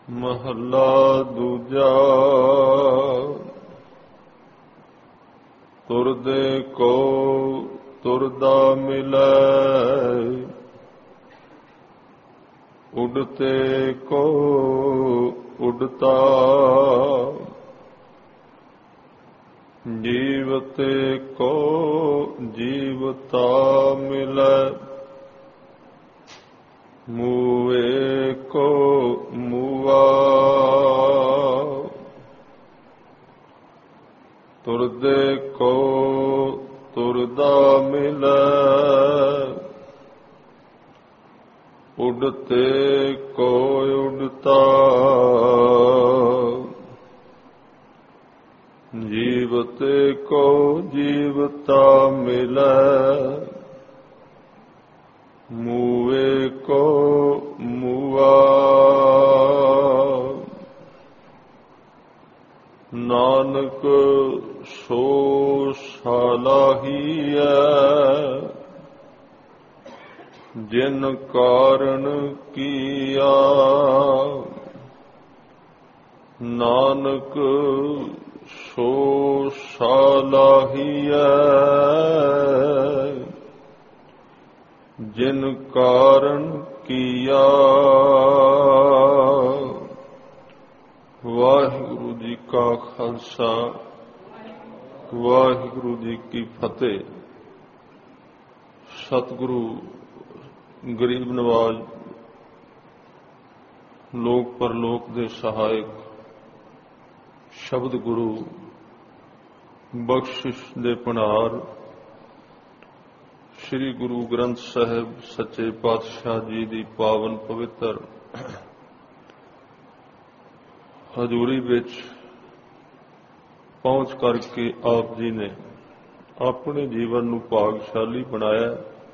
ਮਹੱਲਾ ਦੂਜਾ। ਤੁਰਦੇ ਕੋ ਤੁਰਦਾ ਮਿਲੈ, ਉਡਤੇ ਕੋ ਉਡਤਾ, ਜੀਵਤੇ ਕੋ ਜੀਵਤਾ ਮਿਲੈ, ਮੂਏ ਕੋ ਮੂਆ। ਤੁਰਦੇ ਕੋ ਤੁਰਦਾ ਮਿਲੈ, ਉਡਤੇ ਕੋ ਉਡਤਾ, ਜੀਵਤੇ ਕੋ ਜੀਵਤਾ ਮਿਲੈ, ਮੂਏ ਕੋ ਮੂਆ। ਨਾਨਕ ਸੋ ਸਾਲਾਹੀਐ, ਜਿਨ ਕਾਰਨ ਕੀਆ। ਨਾਨਕ ਸੋ ਸਾਲਾਹੀਐ, ਜਿਨ ਕਾਰਨ ਕੀਆ। ਵਾਹਿਗੁਰੂ ਜੀ ਕਾ ਖਾਲਸਾ, ਵਾਹਿਗੁਰੂ ਜੀ ਕੀ ਫਤਿਹ। ਸਤਿਗੁਰੂ ਗਰੀਬ ਨਵਾਜ਼, ਲੋਕ ਪਰਲੋਕ ਦੇ ਸਹਾਇਕ, ਸ਼ਬਦ ਗੁਰੂ, ਬਖਸ਼ਿਸ਼ ਦੇ ਭੰਡਾਰ, ਸ੍ਰੀ ਗੁਰੂ ਗ੍ਰੰਥ ਸਾਹਿਬ ਸੱਚੇ ਪਾਤਸ਼ਾਹ ਜੀ ਦੀ ਪਾਵਨ ਪਵਿੱਤਰ ਹਜ਼ੂਰੀ ਵਿੱਚ ਪਹੁੰਚ ਕਰਕੇ ਆਪ ਜੀ ਨੇ ਆਪਣੇ ਜੀਵਨ ਨੂੰ ਭਾਗਸ਼ਾਲੀ ਬਣਾਇਆ।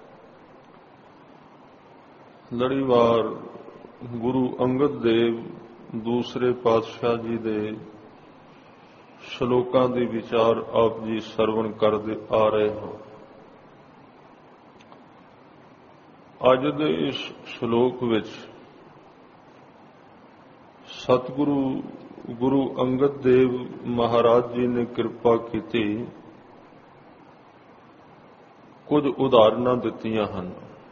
ਲੜੀਵਾਰ ਗੁਰੂ ਅੰਗਦ ਦੇਵ ਦੂਸਰੇ ਪਾਤਸ਼ਾਹ ਜੀ ਦੇ ਸ਼ਲੋਕਾਂ ਦੇ ਵਿਚਾਰ ਆਪ ਜੀ ਸਰਵਣ ਕਰਦੇ ਆ ਰਹੇ ਹੋ। ਅੱਜ ਦੇ ਇਸ ਸ਼ਲੋਕ ਵਿੱਚ ਸਤਿਗੁਰੂ ਗੁਰੂ ਅੰਗਦ ਦੇਵ ਮਹਾਰਾਜ ਜੀ ਨੇ ਕਿਰਪਾ ਕੀਤੀ, ਕੁਝ ਉਦਾਹਰਨਾਂ ਦਿੱਤੀਆਂ ਹਨ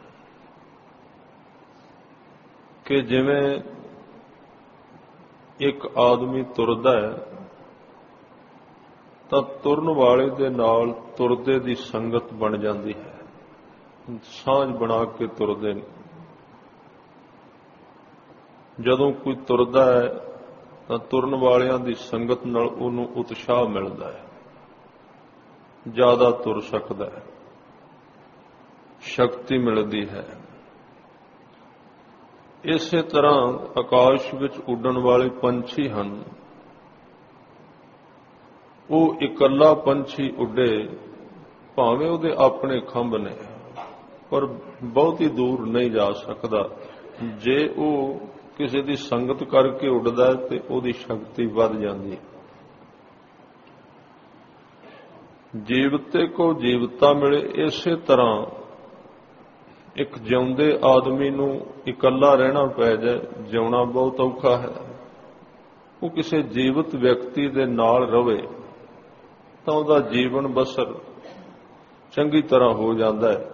ਕਿ ਜਿਵੇਂ ਇੱਕ ਆਦਮੀ ਤੁਰਦਾ ਹੈ ਤਾਂ ਤੁਰਨ ਵਾਲੇ ਦੇ ਨਾਲ ਤੁਰਦੇ ਦੀ ਸੰਗਤ ਬਣ ਜਾਂਦੀ ਹੈ, ਸਾਂਝ ਬਣਾ ਕੇ ਤੁਰਦੇ ਨੇ। ਜਦੋਂ ਕੋਈ ਤੁਰਦਾ ਹੈ ਤਾਂ ਤੁਰਨ ਵਾਲਿਆਂ ਦੀ ਸੰਗਤ ਨਾਲ ਉਹਨੂੰ ਉਤਸ਼ਾਹ ਮਿਲਦਾ ਹੈ, ਜ਼ਿਆਦਾ ਤੁਰ ਸਕਦਾ ਹੈ, ਸ਼ਕਤੀ ਮਿਲਦੀ ਹੈ। ਇਸੇ ਤਰ੍ਹਾਂ ਆਕਾਸ਼ ਵਿੱਚ ਉੱਡਣ ਵਾਲੇ ਪੰਛੀ ਹਨ। ਉਹ ਇਕੱਲਾ ਪੰਛੀ ਉੱਡੇ, ਭਾਵੇਂ ਉਹਦੇ ਆਪਣੇ ਖੰਭ ਨੇ, ਪਰ ਬਹੁਤੀ ਦੂਰ ਨਹੀਂ ਜਾ ਸਕਦਾ। ਜੇ ਉਹ ਕਿਸੇ ਦੀ ਸੰਗਤ ਕਰਕੇ ਉੱਡਦਾ ਹੈ ਤੇ ਉਹਦੀ ਸ਼ਕਤੀ ਵੱਧ ਜਾਂਦੀ ਹੈ। ਜੀਵਤੇ ਕੋ ਜੀਵਤਾ ਮਿਲੇ। ਇਸੇ ਤਰ੍ਹਾਂ ਇੱਕ ਜਿਉਂਦੇ ਆਦਮੀ ਨੂੰ ਇਕੱਲਾ ਰਹਿਣਾ ਪੈ ਜਾਏ, ਜਿਉਣਾ ਬਹੁਤ ਔਖਾ ਹੈ। ਉਹ ਕਿਸੇ ਜੀਵਤ ਵਿਅਕਤੀ ਦੇ ਨਾਲ ਰਵੇ ਤਾਂ ਉਹਦਾ ਜੀਵਨ ਬਸਰ ਚੰਗੀ ਤਰ੍ਹਾਂ ਹੋ ਜਾਂਦਾ ਹੈ।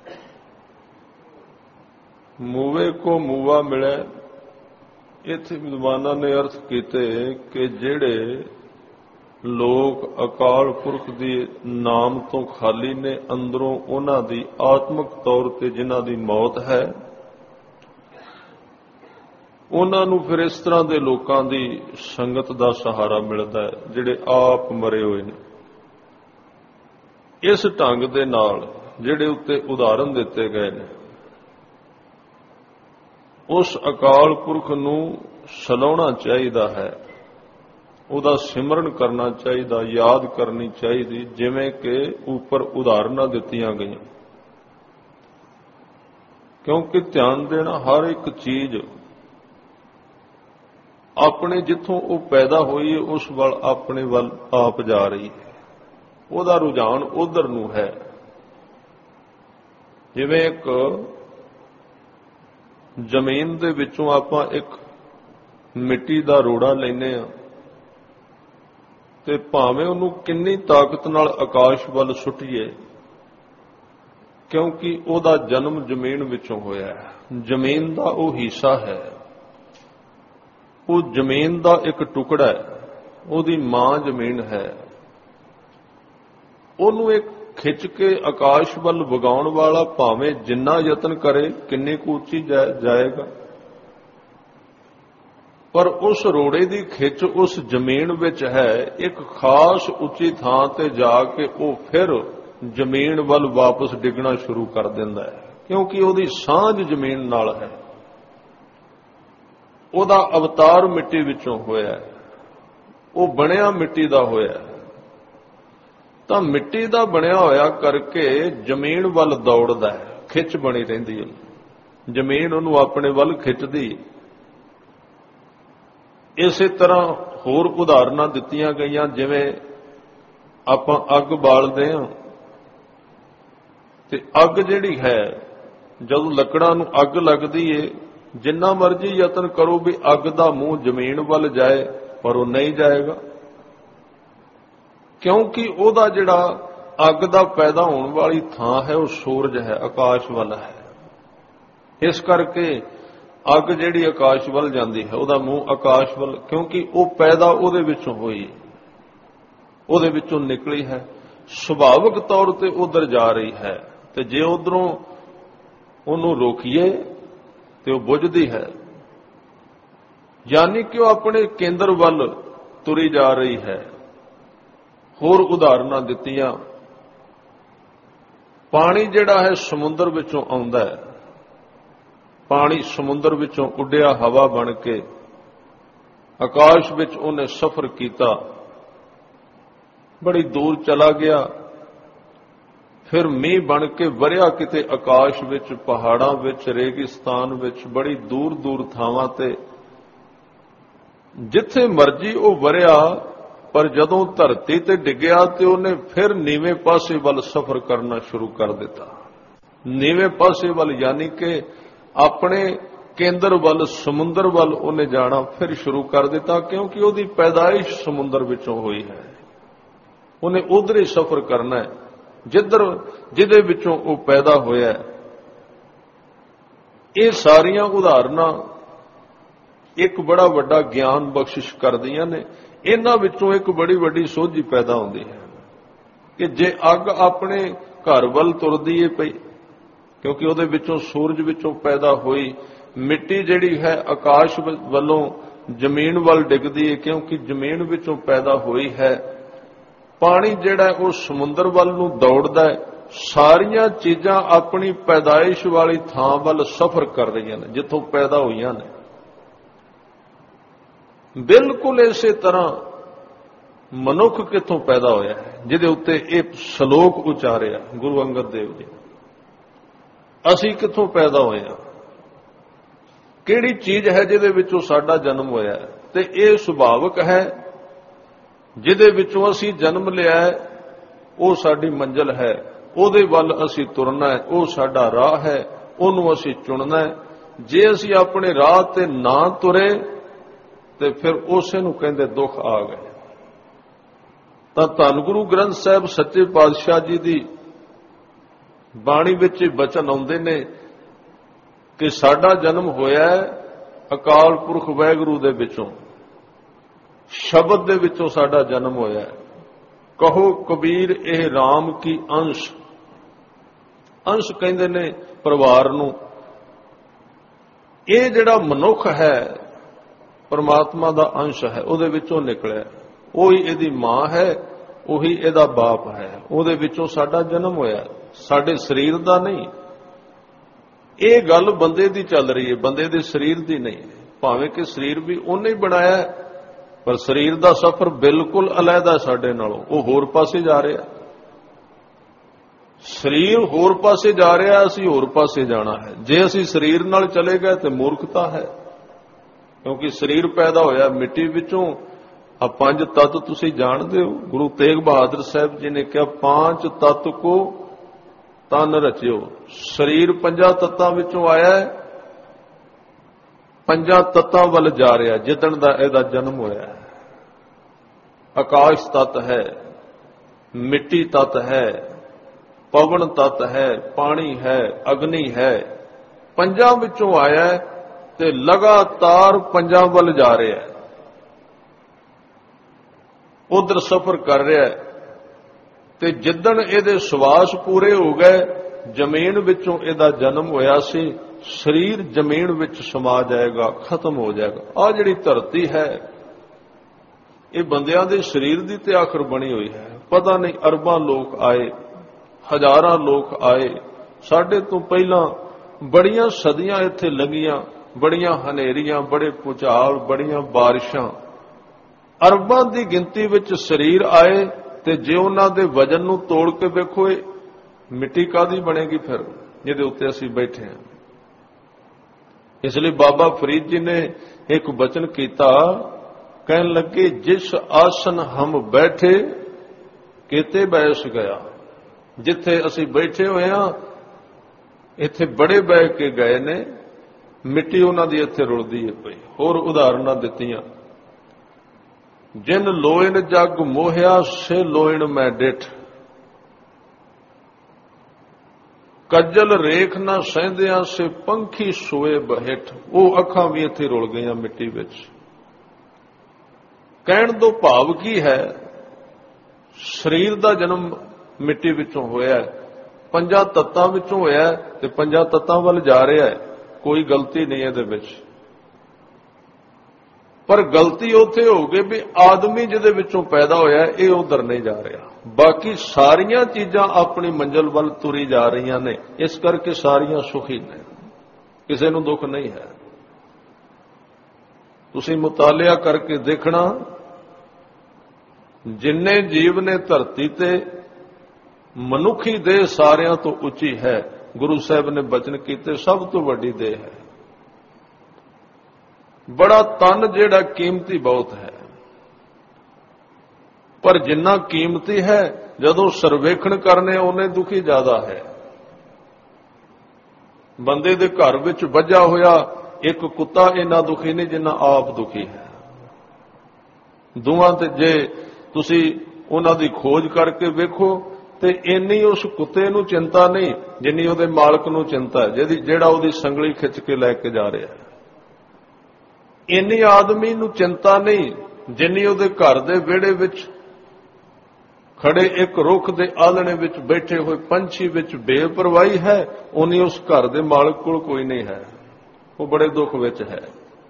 ਮੂਵੇ ਕੋ ਮੂਆ ਮਿਲੇ। ਇੱਥੇ ਵਿਦਵਾਨਾਂ ਨੇ ਅਰਥ ਕੀਤੇ ਕਿ ਜਿਹੜੇ ਲੋਕ ਅਕਾਲ ਪੁਰਖ ਦੇ ਨਾਮ ਤੋਂ ਖਾਲੀ ਨੇ, ਅੰਦਰੋਂ ਉਹਨਾਂ ਦੀ ਆਤਮਿਕ ਤੌਰ ਤੇ ਜਿਨ੍ਹਾਂ ਦੀ ਮੌਤ ਹੈ, ਉਹਨਾਂ ਨੂੰ ਫਿਰ ਇਸ ਤਰ੍ਹਾਂ ਦੇ ਲੋਕਾਂ ਦੀ ਸੰਗਤ ਦਾ ਸਹਾਰਾ ਮਿਲਦਾ ਹੈ ਜਿਹੜੇ ਆਪ ਮਰੇ ਹੋਏ ਨੇ। ਇਸ ਢੰਗ ਦੇ ਨਾਲ ਜਿਹੜੇ ਉੱਤੇ ਉਦਾਹਰਨ ਦਿੱਤੇ ਗਏ ਨੇ, ਉਸ ਅਕਾਲ ਪੁਰਖ ਨੂੰ ਸਲਾਹੁਣਾ ਚਾਹੀਦਾ ਹੈ, ਉਹਦਾ ਸਿਮਰਨ ਕਰਨਾ ਚਾਹੀਦਾ, ਯਾਦ ਕਰਨੀ ਚਾਹੀਦੀ, ਜਿਵੇਂ ਕਿ ਉੱਪਰ ਉਦਾਹਰਨਾਂ ਦਿੱਤੀਆਂ ਗਈਆਂ। ਕਿਉਂਕਿ ਧਿਆਨ ਦੇਣਾ, ਹਰ ਇੱਕ ਚੀਜ਼ ਆਪਣੇ ਜਿੱਥੋਂ ਉਹ ਪੈਦਾ ਹੋਈ ਉਸ ਵੱਲ, ਆਪਣੇ ਵੱਲ ਆਪ ਜਾ ਰਹੀ ਹੈ। ਉਹਦਾ ਰੁਝਾਨ ਉਧਰ ਨੂੰ ਹੈ। ਜਿਵੇਂ ਇੱਕ ਜ਼ਮੀਨ ਦੇ ਵਿੱਚੋਂ ਆਪਾਂ ਇੱਕ ਮਿੱਟੀ ਦਾ ਰੋੜਾ ਲੈਨੇ ਆ ਤੇ ਭਾਵੇਂ ਉਹਨੂੰ ਕਿੰਨੀ ਤਾਕਤ ਨਾਲ ਆਕਾਸ਼ ਵੱਲ ਸੁੱਟੀਏ, ਕਿਉਂਕਿ ਉਹਦਾ ਜਨਮ ਜ਼ਮੀਨ ਵਿੱਚੋਂ ਹੋਇਆ ਹੈ। ਜ਼ਮੀਨ ਦਾ ਉਹ ਹਿੱਸਾ ਹੈ, ਉਹ ਜ਼ਮੀਨ ਦਾ ਇੱਕ ਟੁਕੜਾ ਹੈ, ਉਹਦੀ ਮਾਂ ਜ਼ਮੀਨ ਹੈ। ਉਹਨੂੰ ਇੱਕ ਖਿੱਚ ਕੇ ਆਕਾਸ਼ ਵੱਲ ਵਗਾਉਣ ਵਾਲਾ ਭਾਵੇਂ ਜਿੰਨਾ ਯਤਨ ਕਰੇ ਕਿੰਨੀ ਕੁ ਉੱਚੀ ਜਾਏਗਾ, ਪਰ ਉਸ ਰੋੜੇ ਦੀ ਖਿੱਚ ਉਸ ਜ਼ਮੀਨ ਵਿੱਚ ਹੈ। ਇੱਕ ਖਾਸ ਉੱਚੀ ਥਾਂ ਤੇ ਜਾ ਕੇ ਉਹ ਫਿਰ ਜ਼ਮੀਨ ਵੱਲ ਵਾਪਸ ਡਿੱਗਣਾ ਸ਼ੁਰੂ ਕਰ ਦਿੰਦਾ ਹੈ, ਕਿਉਂਕਿ ਉਹਦੀ ਸਾਂਝ ਜ਼ਮੀਨ ਨਾਲ ਹੈ। ਉਹਦਾ ਅਵਤਾਰ ਮਿੱਟੀ ਵਿੱਚੋਂ ਹੋਇਆ, ਉਹ ਬਣਿਆ ਮਿੱਟੀ ਦਾ ਹੋਇਆ। ਤਾਂ ਮਿੱਟੀ ਦਾ ਬਣਿਆ ਹੋਇਆ ਕਰਕੇ ਜ਼ਮੀਨ ਵੱਲ ਦੌੜਦਾ ਹੈ, ਖਿੱਚ ਬਣੀ ਰਹਿੰਦੀ ਹੈ, ਜ਼ਮੀਨ ਉਹਨੂੰ ਆਪਣੇ ਵੱਲ ਖਿੱਚਦੀ। ਇਸੇ ਤਰ੍ਹਾਂ ਹੋਰ ਉਦਾਹਰਨਾਂ ਦਿੱਤੀਆਂ ਗਈਆਂ, ਜਿਵੇਂ ਆਪਾਂ ਅੱਗ ਬਾਲਦੇ ਹਾਂ ਤੇ ਅੱਗ ਜਿਹੜੀ ਹੈ, ਜਦੋਂ ਲੱਕੜਾਂ ਨੂੰ ਅੱਗ ਲੱਗਦੀ ਏ, ਜਿੰਨਾ ਮਰਜ਼ੀ ਯਤਨ ਕਰੋ ਵੀ ਅੱਗ ਦਾ ਮੂੰਹ ਜ਼ਮੀਨ ਵੱਲ ਜਾਏ, ਪਰ ਉਹ ਨਹੀਂ ਜਾਏਗਾ, ਕਿਉਂਕਿ ਉਹਦਾ ਜਿਹੜਾ ਅੱਗ ਦਾ ਪੈਦਾ ਹੋਣ ਵਾਲੀ ਥਾਂ ਹੈ ਉਹ ਸੂਰਜ ਹੈ, ਆਕਾਸ਼ ਵੱਲ ਹੈ। ਇਸ ਕਰਕੇ ਅੱਗ ਜਿਹੜੀ ਆਕਾਸ਼ ਵੱਲ ਜਾਂਦੀ ਹੈ, ਉਹਦਾ ਮੂੰਹ ਆਕਾਸ਼ ਵੱਲ, ਕਿਉਂਕਿ ਉਹ ਪੈਦਾ ਉਹਦੇ ਵਿੱਚੋਂ ਹੋਈ, ਉਹਦੇ ਵਿੱਚੋਂ ਨਿਕਲੀ ਹੈ, ਸੁਭਾਵਿਕ ਤੌਰ ਤੇ ਉਧਰ ਜਾ ਰਹੀ ਹੈ। ਤੇ ਜੇ ਉਧਰੋਂ ਉਹਨੂੰ ਰੋਕੀਏ ਤੇ ਉਹ ਬੁਝਦੀ ਹੈ, ਯਾਨੀ ਕਿ ਉਹ ਆਪਣੇ ਕੇਂਦਰ ਵੱਲ ਤੁਰੀ ਜਾ ਰਹੀ ਹੈ। ਹੋਰ ਉਦਾਹਰਨਾਂ ਦਿੱਤੀਆਂ, ਪਾਣੀ ਜਿਹੜਾ ਹੈ ਸਮੁੰਦਰ ਵਿੱਚੋਂ ਆਉਂਦਾ ਹੈ, ਪਾਣੀ ਸਮੁੰਦਰ ਵਿੱਚੋਂ ਉੱਡਿਆ ਹਵਾ ਬਣ ਕੇ ਆਕਾਸ਼ ਵਿੱਚ ਉਹਨੇ ਸਫ਼ਰ ਕੀਤਾ, ਬੜੀ ਦੂਰ ਚਲਾ ਗਿਆ, ਫਿਰ ਮੀਂਹ ਬਣ ਕੇ ਵਰਿਆ ਕਿਤੇ ਆਕਾਸ਼ ਵਿੱਚ, ਪਹਾੜਾਂ ਵਿੱਚ, ਰੇਗਿਸਤਾਨ ਵਿੱਚ, ਬੜੀ ਦੂਰ ਦੂਰ ਥਾਵਾਂ ਤੇ, ਜਿੱਥੇ ਮਰਜੀ ਉਹ ਵਰਿਆ। ਪਰ ਜਦੋਂ ਧਰਤੀ ਤੇ ਡਿੱਗਿਆ ਤੇ ਉਹਨੇ ਫਿਰ ਨੀਵੇਂ ਪਾਸੇ ਵੱਲ ਸਫ਼ਰ ਕਰਨਾ ਸ਼ੁਰੂ ਕਰ ਦਿੱਤਾ। ਨੀਵੇਂ ਪਾਸੇ ਵੱਲ ਯਾਨੀ ਕਿ ਆਪਣੇ ਕੇਂਦਰ ਵੱਲ, ਸਮੁੰਦਰ ਵੱਲ ਉਹਨੇ ਜਾਣਾ ਫਿਰ ਸ਼ੁਰੂ ਕਰ ਦਿੱਤਾ, ਕਿਉਂਕਿ ਉਹਦੀ ਪੈਦਾਇਸ਼ ਸਮੁੰਦਰ ਵਿੱਚੋਂ ਹੋਈ ਹੈ। ਉਹਨੇ ਉਧਰ ਹੀ ਸਫ਼ਰ ਕਰਨਾ ਹੈ ਜਿਹਦੇ ਵਿੱਚੋਂ ਉਹ ਪੈਦਾ ਹੋਇਆ। ਇਹ ਸਾਰੀਆਂ ਉਦਾਹਰਨਾਂ ਇੱਕ ਬੜਾ ਵੱਡਾ ਗਿਆਨ ਬਖਸ਼ਿਸ਼ ਕਰਦੀਆਂ ਨੇ। ਇਹਨਾਂ ਵਿੱਚੋਂ ਇੱਕ ਬੜੀ ਵੱਡੀ ਸੋਝੀ ਪੈਦਾ ਹੁੰਦੀ ਹੈ ਕਿ ਜੇ ਅੱਗ ਆਪਣੇ ਘਰ ਵੱਲ ਤੁਰਦੀ ਏ ਪਈ, ਕਿਉਂਕਿ ਉਹਦੇ ਵਿੱਚੋਂ ਸੂਰਜ ਵਿੱਚੋਂ ਪੈਦਾ ਹੋਈ, ਮਿੱਟੀ ਜਿਹੜੀ ਹੈ ਆਕਾਸ਼ ਵੱਲੋਂ ਜ਼ਮੀਨ ਵੱਲ ਡਿੱਗਦੀ ਏ, ਕਿਉਂਕਿ ਜ਼ਮੀਨ ਵਿੱਚੋਂ ਪੈਦਾ ਹੋਈ ਹੈ। ਪਾਣੀ ਜਿਹੜਾ ਉਹ ਸਮੁੰਦਰ ਵੱਲ ਨੂੰ ਦੌੜਦਾ ਹੈ। ਸਾਰੀਆਂ ਚੀਜ਼ਾਂ ਆਪਣੀ ਪੈਦਾਇਸ਼ ਵਾਲੀ ਥਾਂ ਵੱਲ ਸਫ਼ਰ ਕਰ ਰਹੀਆਂ ਨੇ, ਜਿੱਥੋਂ ਪੈਦਾ ਹੋਈਆਂ ਨੇ। ਬਿਲਕੁਲ ਇਸੇ ਤਰ੍ਹਾਂ ਮਨੁੱਖ ਕਿੱਥੋਂ ਪੈਦਾ ਹੋਇਆ ਹੈ, ਜਿਹਦੇ ਉੱਤੇ ਇਹ ਸ਼ਲੋਕ ਉਚਾਰਿਆ ਗੁਰੂ ਅੰਗਦ ਦੇਵ ਜੀ। ਅਸੀਂ ਕਿੱਥੋਂ ਪੈਦਾ ਹੋਏ ਹਾਂ, ਕਿਹੜੀ ਚੀਜ਼ ਹੈ ਜਿਹਦੇ ਵਿੱਚੋਂ ਸਾਡਾ ਜਨਮ ਹੋਇਆ ਹੈ। ਤੇ ਇਹ ਸੁਭਾਵਿਕ ਹੈ, ਜਿਹਦੇ ਵਿੱਚੋਂ ਅਸੀਂ ਜਨਮ ਲਿਆ ਹੈ, ਉਹ ਸਾਡੀ ਮੰਜ਼ਿਲ ਹੈ, ਉਹਦੇ ਵੱਲ ਅਸੀਂ ਤੁਰਨਾ ਹੈ, ਉਹ ਸਾਡਾ ਰਾਹ ਹੈ, ਉਹਨੂੰ ਅਸੀਂ ਚੁਣਨਾ ਹੈ। ਜੇ ਅਸੀਂ ਆਪਣੇ ਰਾਹ ਤੇ ਨਾ ਤੁਰੇ ਤੇ ਫਿਰ ਉਸੇ ਨੂੰ ਕਹਿੰਦੇ ਦੁੱਖ ਆ ਗਏ। ਤਾਂ ਧੰਨ ਗੁਰੂ ਗ੍ਰੰਥ ਸਾਹਿਬ ਸੱਚੇ ਪਾਤਸ਼ਾਹ ਜੀ ਦੀ ਬਾਣੀ ਵਿੱਚ ਬਚਨ ਆਉਂਦੇ ਨੇ ਕਿ ਸਾਡਾ ਜਨਮ ਹੋਇਆ ਹੈ ਅਕਾਲ ਪੁਰਖ ਵਾਹਿਗੁਰੂ ਦੇ ਵਿੱਚੋਂ, ਸ਼ਬਦ ਦੇ ਵਿੱਚੋਂ ਸਾਡਾ ਜਨਮ ਹੋਇਆ ਹੈ। ਕਹੋ ਕਬੀਰ ਇਹ ਰਾਮ ਕੀ ਅੰਸ਼, ਅੰਸ਼ ਕਹਿੰਦੇ ਨੇ ਪਰਿਵਾਰ ਨੂੰ। ਇਹ ਜਿਹੜਾ ਮਨੁੱਖ ਹੈ ਪਰਮਾਤਮਾ ਦਾ ਅੰਸ਼ ਹੈ, ਉਹਦੇ ਵਿੱਚੋਂ ਨਿਕਲਿਆ। ਉਹੀ ਇਹਦੀ ਮਾਂ ਹੈ, ਉਹੀ ਇਹਦਾ ਬਾਪ ਹੈ, ਉਹਦੇ ਵਿੱਚੋਂ ਸਾਡਾ ਜਨਮ ਹੋਇਆ, ਸਾਡੇ ਸਰੀਰ ਦਾ ਨਹੀਂ। ਇਹ ਗੱਲ ਬੰਦੇ ਦੀ ਚੱਲ ਰਹੀ ਹੈ, ਬੰਦੇ ਦੇ ਸਰੀਰ ਦੀ ਨਹੀਂ। ਭਾਵੇਂ ਕਿ ਸਰੀਰ ਵੀ ਉਹਨੇ ਹੀ ਬਣਾਇਆ, ਪਰ ਸਰੀਰ ਦਾ ਸਫ਼ਰ ਬਿਲਕੁਲ ਅਲੱਗਾ ਸਾਡੇ ਨਾਲੋਂ, ਉਹ ਹੋਰ ਪਾਸੇ ਜਾ ਰਿਹਾ। ਸਰੀਰ ਹੋਰ ਪਾਸੇ ਜਾ ਰਿਹਾ, ਅਸੀਂ ਹੋਰ ਪਾਸੇ ਜਾਣਾ ਹੈ। ਜੇ ਅਸੀਂ ਸਰੀਰ ਨਾਲ ਚਲੇ ਗਏ ਤੇ ਮੂਰਖਤਾ ਹੈ, ਕਿਉਂਕਿ ਸਰੀਰ ਪੈਦਾ ਹੋਇਆ ਮਿੱਟੀ ਵਿੱਚੋਂ। ਆ ਪੰਜ ਤੱਤ ਤੁਸੀਂ ਜਾਣਦੇ ਹੋ, ਗੁਰੂ ਤੇਗ ਬਹਾਦਰ ਸਾਹਿਬ ਜੀ ਨੇ ਕਿਹਾ ਪਾਂਚ ਤੱਤ ਕੋ ਤਨ ਰਚਿਓ। ਸਰੀਰ ਪੰਜਾਂ ਤੱਤਾਂ ਵਿੱਚੋਂ ਆਇਆ ਹੈ, ਪੰਜਾਂ ਤੱਤਾਂ ਵੱਲ ਜਾ ਰਿਹਾ ਜਿੱਦਣ ਦਾ ਇਹਦਾ ਜਨਮ ਹੋਇਆ ਹੈ। ਆਕਾਸ਼ ਤੱਤ ਹੈ, ਮਿੱਟੀ ਤੱਤ ਹੈ, ਪਵਨ ਤੱਤ ਹੈ, ਪਾਣੀ ਹੈ, ਅਗਨੀ ਹੈ। ਪੰਜਾਂ ਵਿੱਚੋਂ ਆਇਆ ਤੇ ਲਗਾਤਾਰ ਪੰਜਾਂ ਵੱਲ ਜਾ ਰਿਹਾ ਹੈ। ਉਧਰ ਸਫ਼ਰ ਕਰ ਰਿਹਾ ਹੈ ਤੇ ਜਿੱਦਣ ਇਹਦੇ ਸਵਾਸ ਪੂਰੇ ਹੋ ਗਏ, ਜ਼ਮੀਨ ਵਿੱਚੋਂ ਇਹਦਾ ਜਨਮ ਹੋਇਆ ਸੀ, ਸਰੀਰ ਜ਼ਮੀਨ ਵਿੱਚ ਸਮਾ ਜਾਏਗਾ, ਖਤਮ ਹੋ ਜਾਏਗਾ। ਆਹ ਜਿਹੜੀ ਧਰਤੀ ਹੈ ਇਹ ਬੰਦਿਆਂ ਦੇ ਸਰੀਰ ਦੀ ਤੇ ਆਖਰ ਬਣੀ ਹੋਈ ਹੈ। ਪਤਾ ਨਹੀਂ ਅਰਬਾਂ ਲੋਕ ਆਏ, ਹਜ਼ਾਰਾਂ ਲੋਕ ਆਏ, ਸਾਡੇ ਤੋਂ ਪਹਿਲਾਂ ਬੜੀਆਂ ਸਦੀਆਂ ਇੱਥੇ ਲੰਘੀਆਂ, ਬੜੀਆਂ ਹਨੇਰੀਆਂ, ਬੜੇ ਭੁਚਾਲ, ਬੜੀਆਂ ਬਾਰਿਸ਼ਾਂ, ਅਰਬਾਂ ਦੀ ਗਿਣਤੀ ਵਿੱਚ ਸਰੀਰ ਆਏ। ਤੇ ਜੇ ਉਹਨਾਂ ਦੇ ਵਜਨ ਨੂੰ ਤੋੜ ਕੇ ਵੇਖੋ, ਇਹ ਮਿੱਟੀ ਕਾਹਦੀ ਬਣੇਗੀ ਫਿਰ ਜਿਹਦੇ ਉੱਤੇ ਅਸੀਂ ਬੈਠੇ ਹਾਂ। ਇਸ ਲਈ ਬਾਬਾ ਫਰੀਦ ਜੀ ਨੇ ਇੱਕ ਬਚਨ ਕੀਤਾ, ਕਹਿਣ ਲੱਗੇ, ਜਿਸ ਆਸਨ ਹਮ ਬੈਠੇ ਕਿਤੇ ਬੈਸ ਗਿਆ। ਜਿੱਥੇ ਅਸੀਂ ਬੈਠੇ ਹੋਏ ਹਾਂ ਇੱਥੇ ਬੜੇ ਬਹਿ ਕੇ ਗਏ ਨੇ, ਮਿੱਟੀ ਉਹਨਾਂ ਦੀ ਇੱਥੇ ਰੁਲਦੀ ਹੈ ਪਈ। ਹੋਰ ਉਦਾਹਰਨਾਂ ਦਿੱਤੀਆਂ, ਜਿਨ ਲੋਇਨ ਜਗ ਮੋਹਿਆ ਸੇ ਲੋਇਨ ਮੈਂ ਡਿਠ, ਕੱਜਲ ਰੇਖ ਨਾ ਸਹਿੰਦਿਆਂ ਸੇ ਪੰਖੀ ਸੋਏ ਬਹਿਠ। ਉਹ ਅੱਖਾਂ ਵੀ ਇੱਥੇ ਰੁਲ ਗਈਆਂ ਮਿੱਟੀ ਵਿੱਚ। ਕਹਿਣ ਤੋਂ ਭਾਵ ਕੀ ਹੈ, ਸਰੀਰ ਦਾ ਜਨਮ ਮਿੱਟੀ ਵਿੱਚੋਂ ਹੋਇਆ, ਪੰਜਾਂ ਤੱਤਾਂ ਵਿੱਚੋਂ ਹੋਇਆ ਤੇ ਪੰਜਾਂ ਤੱਤਾਂ ਵੱਲ ਜਾ ਰਿਹਾ ਹੈ। ਕੋਈ ਗਲਤੀ ਨਹੀਂ ਇਹਦੇ ਵਿੱਚ। ਪਰ ਗਲਤੀ ਉੱਥੇ ਹੋ ਗਈ ਵੀ ਆਦਮੀ ਜਿਹਦੇ ਵਿੱਚੋਂ ਪੈਦਾ ਹੋਇਆ ਇਹ ਉਧਰ ਨਹੀਂ ਜਾ ਰਿਹਾ। ਬਾਕੀ ਸਾਰੀਆਂ ਚੀਜ਼ਾਂ ਆਪਣੀ ਮੰਜ਼ਿਲ ਵੱਲ ਤੁਰੀ ਜਾ ਰਹੀਆਂ ਨੇ। ਇਸ ਕਰਕੇ ਸਾਰੀਆਂ ਸੁਖੀ ਨੇ, ਕਿਸੇ ਨੂੰ ਦੁੱਖ ਨਹੀਂ ਹੈ। ਤੁਸੀਂ ਮੁਤਾਲਿਆ ਕਰਕੇ ਦੇਖਣਾ, ਜਿੰਨੇ ਜੀਵ ਨੇ ਧਰਤੀ ਤੇ, ਮਨੁੱਖੀ ਦੇਹ ਸਾਰਿਆਂ ਤੋਂ ਉੱਚੀ ਹੈ। ਗੁਰੂ ਸਾਹਿਬ ਨੇ ਬਚਨ ਕੀਤੇ, ਸਭ ਤੋਂ ਵੱਡੀ ਦੇਹ ਹੈ। ਬੜਾ ਤਨ ਜਿਹੜਾ ਕੀਮਤੀ ਬਹੁਤ ਹੈ, ਪਰ ਜਿੰਨਾ ਕੀਮਤੀ ਹੈ ਜਦੋਂ ਸਰਵੇਖਣ ਕਰਨੇ ਉਹਨੇ ਦੁਖੀ ਜ਼ਿਆਦਾ ਹੈ। ਬੰਦੇ ਦੇ ਘਰ ਵਿੱਚ ਵੱਜਾ ਹੋਇਆ ਇੱਕ ਕੁੱਤਾ ਇੰਨਾ ਦੁਖੀ ਨਹੀਂ ਜਿੰਨਾ ਆਪ ਦੁਖੀ ਹੈ। ਦੋਵਾਂ ਤੇ ਜੇ ਤੁਸੀਂ ਉਹਨਾਂ ਦੀ ਖੋਜ ਕਰਕੇ ਵੇਖੋ ਤੇ ਇੰਨੀ ਉਸ ਕੁੱਤੇ ਨੂੰ ਚਿੰਤਾ ਨਹੀਂ ਜਿੰਨੀ ਉਹਦੇ ਮਾਲਕ ਨੂੰ ਚਿੰਤਾ ਹੈ, ਜਿਹੜਾ ਉਹਦੀ ਸੰਗਲੀ ਖਿੱਚ ਕੇ ਲੈ ਕੇ ਜਾ ਰਿਹਾ ਹੈ। ਇੰਨੀ ਆਦਮੀ ਨੂੰ ਚਿੰਤਾ ਨਹੀਂ ਜਿੰਨੀ ਉਹਦੇ ਘਰ ਦੇ ਵਿਹੜੇ ਵਿੱਚ ਖੜੇ ਇੱਕ ਰੁੱਖ ਦੇ ਆਲਣੇ ਵਿੱਚ ਬੈਠੇ ਹੋਏ ਪੰਛੀ ਵਿੱਚ ਬੇਪਰਵਾਹੀ ਹੈ। ਉਨੀ ਉਸ ਘਰ ਦੇ ਮਾਲਕ ਕੋਲ ਕੋਈ ਨਹੀਂ ਹੈ, ਉਹ ਬੜੇ ਦੁੱਖ ਵਿੱਚ ਹੈ।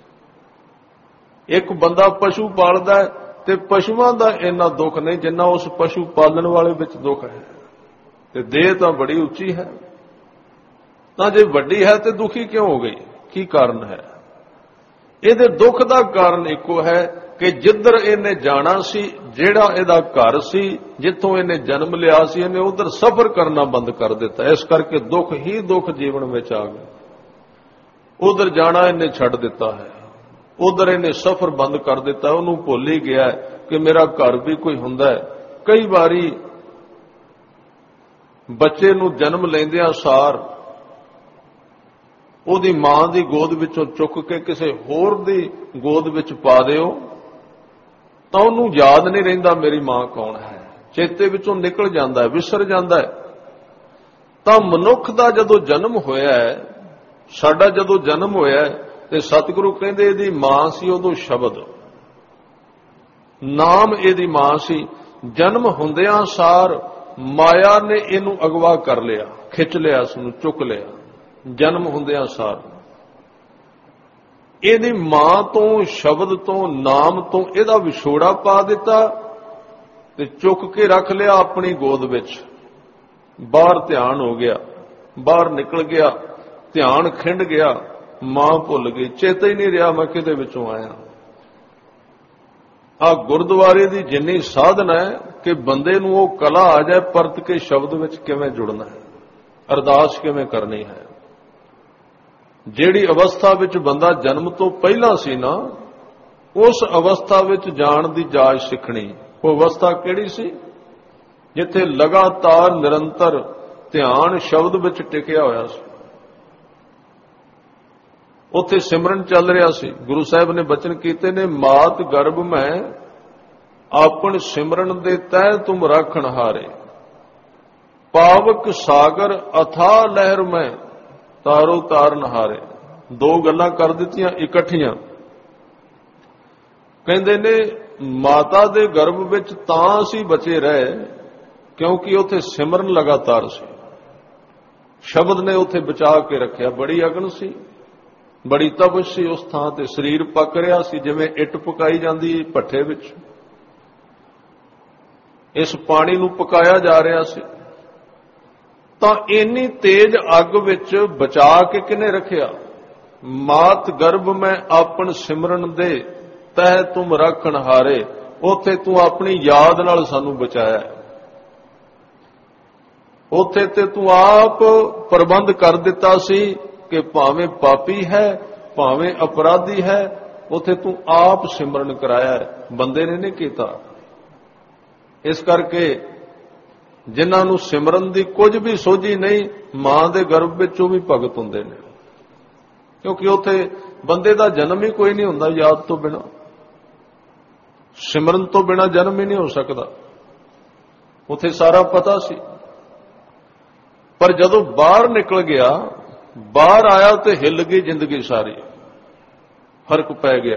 ਇੱਕ ਬੰਦਾ ਪਸ਼ੂ ਪਾਲਦਾ ਹੈ ਤੇ ਪਸ਼ੂਆਂ ਦਾ ਇੰਨਾ ਦੁੱਖ ਨਹੀਂ ਜਿੰਨਾ ਉਸ ਪਸ਼ੂ ਪਾਲਣ ਵਾਲੇ ਵਿੱਚ ਦੁੱਖ ਹੈ। ਤੇ ਦੇਹ ਤਾਂ ਬੜੀ ਉੱਚੀ ਹੈ, ਤਾਂ ਜੇ ਵੱਡੀ ਹੈ ਤੇ ਦੁਖੀ ਕਿਉਂ ਹੋ ਗਈ? ਕੀ ਕਾਰਨ ਹੈ? ਇਹਦੇ ਦੁੱਖ ਦਾ ਕਾਰਨ ਇੱਕੋ ਹੈ ਕਿ ਜਿੱਧਰ ਇਹਨੇ ਜਾਣਾ ਸੀ, ਜਿਹੜਾ ਇਹਦਾ ਘਰ ਸੀ, ਜਿੱਥੋਂ ਇਹਨੇ ਜਨਮ ਲਿਆ ਸੀ, ਇਹਨੇ ਉਧਰ ਸਫ਼ਰ ਕਰਨਾ ਬੰਦ ਕਰ ਦਿੱਤਾ। ਇਸ ਕਰਕੇ ਦੁੱਖ ਹੀ ਦੁੱਖ ਜੀਵਨ ਵਿੱਚ ਆ ਗਏ। ਉਧਰ ਜਾਣਾ ਇਹਨੇ ਛੱਡ ਦਿੱਤਾ ਹੈ, ਉਧਰ ਇਹਨੇ ਸਫ਼ਰ ਬੰਦ ਕਰ ਦਿੱਤਾ। ਉਹਨੂੰ ਭੁੱਲ ਹੀ ਗਿਆ ਕਿ ਮੇਰਾ ਘਰ ਵੀ ਕੋਈ ਹੁੰਦਾ ਹੈ। ਕਈ ਵਾਰੀ ਬੱਚੇ ਨੂੰ ਜਨਮ ਲੈਂਦਿਆਂ ਸਾਰ ਉਹਦੀ ਮਾਂ ਦੀ ਗੋਦ ਵਿੱਚੋਂ ਚੁੱਕ ਕੇ ਕਿਸੇ ਹੋਰ ਦੀ ਗੋਦ ਵਿੱਚ ਪਾ ਦਿਓ ਤਾਂ ਉਹਨੂੰ ਯਾਦ ਨਹੀਂ ਰਹਿੰਦਾ ਮੇਰੀ ਮਾਂ ਕੌਣ ਹੈ, ਚੇਤੇ ਵਿੱਚੋਂ ਨਿਕਲ ਜਾਂਦਾ ਹੈ, ਵਿਸਰ ਜਾਂਦਾ ਹੈ। ਤਾਂ ਮਨੁੱਖ ਦਾ ਜਦੋਂ ਜਨਮ ਹੋਇਆ ਹੈ, ਸਾਡਾ ਜਦੋਂ ਜਨਮ ਹੋਇਆ ਤੇ ਸਤਿਗੁਰੂ ਕਹਿੰਦੇ ਇਹਦੀ ਮਾਂ ਸੀ ਉਦੋਂ ਸ਼ਬਦ, ਨਾਮ ਇਹਦੀ ਮਾਂ ਸੀ। ਜਨਮ ਹੁੰਦਿਆਂ ਸਾਰ ਮਾਇਆ ਨੇ ਇਹਨੂੰ ਅਗਵਾ ਕਰ ਲਿਆ, ਖਿੱਚ ਲਿਆ, ਉਸਨੂੰ ਚੁੱਕ ਲਿਆ। ਜਨਮ ਹੁੰਦਿਆਂ ਸਾਰ ਇਹਦੀ ਮਾਂ ਤੋਂ, ਸ਼ਬਦ ਤੋਂ, ਨਾਮ ਤੋਂ ਇਹਦਾ ਵਿਛੋੜਾ ਪਾ ਦਿੱਤਾ ਤੇ ਚੁੱਕ ਕੇ ਰੱਖ ਲਿਆ ਆਪਣੀ ਗੋਦ ਵਿੱਚ। ਬਾਹਰ ਧਿਆਨ ਹੋ ਗਿਆ, ਬਾਹਰ ਨਿਕਲ ਗਿਆ, ਧਿਆਨ ਖਿੰਡ ਗਿਆ, ਮਾਂ ਭੁੱਲ ਗਈ, ਚੇਤਾ ਹੀ ਨਹੀਂ ਰਿਹਾ ਮੈਂ ਕਿਹਦੇ ਵਿੱਚੋਂ ਆਇਆ। ਆ ਗੁਰਦੁਆਰੇ ਦੀ ਜਿੰਨੀ ਸਾਧਨਾ ਹੈ ਕਿ ਬੰਦੇ ਨੂੰ ਉਹ ਕਲਾ ਆ ਜਾਏ ਪਰਤ ਕੇ ਸ਼ਬਦ ਵਿੱਚ ਕਿਵੇਂ ਜੁੜਨਾ ਹੈ, ਅਰਦਾਸ ਕਿਵੇਂ ਕਰਨੀ ਹੈ। ਜਿਹੜੀ ਅਵਸਥਾ ਵਿੱਚ ਬੰਦਾ ਜਨਮ ਤੋਂ ਪਹਿਲਾਂ ਸੀ ਨਾ, ਉਸ ਅਵਸਥਾ ਵਿੱਚ ਜਾਣ ਦੀ ਜਾਚ ਸਿੱਖਣੀ। ਉਹ ਅਵਸਥਾ ਕਿਹੜੀ ਸੀ? ਜਿੱਥੇ ਲਗਾਤਾਰ ਨਿਰੰਤਰ ਧਿਆਨ ਸ਼ਬਦ ਵਿੱਚ ਟਿਕਿਆ ਹੋਇਆ ਸੀ। ਉੱਥੇ ਸਿਮਰਨ ਚੱਲ ਰਿਹਾ ਸੀ। ਗੁਰੂ ਸਾਹਿਬ ਨੇ ਬਚਨ ਕੀਤੇ ਨੇ, ਮਾਤ ਗਰਭ ਮੈਂ ਆਪਣ ਸਿਮਰਨ ਦੇ ਤਹਿ ਤੁਮ ਰਾਖਣ ਹਾਰੇ, ਪਾਵਕ ਸਾਗਰ ਅਥਾ ਲਹਿਰ ਮੈਂ ਤਾਰੋ ਤਾਰਨ ਹਾਰੇ। ਦੋ ਗੱਲਾਂ ਕਰ ਦਿੱਤੀਆਂ ਇਕੱਠੀਆਂ। ਕਹਿੰਦੇ ਨੇ ਮਾਤਾ ਦੇ ਗਰਭ ਵਿੱਚ ਤਾਂ ਅਸੀਂ ਬਚੇ ਰਹੇ ਕਿਉਂਕਿ ਉੱਥੇ ਸਿਮਰਨ ਲਗਾਤਾਰ ਸੀ। ਸ਼ਬਦ ਨੇ ਉੱਥੇ ਬਚਾ ਕੇ ਰੱਖਿਆ। ਬੜੀ ਅਗਨ ਸੀ, ਬੜੀ ਤਪਸ਼ ਸੀ ਉਸ ਥਾਂ ਤੇ। ਸਰੀਰ ਪੱਕ ਰਿਹਾ ਸੀ ਜਿਵੇਂ ਇੱਟ ਪਕਾਈ ਜਾਂਦੀ ਭੱਠੇ ਵਿੱਚ। ਇਸ ਪਾਣੀ ਨੂੰ ਪਕਾਇਆ ਜਾ ਰਿਹਾ ਸੀ। ਤਾਂ ਇੰਨੀ ਤੇਜ਼ ਅੱਗ ਵਿੱਚ ਬਚਾ ਕੇ ਕਿਹਨੇ ਰੱਖਿਆ? ਮਾਤ ਗਰਭ ਮੈਂ ਆਪਣ ਸਿਮਰਨ ਦੇ ਤਹਿ ਤੁਮ ਰੱਖਣ ਹਾਰੇ। ਉੱਥੇ ਤੂੰ ਆਪਣੀ ਯਾਦ ਨਾਲ ਸਾਨੂੰ ਬਚਾਇਆ। ਉੱਥੇ ਤੇ ਤੂੰ ਆਪ ਪ੍ਰਬੰਧ ਕਰ ਦਿੱਤਾ ਸੀ ਕਿ ਭਾਵੇਂ ਪਾਪੀ ਹੈ ਭਾਵੇਂ ਅਪਰਾਧੀ ਹੈ, ਉੱਥੇ ਤੂੰ ਆਪ ਸਿਮਰਨ ਕਰਾਇਆ, ਬੰਦੇ ਨੇ ਨਹੀਂ ਕੀਤਾ। ਇਸ ਕਰਕੇ ਜਿਨ੍ਹਾਂ ਨੂੰ ਸਿਮਰਨ ਦੀ ਕੁਝ ਵੀ ਸੋਝੀ ਨਹੀਂ, ਮਾਂ ਦੇ ਗਰਭ ਵਿੱਚੋਂ ਵੀ ਭਗਤ ਹੁੰਦੇ ਨੇ। ਕਿਉਂਕਿ ਉੱਥੇ ਬੰਦੇ ਦਾ ਜਨਮ ਹੀ ਕੋਈ ਨਹੀਂ ਹੁੰਦਾ ਯਾਦ ਤੋਂ ਬਿਨਾਂ। ਸਿਮਰਨ ਤੋਂ ਬਿਨਾਂ ਜਨਮ ਹੀ ਨਹੀਂ ਹੋ ਸਕਦਾ। ਉੱਥੇ ਸਾਰਾ ਪਤਾ ਸੀ। ਪਰ ਜਦੋਂ ਬਾਹਰ ਨਿਕਲ ਗਿਆ, ਬਾਹਰ ਆਇਆ ਤੇ ਹਿੱਲ ਗਈ ਜ਼ਿੰਦਗੀ ਸਾਰੀ, ਫਰਕ ਪੈ ਗਿਆ।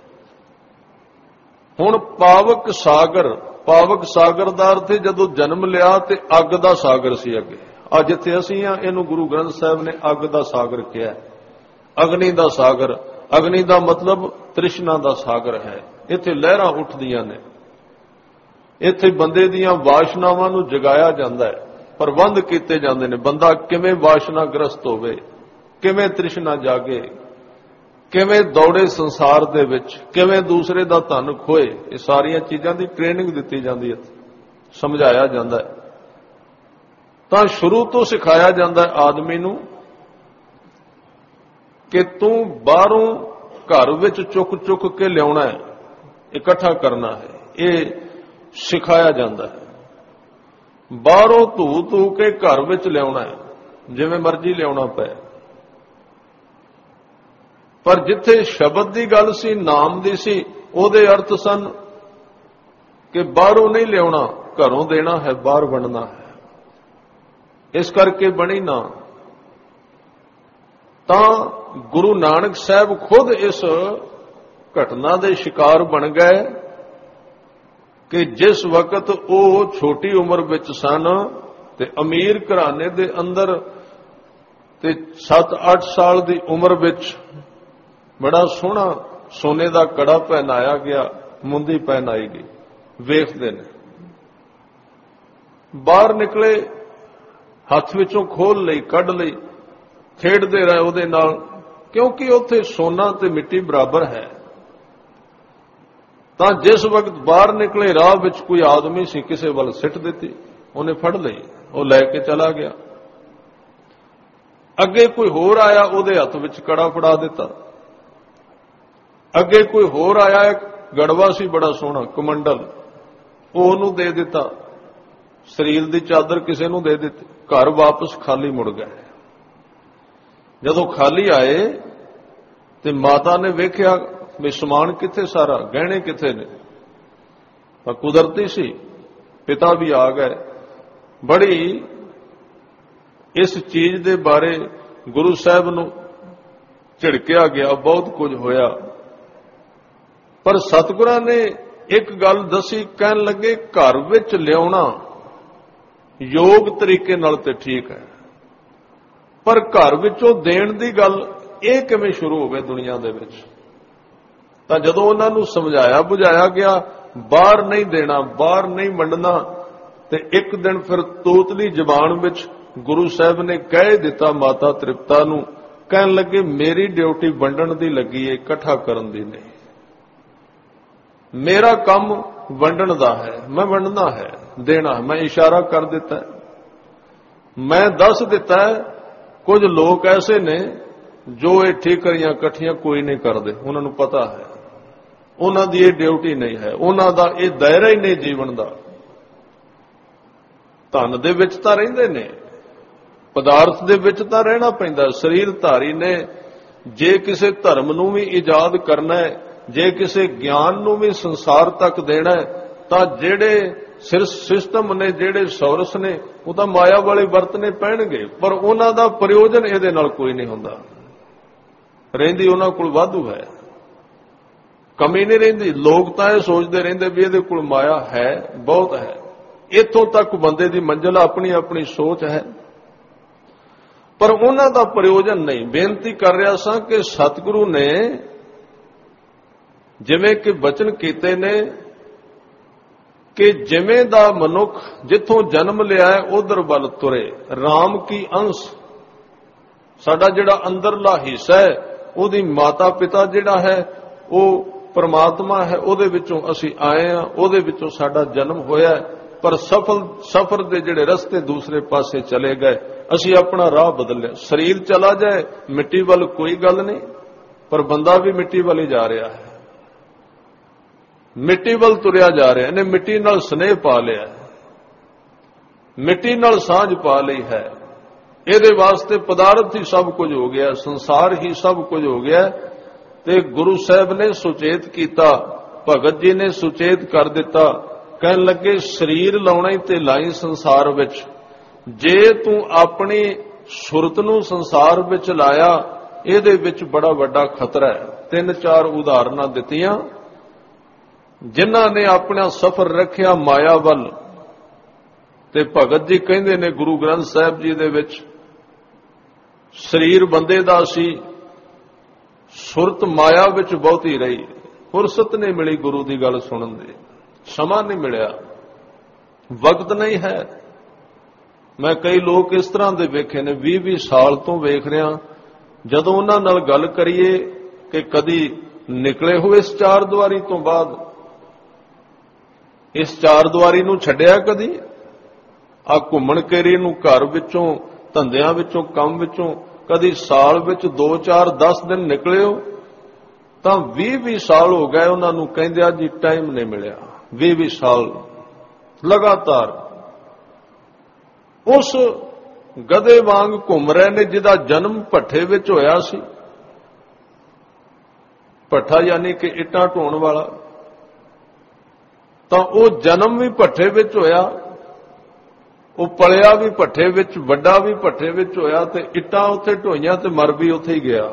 ਹੁਣ ਪਾਵਕ ਸਾਗਰ, ਪਾਵਕ ਸਾਗਰ ਦਾ ਅਰਥ ਜਦੋਂ ਜਨਮ ਲਿਆ ਤੇ ਅੱਗ ਦਾ ਸਾਗਰ ਸੀ ਅੱਗੇ। ਅੱਜ ਜਿੱਥੇ ਅਸੀਂ ਆ ਇਹਨੂੰ ਗੁਰੂ ਗ੍ਰੰਥ ਸਾਹਿਬ ਨੇ ਅੱਗ ਦਾ ਸਾਗਰ ਕਿਹਾ, ਅਗਨੀ ਦਾ ਸਾਗਰ। ਅਗਨੀ ਦਾ ਮਤਲਬ ਤ੍ਰਿਸ਼ਨਾ ਦਾ ਸਾਗਰ ਹੈ। ਇੱਥੇ ਲਹਿਰਾਂ ਉੱਠਦੀਆਂ ਨੇ, ਇੱਥੇ ਬੰਦੇ ਦੀਆਂ ਵਾਸ਼ਨਾਵਾਂ ਨੂੰ ਜਗਾਇਆ ਜਾਂਦਾ ਹੈ, ਪ੍ਰਬੰਧ ਕੀਤੇ ਜਾਂਦੇ ਨੇ। ਬੰਦਾ ਕਿਵੇਂ ਵਾਸ਼ਨਾਗ੍ਰਸਤ ਹੋਵੇ, ਕਿਵੇਂ ਤ੍ਰਿਸ਼ਨਾ ਜਾਗੇ, ਕਿਵੇਂ ਦੌੜੇ ਸੰਸਾਰ ਦੇ ਵਿੱਚ, ਕਿਵੇਂ ਦੂਸਰੇ ਦਾ ਧਨ ਖੋਏ, ਇਹ ਸਾਰੀਆਂ ਚੀਜ਼ਾਂ ਦੀ ਟ੍ਰੇਨਿੰਗ ਦਿੱਤੀ ਜਾਂਦੀ ਹੈ, ਸਮਝਾਇਆ ਜਾਂਦਾ ਹੈ। ਤਾਂ ਸ਼ੁਰੂ ਤੋਂ ਸਿਖਾਇਆ ਜਾਂਦਾ ਹੈ ਆਦਮੀ ਨੂੰ ਕਿ ਤੂੰ ਬਾਹਰੋਂ ਘਰ ਵਿੱਚ ਚੁੱਕ ਚੁੱਕ ਕੇ ਲਿਆਉਣਾ ਹੈ, ਇਕੱਠਾ ਕਰਨਾ ਹੈ। ਇਹ ਸਿਖਾਇਆ ਜਾਂਦਾ ਹੈ। ਬਾਹਰੋਂ ਧੂ ਧੂ ਕੇ ਘਰ ਵਿੱਚ ਲਿਆਉਣਾ ਹੈ, ਜਿਵੇਂ ਮਰਜ਼ੀ ਲਿਆਉਣਾ ਪਏ। ਪਰ ਜਿੱਥੇ ਸ਼ਬਦ ਦੀ ਗੱਲ ਸੀ, ਨਾਮ ਦੀ ਸੀ, ਉਹਦੇ ਅਰਥ ਸਨ ਕਿ ਬਾਹਰੋਂ ਨਹੀਂ ਲਿਆਉਣਾ, ਘਰੋਂ ਦੇਣਾ ਹੈ, ਬਾਹਰ ਵੰਡਣਾ ਹੈ। ਇਸ ਕਰਕੇ ਬਣੀ ਨਾ। ਤਾਂ ਗੁਰੂ ਨਾਨਕ ਸਾਹਿਬ ਖੁਦ ਇਸ ਘਟਨਾ ਦੇ ਸ਼ਿਕਾਰ ਬਣ ਗਏ ਕਿ ਜਿਸ ਵਕਤ ਉਹ ਛੋਟੀ ਉਮਰ ਵਿੱਚ ਸਨ ਤੇ ਅਮੀਰ ਘਰਾਣੇ ਦੇ ਅੰਦਰ ਤੇ 7-8 ਸਾਲ ਦੀ ਉਮਰ ਵਿੱਚ ਬੜਾ ਸੋਹਣਾ ਸੋਨੇ ਦਾ ਕੜਾ ਪਹਿਨਾਇਆ ਗਿਆ, ਮੁੰਦੀ ਪਹਿਨਾਈ ਗਈ। ਵੇਖਦੇ ਨੇ, ਬਾਹਰ ਨਿਕਲੇ, ਹੱਥ ਵਿੱਚੋਂ ਖੋਲ ਲਈ, ਕੱਢ ਲਈ, ਖੇਡਦੇ ਰਹੇ ਉਹਦੇ ਨਾਲ, ਕਿਉਂਕਿ ਉੱਥੇ ਸੋਨਾ ਤੇ ਮਿੱਟੀ ਬਰਾਬਰ ਹੈ। ਤਾਂ ਜਿਸ ਵਕਤ ਬਾਹਰ ਨਿਕਲੇ, ਰਾਹ ਵਿੱਚ ਕੋਈ ਆਦਮੀ ਸੀ, ਕਿਸੇ ਵੱਲ ਸਿੱਟ ਦਿੱਤੀ, ਉਹਨੇ ਫੜ ਲਈ, ਉਹ ਲੈ ਕੇ ਚਲਾ ਗਿਆ। ਅੱਗੇ ਕੋਈ ਹੋਰ ਆਇਆ, ਉਹਦੇ ਹੱਥ ਵਿੱਚ ਕੜਾ ਫੜਾ ਦਿੱਤਾ। ਅੱਗੇ ਕੋਈ ਹੋਰ ਆਇਆ, ਇੱਕ ਗੜਵਾ ਸੀ ਬੜਾ ਸੋਹਣਾ, ਕਮੰਡਲ, ਉਹ ਉਹਨੂੰ ਦੇ ਦਿੱਤਾ। ਸਰੀਰ ਦੀ ਚਾਦਰ ਕਿਸੇ ਨੂੰ ਦੇ ਦਿੱਤੀ। ਘਰ ਵਾਪਸ ਖਾਲੀ ਮੁੜ ਗਏ। ਜਦੋਂ ਖਾਲੀ ਆਏ ਤੇ ਮਾਤਾ ਨੇ ਵੇਖਿਆ ਵੀ ਸਮਾਨ ਕਿੱਥੇ, ਸਾਰਾ ਗਹਿਣੇ ਕਿੱਥੇ ਨੇ। ਪਰ ਕੁਦਰਤੀ ਸੀ, ਪਿਤਾ ਵੀ ਆ ਗਏ। ਬੜੀ ਇਸ ਚੀਜ਼ ਦੇ ਬਾਰੇ ਗੁਰੂ ਸਾਹਿਬ ਨੂੰ ਝਿੜਕਿਆ ਗਿਆ, ਬਹੁਤ ਕੁਝ ਹੋਇਆ। ਪਰ ਸਤਿਗੁਰਾਂ ਨੇ ਇੱਕ ਗੱਲ ਦੱਸੀ, ਕਹਿਣ ਲੱਗੇ ਘਰ ਵਿੱਚ ਲਿਆਉਣਾ ਯੋਗ ਤਰੀਕੇ ਨਾਲ ਤੇ ਠੀਕ ਹੈ, ਪਰ ਘਰ ਵਿੱਚੋਂ ਦੇਣ ਦੀ ਗੱਲ ਇਹ ਕਿਵੇਂ ਸ਼ੁਰੂ ਹੋਵੇ ਦੁਨੀਆ ਦੇ ਵਿੱਚ। ਤਾਂ ਜਦੋਂ ਉਹਨਾਂ ਨੂੰ ਸਮਝਾਇਆ ਬੁਝਾਇਆ ਗਿਆ, ਬਾਹਰ ਨਹੀਂ ਦੇਣਾ, ਬਾਹਰ ਨਹੀਂ ਵੰਡਣਾ, ਤੇ ਇੱਕ ਦਿਨ ਫਿਰ ਤੋਤਲੀ ਜ਼ਬਾਨ ਵਿੱਚ ਗੁਰੂ ਸਾਹਿਬ ਨੇ ਕਹਿ ਦਿੱਤਾ ਮਾਤਾ ਤ੍ਰਿਪਤਾ ਨੂੰ, ਕਹਿਣ ਲੱਗੇ ਮੇਰੀ ਡਿਊਟੀ ਵੰਡਣ ਦੀ ਲੱਗੀ ਹੈ, ਇਕੱਠਾ ਕਰਨ ਦੀ ਨਹੀਂ। ਮੇਰਾ ਕੰਮ ਵੰਡਣ ਦਾ ਹੈ, ਮੈਂ ਵੰਡਣਾ ਹੈ, ਦੇਣਾ ਹੈ। ਮੈਂ ਇਸ਼ਾਰਾ ਕਰ ਦਿੱਤਾ, ਮੈਂ ਦੱਸ ਦਿੱਤਾ। ਕੁਝ ਲੋਕ ਐਸੇ ਨੇ ਜੋ ਇਹ ਠੀਕਰੀਆਂ ਇਕੱਠੀਆਂ ਕੋਈ ਨਹੀਂ ਕਰਦੇ, ਉਹਨਾਂ ਨੂੰ ਪਤਾ ਹੈ ਉਹਨਾਂ ਦੀ ਇਹ ਡਿਊਟੀ ਨਹੀਂ ਹੈ, ਉਹਨਾਂ ਦਾ ਇਹ ਦਾਇਰਾ ਹੀ ਨਹੀਂ ਜੀਵਨ ਦਾ। ਧਨ ਦੇ ਵਿੱਚ ਤਾਂ ਰਹਿੰਦੇ ਨੇ, ਪਦਾਰਥ ਦੇ ਵਿੱਚ ਤਾਂ ਰਹਿਣਾ ਪੈਂਦਾ। ਸਰੀਰ ਧਾਰੀ ਨੇ, ਜੇ ਕਿਸੇ ਧਰਮ ਨੂੰ ਵੀ ਇਜਾਦ ਕਰਨਾ ਹੈ, ਜੇ ਕਿਸੇ ਗਿਆਨ ਨੂੰ ਵੀ ਸੰਸਾਰ ਤੱਕ ਦੇਣਾ ਹੈ, ਤਾਂ ਜਿਹੜੇ ਸਿਸਟਮ ਨੇ, ਜਿਹੜੇ ਸੋਰਸ ਨੇ, ਉਹ ਤਾਂ ਮਾਇਆ ਵਾਲੇ ਵਰਤਨੇ ਪੈਣਗੇ, ਪਰ ਉਹਨਾਂ ਦਾ ਪ੍ਰਯੋਜਨ ਇਹਦੇ ਨਾਲ ਕੋਈ ਨਹੀਂ ਹੁੰਦਾ। ਰਹਿੰਦੀ ਉਹਨਾਂ ਕੋਲ ਵਾਧੂ ਹੈ, ਕਮੀ ਨਹੀਂ ਰਹਿੰਦੀ। ਲੋਕ ਤਾਂ ਇਹ ਸੋਚਦੇ ਰਹਿੰਦੇ ਵੀ ਇਹਦੇ ਕੋਲ ਮਾਇਆ ਹੈ, ਬਹੁਤ ਹੈ। ਇੱਥੋਂ ਤੱਕ ਬੰਦੇ ਦੀ ਮੰਜ਼ਿਲ ਆਪਣੀ ਆਪਣੀ ਸੋਚ ਹੈ, ਪਰ ਉਹਨਾਂ ਦਾ ਪ੍ਰਯੋਜਨ ਨਹੀਂ। ਬੇਨਤੀ ਕਰ ਰਿਹਾ ਸਾਂ ਕਿ ਸਤਿਗੁਰੂ ਨੇ ਜਿਵੇਂ ਕਿ ਬਚਨ ਕੀਤੇ ਨੇ ਕਿ ਜਿਵੇਂ ਦਾ ਮਨੁੱਖ ਜਿੱਥੋਂ ਜਨਮ ਲਿਆ ਹੈ ਉਧਰ ਵੱਲ ਤੁਰੇ। ਰਾਮ ਕੀ ਅੰਸ਼, ਸਾਡਾ ਜਿਹੜਾ ਅੰਦਰਲਾ ਹਿੱਸਾ ਹੈ, ਉਹਦੀ ਮਾਤਾ ਪਿਤਾ ਜਿਹੜਾ ਹੈ ਉਹ ਪਰਮਾਤਮਾ ਹੈ, ਉਹਦੇ ਵਿੱਚੋਂ ਅਸੀਂ ਆਏ ਹਾਂ, ਉਹਦੇ ਵਿੱਚੋਂ ਸਾਡਾ ਜਨਮ ਹੋਇਆ, ਪਰ ਸਫਰ ਦੇ ਜਿਹੜੇ ਰਸਤੇ ਦੂਸਰੇ ਪਾਸੇ ਚਲੇ ਗਏ, ਅਸੀਂ ਆਪਣਾ ਰਾਹ ਬਦਲਿਆ। ਸਰੀਰ ਚਲਾ ਜਾਏ ਮਿੱਟੀ ਵੱਲ ਕੋਈ ਗੱਲ ਨਹੀਂ, ਪਰ ਬੰਦਾ ਵੀ ਮਿੱਟੀ ਵੱਲ ਹੀ ਜਾ ਰਿਹਾ ਹੈ, ਮਿੱਟੀ ਵੱਲ ਤੁਰਿਆ ਜਾ ਰਿਹਾ। ਇਹਨੇ ਮਿੱਟੀ ਨਾਲ ਸਨੇਹ ਪਾ ਲਿਆ, ਮਿੱਟੀ ਨਾਲ ਸਾਂਝ ਪਾ ਲਈ ਹੈ। ਇਹਦੇ ਵਾਸਤੇ ਪਦਾਰਥ ਹੀ ਸਭ ਕੁਝ ਹੋ ਗਿਆ, ਸੰਸਾਰ ਹੀ ਸਭ ਕੁਝ ਹੋ ਗਿਆ। ਤੇ ਗੁਰੂ ਸਾਹਿਬ ਨੇ ਸੁਚੇਤ ਕੀਤਾ, ਭਗਤ ਜੀ ਨੇ ਸੁਚੇਤ ਕਰ ਦਿੱਤਾ, ਕਹਿਣ ਲੱਗੇ ਸਰੀਰ ਲਾਉਣਾ ਹੀ ਤੇ ਲਾਈ ਸੰਸਾਰ ਵਿੱਚ। ਜੇ ਤੂੰ ਆਪਣੀ ਸੁਰਤ ਨੂੰ ਸੰਸਾਰ ਵਿੱਚ ਲਾਇਆ, ਇਹਦੇ ਵਿੱਚ ਬੜਾ ਵੱਡਾ ਖਤਰਾ ਹੈ। 3-4 ਉਦਾਹਰਨਾਂ ਦਿੱਤੀਆਂ। ਜਿਨ੍ਹਾਂ ਨੇ ਆਪਣਾ ਸਫ਼ਰ ਰੱਖਿਆ ਮਾਇਆ ਵੱਲ, ਤੇ ਭਗਤ ਜੀ ਕਹਿੰਦੇ ਨੇ ਗੁਰੂ ਗ੍ਰੰਥ ਸਾਹਿਬ ਜੀ ਦੇ ਵਿੱਚ, ਸਰੀਰ ਬੰਦੇ ਦਾ ਸੀ, ਸੁਰਤ ਮਾਇਆ ਵਿੱਚ ਬਹੁਤੀ ਰਹੀ, ਫੁਰਸਤ ਨਹੀਂ ਮਿਲੀ ਗੁਰੂ ਦੀ ਗੱਲ ਸੁਣਨ ਦੀ, ਸਮਾਂ ਨਹੀਂ ਮਿਲਿਆ, ਵਕਤ ਨਹੀਂ ਹੈ। ਮੈਂ ਕਈ ਲੋਕ ਇਸ ਤਰ੍ਹਾਂ ਦੇ ਵੇਖੇ ਨੇ, 20-20 ਸਾਲ ਤੋਂ ਵੇਖ ਰਿਹਾ, ਜਦੋਂ ਉਹਨਾਂ ਨਾਲ ਗੱਲ ਕਰੀਏ ਕਿ ਕਦੀ ਨਿਕਲੇ ਹੋਏ ਇਸ ਚਾਰ ਦੀਵਾਰੀ ਤੋਂ ਬਾਅਦ, ਇਸ ਚਾਰ ਦੀਵਾਰੀ ਨੂੰ ਛੱਡਿਆ ਕਦੀ, ਆ ਘੁੰਮਣ ਘੇਰੀ ਨੂੰ ਘਰ ਵਿੱਚੋਂ, ਧੰਦਿਆਂ ਵਿੱਚੋਂ, ਕੰਮ ਵਿੱਚੋਂ, ਕਦੀ ਸਾਲ ਵਿੱਚ 2-4-10 ਦਿਨ ਨਿਕਲਿਓ, ਤਾਂ 20-20 ਸਾਲ ਹੋ ਗਏ ਉਹਨਾਂ ਨੂੰ ਕਹਿੰਦੇ ਜੀ ਟਾਈਮ ਨਹੀਂ ਮਿਲਿਆ। 20-20 ਸਾਲ ਲਗਾਤਾਰ ਉਸ ਗਧੇ ਵਾਂਗ ਘੁੰਮ ਰਹੇ ਨੇ ਜਿਹਦਾ ਜਨਮ ਭੱਠੇ ਵਿੱਚ ਹੋਇਆ ਸੀ। ਭੱਠਾ ਯਾਨੀ ਕਿ ਇੱਟਾਂ ਢੋਣ ਵਾਲਾ, ਤਾਂ ਉਹ ਜਨਮ ਵੀ ਭੱਠੇ ਵਿੱਚ ਹੋਇਆ, ਉਹ ਪਲਿਆ ਵੀ ਭੱਠੇ ਵਿੱਚ, ਵੱਡਾ ਵੀ ਭੱਠੇ ਵਿੱਚ ਹੋਇਆ, ਤੇ ਇੱਟਾਂ ਉੱਥੇ ਢੋਈਆਂ ਤੇ ਮਰ ਵੀ ਉੱਥੇ ਹੀ ਗਿਆ।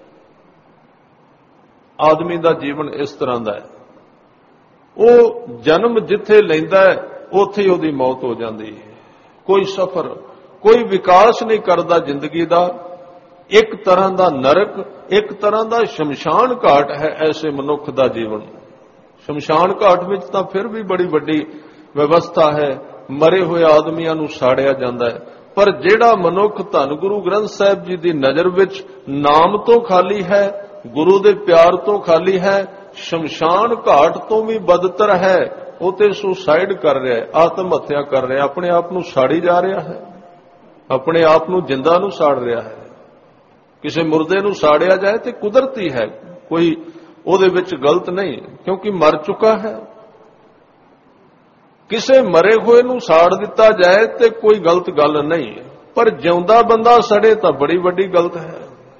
ਆਦਮੀ ਦਾ ਜੀਵਨ ਇਸ ਤਰ੍ਹਾਂ ਦਾ ਹੈ, ਉਹ ਜਨਮ ਜਿੱਥੇ ਲੈਂਦਾ ਹੈ ਉੱਥੇ ਹੀ ਉਹਦੀ ਮੌਤ ਹੋ ਜਾਂਦੀ ਹੈ। ਕੋਈ ਸਫ਼ਰ, ਕੋਈ ਵਿਕਾਸ ਨਹੀਂ ਕਰਦਾ ਜ਼ਿੰਦਗੀ ਦਾ। ਇੱਕ ਤਰ੍ਹਾਂ ਦਾ ਨਰਕ, ਇੱਕ ਤਰ੍ਹਾਂ ਦਾ ਸ਼ਮਸ਼ਾਨ ਘਾਟ ਹੈ ਐਸੇ ਮਨੁੱਖ ਦਾ ਜੀਵਨ। ਸ਼ਮਸ਼ਾਨ ਘਾਟ ਵਿੱਚ ਤਾਂ ਫਿਰ ਵੀ ਬੜੀ ਵੱਡੀ ਵਿਵਸਥਾ ਹੈ, ਮਰੇ ਹੋਏ ਆਦਮੀਆਂ ਨੂੰ ਸਾੜਿਆ ਜਾਂਦਾ ਹੈ, ਪਰ ਜਿਹੜਾ ਮਨੁੱਖ ਧੰਨ ਗੁਰੂ ਗ੍ਰੰਥ ਸਾਹਿਬ ਜੀ ਦੀ ਨਜ਼ਰ ਵਿੱਚ ਨਾਮ ਤੋਂ ਖਾਲੀ ਹੈ, ਗੁਰੂ ਦੇ ਪਿਆਰ ਤੋਂ ਖਾਲੀ ਹੈ, ਸ਼ਮਸ਼ਾਨ ਘਾਟ ਤੋਂ ਵੀ ਬਦਤਰ ਹੈ, ਉਹ ਤੇ ਸੁਸਾਈਡ ਕਰ ਰਿਹਾ ਹੈ, ਆਤਮ ਹੱਤਿਆ ਕਰ ਰਿਹਾ, ਆਪਣੇ ਆਪ ਨੂੰ ਸਾੜੀ ਜਾ ਰਿਹਾ ਹੈ, ਆਪਣੇ ਆਪ ਨੂੰ ਜਿੰਦਾ ਨੂੰ ਸਾੜ ਰਿਹਾ ਹੈ। ਕਿਸੇ ਮੁਰਦੇ ਨੂੰ ਸਾੜਿਆ ਜਾਏ ਤੇ ਕੁਦਰਤੀ ਹੈ, ਕੋਈ ਉਹਦੇ ਵਿੱਚ ਗਲਤ ਨਹੀਂ, ਕਿਉਂਕਿ ਮਰ ਚੁੱਕਾ ਹੈ। ਕਿਸੇ ਮਰੇ ਹੋਏ ਨੂੰ ਸਾੜ ਦਿੱਤਾ ਜਾਏ ਤੇ ਕੋਈ ਗਲਤ ਗੱਲ ਨਹੀਂ, ਪਰ ਜਿਉਂਦਾ ਬੰਦਾ ਸੜੇ ਤਾਂ ਬੜੀ ਵੱਡੀ ਗਲਤ ਹੈ।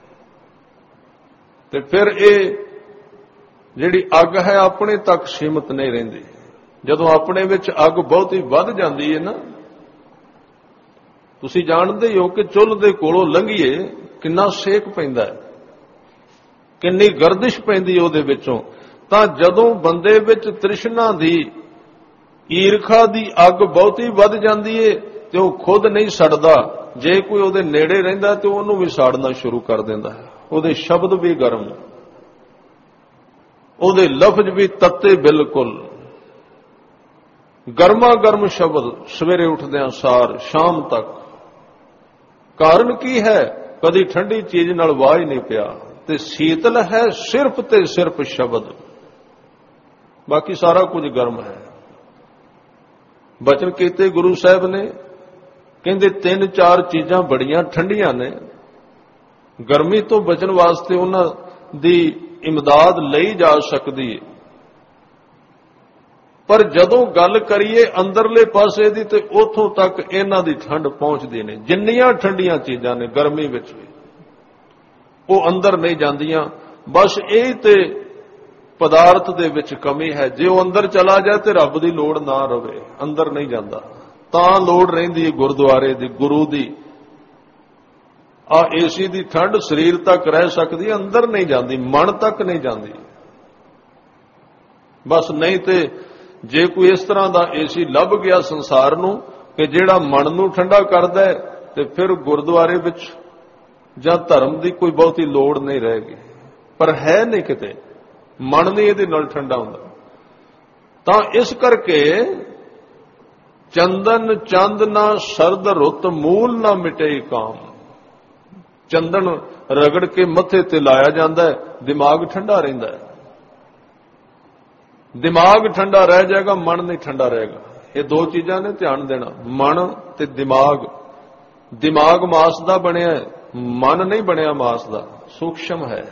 ਤੇ ਫਿਰ ਇਹ ਜਿਹੜੀ ਅੱਗ ਹੈ ਆਪਣੇ ਤੱਕ ਸੀਮਤ ਨਹੀਂ ਰਹਿੰਦੀ। ਜਦੋਂ ਆਪਣੇ ਵਿੱਚ ਅੱਗ ਬਹੁਤੀ ਵੱਧ ਜਾਂਦੀ ਹੈ ਨਾ, ਤੁਸੀਂ ਜਾਣਦੇ ਹੋ ਕਿ ਚੁੱਲ੍ਹ ਦੇ ਕੋਲੋਂ ਲੰਘੀਏ ਕਿੰਨਾ ਸੇਕ ਪੈਂਦਾ ਹੈ, ਕਿੰਨੀ ਗਰਦਿਸ਼ ਪੈਂਦੀ ਉਹਦੇ ਵਿੱਚੋਂ। ਤਾਂ ਜਦੋਂ ਬੰਦੇ ਵਿੱਚ ਤ੍ਰਿਸ਼ਨਾ ਦੀ, ਈਰਖਾ ਦੀ ਅੱਗ ਬਹੁਤੀ ਵੱਧ ਜਾਂਦੀ ਏ ਤੇ ਉਹ ਖੁਦ ਨਹੀਂ ਸੜਦਾ, ਜੇ ਕੋਈ ਉਹਦੇ ਨੇੜੇ ਰਹਿੰਦਾ ਤੇ ਉਹਨੂੰ ਵੀ ਸਾੜਨਾ ਸ਼ੁਰੂ ਕਰ ਦਿੰਦਾ ਹੈ। ਉਹਦੇ ਸ਼ਬਦ ਵੀ ਗਰਮ, ਉਹਦੇ ਲਫ਼ਜ਼ ਵੀ ਤੱਤੇ, ਬਿਲਕੁਲ ਗਰਮਾ ਗਰਮ ਸ਼ਬਦ ਸਵੇਰੇ ਉੱਠਦਿਆਂ ਸਾਰ ਸ਼ਾਮ ਤੱਕ। ਕਾਰਨ ਕੀ ਹੈ? ਕਦੀ ਠੰਡੀ ਚੀਜ਼ ਨਾਲ ਵਾਹ ਹੀ ਨਹੀਂ ਪਿਆ, ਤੇ ਸ਼ੀਤਲ ਹੈ ਸਿਰਫ ਤੇ ਸਿਰਫ ਸ਼ਬਦ, ਬਾਕੀ ਸਾਰਾ ਕੁਝ ਗਰਮ ਹੈ। ਬਚਨ ਕੀਤੇ ਗੁਰੂ ਸਾਹਿਬ ਨੇ, ਕਹਿੰਦੇ 3-4 ਚੀਜ਼ਾਂ ਬੜੀਆਂ ਠੰਡੀਆਂ ਨੇ, ਗਰਮੀ ਤੋਂ ਬਚਣ ਵਾਸਤੇ ਉਹਨਾਂ ਦੀ ਇਮਦਾਦ ਲਈ ਜਾ ਸਕਦੀ ਹੈ, ਪਰ ਜਦੋਂ ਗੱਲ ਕਰੀਏ ਅੰਦਰਲੇ ਪਾਸੇ ਦੀ ਤੇ ਉੱਥੋਂ ਤੱਕ ਇਹਨਾਂ ਦੀ ਠੰਡ ਪਹੁੰਚਦੀ ਨਹੀਂ। ਜਿੰਨੀਆਂ ਠੰਡੀਆਂ ਚੀਜ਼ਾਂ ਨੇ ਗਰਮੀ ਵਿੱਚ ਵੀ, ਉਹ ਅੰਦਰ ਨਹੀਂ ਜਾਂਦੀਆਂ। ਬਸ ਇਹ ਤੇ ਪਦਾਰਥ ਦੇ ਵਿੱਚ ਕਮੀ ਹੈ। ਜੇ ਉਹ ਅੰਦਰ ਚਲਾ ਜਾਏ ਤੇ ਰੱਬ ਦੀ ਲੋੜ ਨਾ ਰਵੇ, ਅੰਦਰ ਨਹੀਂ ਜਾਂਦਾ, ਤਾਂ ਲੋੜ ਰਹਿੰਦੀ ਹੈ ਗੁਰਦੁਆਰੇ ਦੀ, ਗੁਰੂ ਦੀ। ਏਸੀ ਦੀ ਠੰਡ ਸਰੀਰ ਤੱਕ ਰਹਿ ਸਕਦੀ ਹੈ, ਅੰਦਰ ਨਹੀਂ ਜਾਂਦੀ, ਮਨ ਤੱਕ ਨਹੀਂ ਜਾਂਦੀ। ਬਸ ਨਹੀਂ ਤੇ ਜੇ ਕੋਈ ਇਸ ਤਰ੍ਹਾਂ ਦਾ ਏਸੀ ਲੱਭ ਗਿਆ ਸੰਸਾਰ ਨੂੰ ਕਿ ਜਿਹੜਾ ਮਨ ਨੂੰ ਠੰਡਾ ਕਰਦਾ ਹੈ, ਤੇ ਫਿਰ ਗੁਰਦੁਆਰੇ ਵਿੱਚ ਜਾਂ ਧਰਮ ਦੀ ਕੋਈ ਬਹੁਤੀ ਲੋੜ ਨਹੀਂ ਰਹੇਗੀ। ਪਰ ਹੈ ਨਹੀਂ ਕਿਤੇ, ਮਨ ਨਹੀਂ ਇਹਦੇ ਨਾਲ ਠੰਡਾ ਹੁੰਦਾ। ਤਾਂ ਇਸ ਕਰਕੇ ਚੰਦਨ ਚੰਦ ਨਾ ਸਰਦ ਰੁੱਤ ਮੂਲ ਨਾ ਮਿਟੇ ਕਾਮ। ਚੰਦਨ ਰਗੜ ਕੇ ਮੱਥੇ ਤੇ ਲਾਇਆ ਜਾਂਦਾ ਹੈ, ਦਿਮਾਗ ਠੰਡਾ ਰਹਿੰਦਾ ਹੈ। ਦਿਮਾਗ ਠੰਡਾ ਰਹਿ ਜਾਏਗਾ, ਮਨ ਨਹੀਂ ਠੰਡਾ ਰਹੇਗਾ। ਇਹ ਦੋ ਚੀਜ਼ਾਂ ਨੇ ਧਿਆਨ ਦੇਣਾ, ਮਨ ਤੇ ਦਿਮਾਗ। ਦਿਮਾਗ ਮਾਸ ਦਾ ਬਣਿਆ, ਮਨ ਨਹੀਂ ਬਣਿਆ ਮਾਸ ਦਾ, ਸੂਖਸ਼ਮ ਹੈ।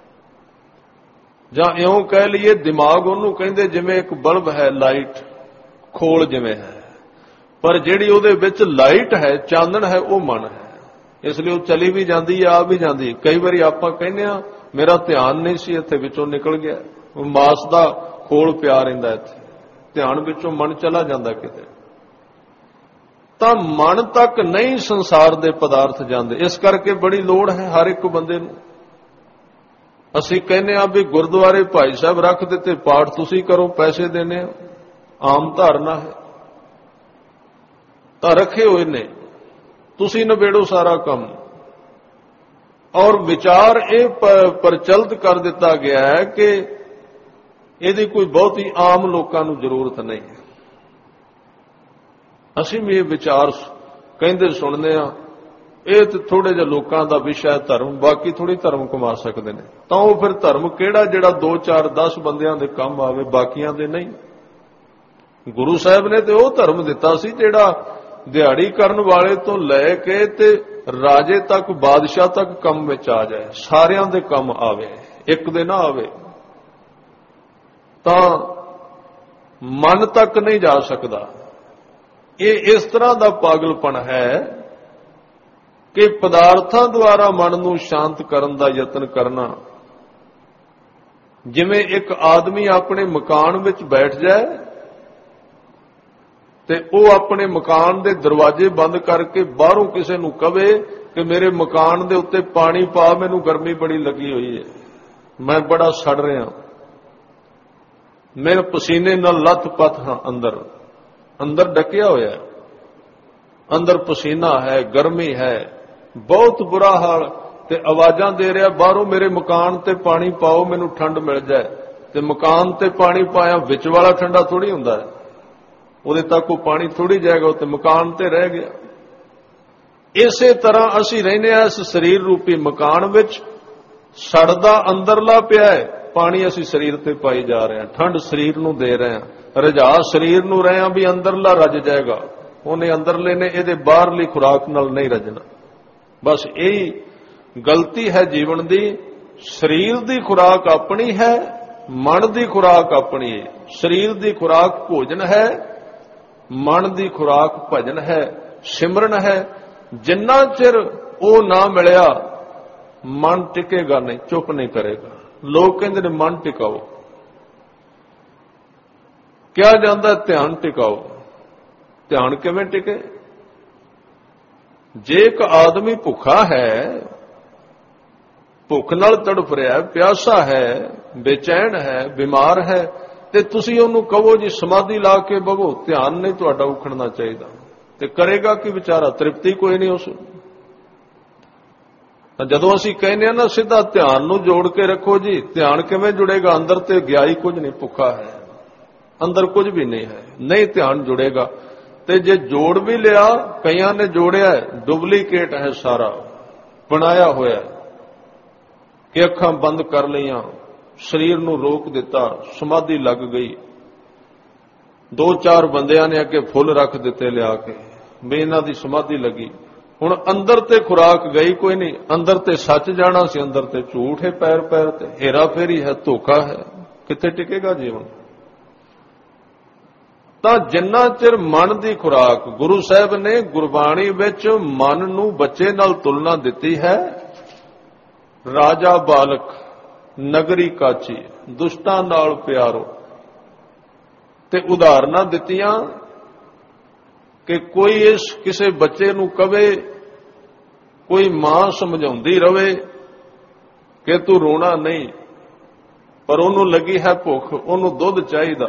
ਜਾਂ ਇਉਂ ਕਹਿ ਲਈਏ, ਦਿਮਾਗ ਉਹਨੂੰ ਕਹਿੰਦੇ ਜਿਵੇਂ ਇੱਕ ਬਲਬ ਹੈ, ਲਾਈਟ ਖੋਲ ਜਿਵੇਂ ਹੈ, ਪਰ ਜਿਹੜੀ ਉਹਦੇ ਵਿੱਚ ਲਾਈਟ ਹੈ, ਚਾਨਣ ਹੈ, ਉਹ ਮਨ ਹੈ। ਇਸ ਲਈ ਉਹ ਚਲੀ ਵੀ ਜਾਂਦੀ ਹੈ, ਆ ਵੀ ਜਾਂਦੀ। ਕਈ ਵਾਰੀ ਆਪਾਂ ਕਹਿੰਦੇ ਆ ਮੇਰਾ ਧਿਆਨ ਨਹੀਂ ਸੀ ਇੱਥੇ, ਵਿੱਚੋਂ ਨਿਕਲ ਗਿਆ। ਉਹ ਮਾਸ ਦਾ ਖੋਲ ਪਿਆ ਰਹਿੰਦਾ ਇੱਥੇ, ਧਿਆਨ ਵਿੱਚੋਂ ਮਨ ਚਲਾ ਜਾਂਦਾ ਕਿਤੇ। ਤਾਂ ਮਨ ਤੱਕ ਨਹੀਂ ਸੰਸਾਰ ਦੇ ਪਦਾਰਥ ਜਾਂਦੇ। ਇਸ ਕਰਕੇ ਬੜੀ ਲੋੜ ਹੈ ਹਰ ਇੱਕ ਬੰਦੇ ਨੂੰ। ਅਸੀਂ ਕਹਿੰਦੇ ਆ ਵੀ ਗੁਰਦੁਆਰੇ ਭਾਈ ਸਾਹਿਬ ਰੱਖ ਦਿੱਤੇ, ਪਾਠ ਤੁਸੀਂ ਕਰੋ, ਪੈਸੇ ਦੇਣੇ ਆ, ਆਮ ਧਾਰਨਾ ਹੈ। ਤਾਂ ਰੱਖੇ ਹੋਏ ਨੇ, ਤੁਸੀਂ ਨਿਬੇੜੋ ਸਾਰਾ ਕੰਮ। ਔਰ ਵਿਚਾਰ ਇਹ ਪ੍ਰਚਲਿਤ ਕਰ ਦਿੱਤਾ ਗਿਆ ਹੈ ਕਿ ਇਹਦੀ ਕੋਈ ਬਹੁਤੀ ਆਮ ਲੋਕਾਂ ਨੂੰ ਜ਼ਰੂਰਤ ਨਹੀਂ ਹੈ। ਅਸੀਂ ਵੀ ਇਹ ਵਿਚਾਰ ਕਹਿੰਦੇ ਸੁਣਦੇ ਆ, ਇਹ ਤੇ ਥੋੜੇ ਜਿਹੇ ਲੋਕਾਂ ਦਾ ਵਿਸ਼ਾ ਹੈ ਧਰਮ, ਬਾਕੀ ਥੋੜੀ ਧਰਮ ਕਮਾ ਸਕਦੇ ਨੇ। ਤਾਂ ਉਹ ਫਿਰ ਧਰਮ ਕਿਹੜਾ ਜਿਹੜਾ 2 4 10 ਬੰਦਿਆਂ ਦੇ ਕੰਮ ਆਵੇ, ਬਾਕੀਆਂ ਦੇ ਨਹੀਂ। ਗੁਰੂ ਸਾਹਿਬ ਨੇ ਤੇ ਉਹ ਧਰਮ ਦਿੱਤਾ ਸੀ ਜਿਹੜਾ ਦਿਹਾੜੀ ਕਰਨ ਵਾਲੇ ਤੋਂ ਲੈ ਕੇ ਤੇ ਰਾਜੇ ਤੱਕ, ਬਾਦਸ਼ਾਹ ਤੱਕ ਕੰਮ ਵਿੱਚ ਆ ਜਾਏ, ਸਾਰਿਆਂ ਦੇ ਕੰਮ ਆਵੇ, ਇੱਕ ਦੇ ਨਾ ਆਵੇ। ਤਾਂ ਮਨ ਤੱਕ ਨਹੀਂ ਜਾ ਸਕਦਾ। ਇਹ ਇਸ ਤਰ੍ਹਾਂ ਦਾ ਪਾਗਲਪਣ ਹੈ ਕਿ ਪਦਾਰਥਾਂ ਦੁਆਰਾ ਮਨ ਨੂੰ ਸ਼ਾਂਤ ਕਰਨ ਦਾ ਯਤਨ ਕਰਨਾ। ਜਿਵੇਂ ਇੱਕ ਆਦਮੀ ਆਪਣੇ ਮਕਾਨ ਵਿੱਚ ਬੈਠ ਜਾਏ ਤੇ ਉਹ ਆਪਣੇ ਮਕਾਨ ਦੇ ਦਰਵਾਜ਼ੇ ਬੰਦ ਕਰਕੇ ਬਾਹਰੋਂ ਕਿਸੇ ਨੂੰ ਕਵੇ ਕਿ ਮੇਰੇ ਮਕਾਨ ਦੇ ਉੱਤੇ ਪਾਣੀ ਪਾ, ਮੈਨੂੰ ਗਰਮੀ ਬੜੀ ਲੱਗੀ ਹੋਈ ਹੈ, ਮੈਂ ਬੜਾ ਸੜ ਰਿਹਾ, ਮੇਰੇ ਪਸੀਨੇ ਨਾਲ ਲੱਥ-ਪੱਥ ਹਾਂ, ਅੰਦਰ ਡਕਿਆ ਹੋਇਆ, ਅੰਦਰ ਪਸੀਨਾ ਹੈ, ਗਰਮੀ ਹੈ, ਬਹੁਤ ਬੁਰਾ ਹਾਲ, ਤੇ ਆਵਾਜ਼ਾਂ ਦੇ ਰਿਹਾ ਬਾਹਰੋਂ ਮੇਰੇ ਮਕਾਨ ਤੇ ਪਾਣੀ ਪਾਓ, ਮੈਨੂੰ ਠੰਡ ਮਿਲ ਜਾਏ। ਤੇ ਮਕਾਨ ਤੇ ਪਾਣੀ ਪਾਇਆ, ਵਿੱਚ ਵਾਲਾ ਠੰਡਾ ਥੋੜੀ ਹੁੰਦਾ ਹੈ, ਉਹਦੇ ਤੱਕ ਉਹ ਪਾਣੀ ਥੋੜੀ ਜਾਏਗਾ, ਤੇ ਮਕਾਨ ਤੇ ਰਹਿ ਗਿਆ। ਇਸੇ ਤਰ੍ਹਾਂ ਅਸੀਂ ਰਹਿੰਦੇ ਹਾਂ ਇਸ ਸਰੀਰ ਰੂਪੀ ਮਕਾਨ ਵਿੱਚ, ਸੜਦਾ ਅੰਦਰਲਾ ਪਿਆ ਹੈ, ਪਾਣੀ ਅਸੀਂ ਸਰੀਰ ਤੇ ਪਾਈ ਜਾ ਰਹੇ ਹਾਂ, ਠੰਡ ਸਰੀਰ ਨੂੰ ਦੇ ਰਹੇ ਹਾਂ, ਰਜਾ ਸਰੀਰ ਨੂੰ ਰਹੇ ਹਾਂ ਵੀ ਅੰਦਰਲਾ ਰੱਜ ਜਾਏਗਾ। ਉਹਨੇ ਅੰਦਰਲੇ ਨੇ ਇਹਦੇ ਬਾਹਰਲੀ ਖੁਰਾਕ ਨਾਲ ਨਹੀਂ ਰੱਜਣਾ। ਬਸ ਇਹੀ ਗਲਤੀ ਹੈ ਜੀਵਨ ਦੀ। ਸਰੀਰ ਦੀ ਖੁਰਾਕ ਆਪਣੀ ਹੈ, ਮਨ ਦੀ ਖੁਰਾਕ ਆਪਣੀ ਹੈ। ਸਰੀਰ ਦੀ ਖੁਰਾਕ ਭੋਜਨ ਹੈ, ਮਨ ਦੀ ਖੁਰਾਕ ਭਜਨ ਹੈ, ਸਿਮਰਨ ਹੈ। ਜਿੰਨਾ ਚਿਰ ਉਹ ਨਾ ਮਿਲਿਆ ਮਨ ਟਿਕੇਗਾ ਨਹੀਂ, ਚੁੱਪ ਨਹੀਂ ਕਰੇਗਾ। ਲੋਕ ਕਹਿੰਦੇ ਨੇ ਮਨ ਟਿਕਾਓ, ਕਿਹਾ ਜਾਂਦਾ ਧਿਆਨ ਟਿਕਾਓ। ਧਿਆਨ ਕਿਵੇਂ ਟਿਕੇ? ਜੇ ਇੱਕ ਆਦਮੀ ਭੁੱਖਾ ਹੈ, ਭੁੱਖ ਨਾਲ ਤੜਫ ਰਿਹਾ, ਪਿਆਸਾ ਹੈ, ਬੇਚੈਨ ਹੈ, ਬਿਮਾਰ ਹੈ, ਤੇ ਤੁਸੀਂ ਉਹਨੂੰ ਕਹੋ ਜੀ ਸਮਾਧੀ ਲਾ ਕੇ ਬਵੋ, ਧਿਆਨ ਨਹੀਂ ਤੁਹਾਡਾ ਉਖੜਨਾ ਚਾਹੀਦਾ, ਤੇ ਕਰੇਗਾ ਕਿ ਵਿਚਾਰਾ? ਤ੍ਰਿਪਤੀ ਕੋਈ ਨਹੀਂ ਉਸ। ਜਦੋਂ ਅਸੀਂ ਕਹਿੰਦੇ ਆ ਨਾ ਸਿੱਧਾ ਧਿਆਨ ਨੂੰ ਜੋੜ ਕੇ ਰੱਖੋ ਜੀ, ਧਿਆਨ ਕਿਵੇਂ ਜੁੜੇਗਾ? ਅੰਦਰ ਤੇ ਗਿਆ ਹੀ ਕੁਝ ਨਹੀਂ, ਭੁੱਖਾ ਹੈ, ਅੰਦਰ ਕੁਝ ਵੀ ਨਹੀਂ ਹੈ, ਨਹੀਂ ਧਿਆਨ ਜੁੜੇਗਾ। ਤੇ ਜੇ ਜੋੜ ਵੀ ਲਿਆ, ਕਈਆਂ ਨੇ ਜੋੜਿਆ, ਡੁਪਲੀਕੇਟ ਹੈ, ਸਾਰਾ ਬਣਾਇਆ ਹੋਇਆ ਕਿ ਅੱਖਾਂ ਬੰਦ ਕਰ ਲਈਆਂ, ਸਰੀਰ ਨੂੰ ਰੋਕ ਦਿੱਤਾ, ਸਮਾਧੀ ਲੱਗ ਗਈ। 2-4 ਬੰਦਿਆਂ ਨੇ ਅੱਗੇ ਫੁੱਲ ਰੱਖ ਦਿੱਤੇ ਲਿਆ ਕੇ ਵੀ ਇਹਨਾਂ ਦੀ ਸਮਾਧੀ ਲੱਗੀ। ਹੁਣ ਅੰਦਰ ਤੇ ਖੁਰਾਕ ਗਈ ਕੋਈ ਨਹੀਂ, ਅੰਦਰ ਤੇ ਸੱਚ ਜਾਣਾ ਸੀ, ਅੰਦਰ ਤੇ ਝੂਠ ਹੈ, ਪੈਰ ਪੈਰ ਤੇ ਹੇਰਾ ਫੇਰੀ ਹੈ, ਧੋਖਾ ਹੈ, ਕਿੱਥੇ ਟਿਕੇਗਾ ਜੀਵਨ? ਤਾਂ ਜਿੰਨਾ ਚਿਰ ਮਨ ਦੀ ਖੁਰਾਕ, ਗੁਰੂ ਸਾਹਿਬ ਨੇ ਗੁਰਬਾਣੀ ਵਿੱਚ ਮਨ ਨੂੰ ਬੱਚੇ ਨਾਲ ਤੁਲਨਾ ਦਿੱਤੀ ਹੈ। ਰਾਜਾ ਬਾਲਕ ਨਗਰੀ ਕਾਚੀ, ਦੁਸ਼ਟਾਂ ਨਾਲ ਪਿਆਰੋ। ਤੇ ਉਦਾਹਰਨਾਂ ਦਿੱਤੀਆਂ ਕਿ ਕੋਈ ਇਸ ਕਿਸੇ ਬੱਚੇ ਨੂੰ ਕਵੇ, ਕੋਈ ਮਾਂ ਸਮਝਾਉਂਦੀ ਰਵੇ ਕਿ ਤੂੰ ਰੋਣਾ ਨਹੀਂ, ਪਰ ਉਹਨੂੰ ਲੱਗੀ ਹੈ ਭੁੱਖ, ਉਹਨੂੰ ਦੁੱਧ ਚਾਹੀਦਾ,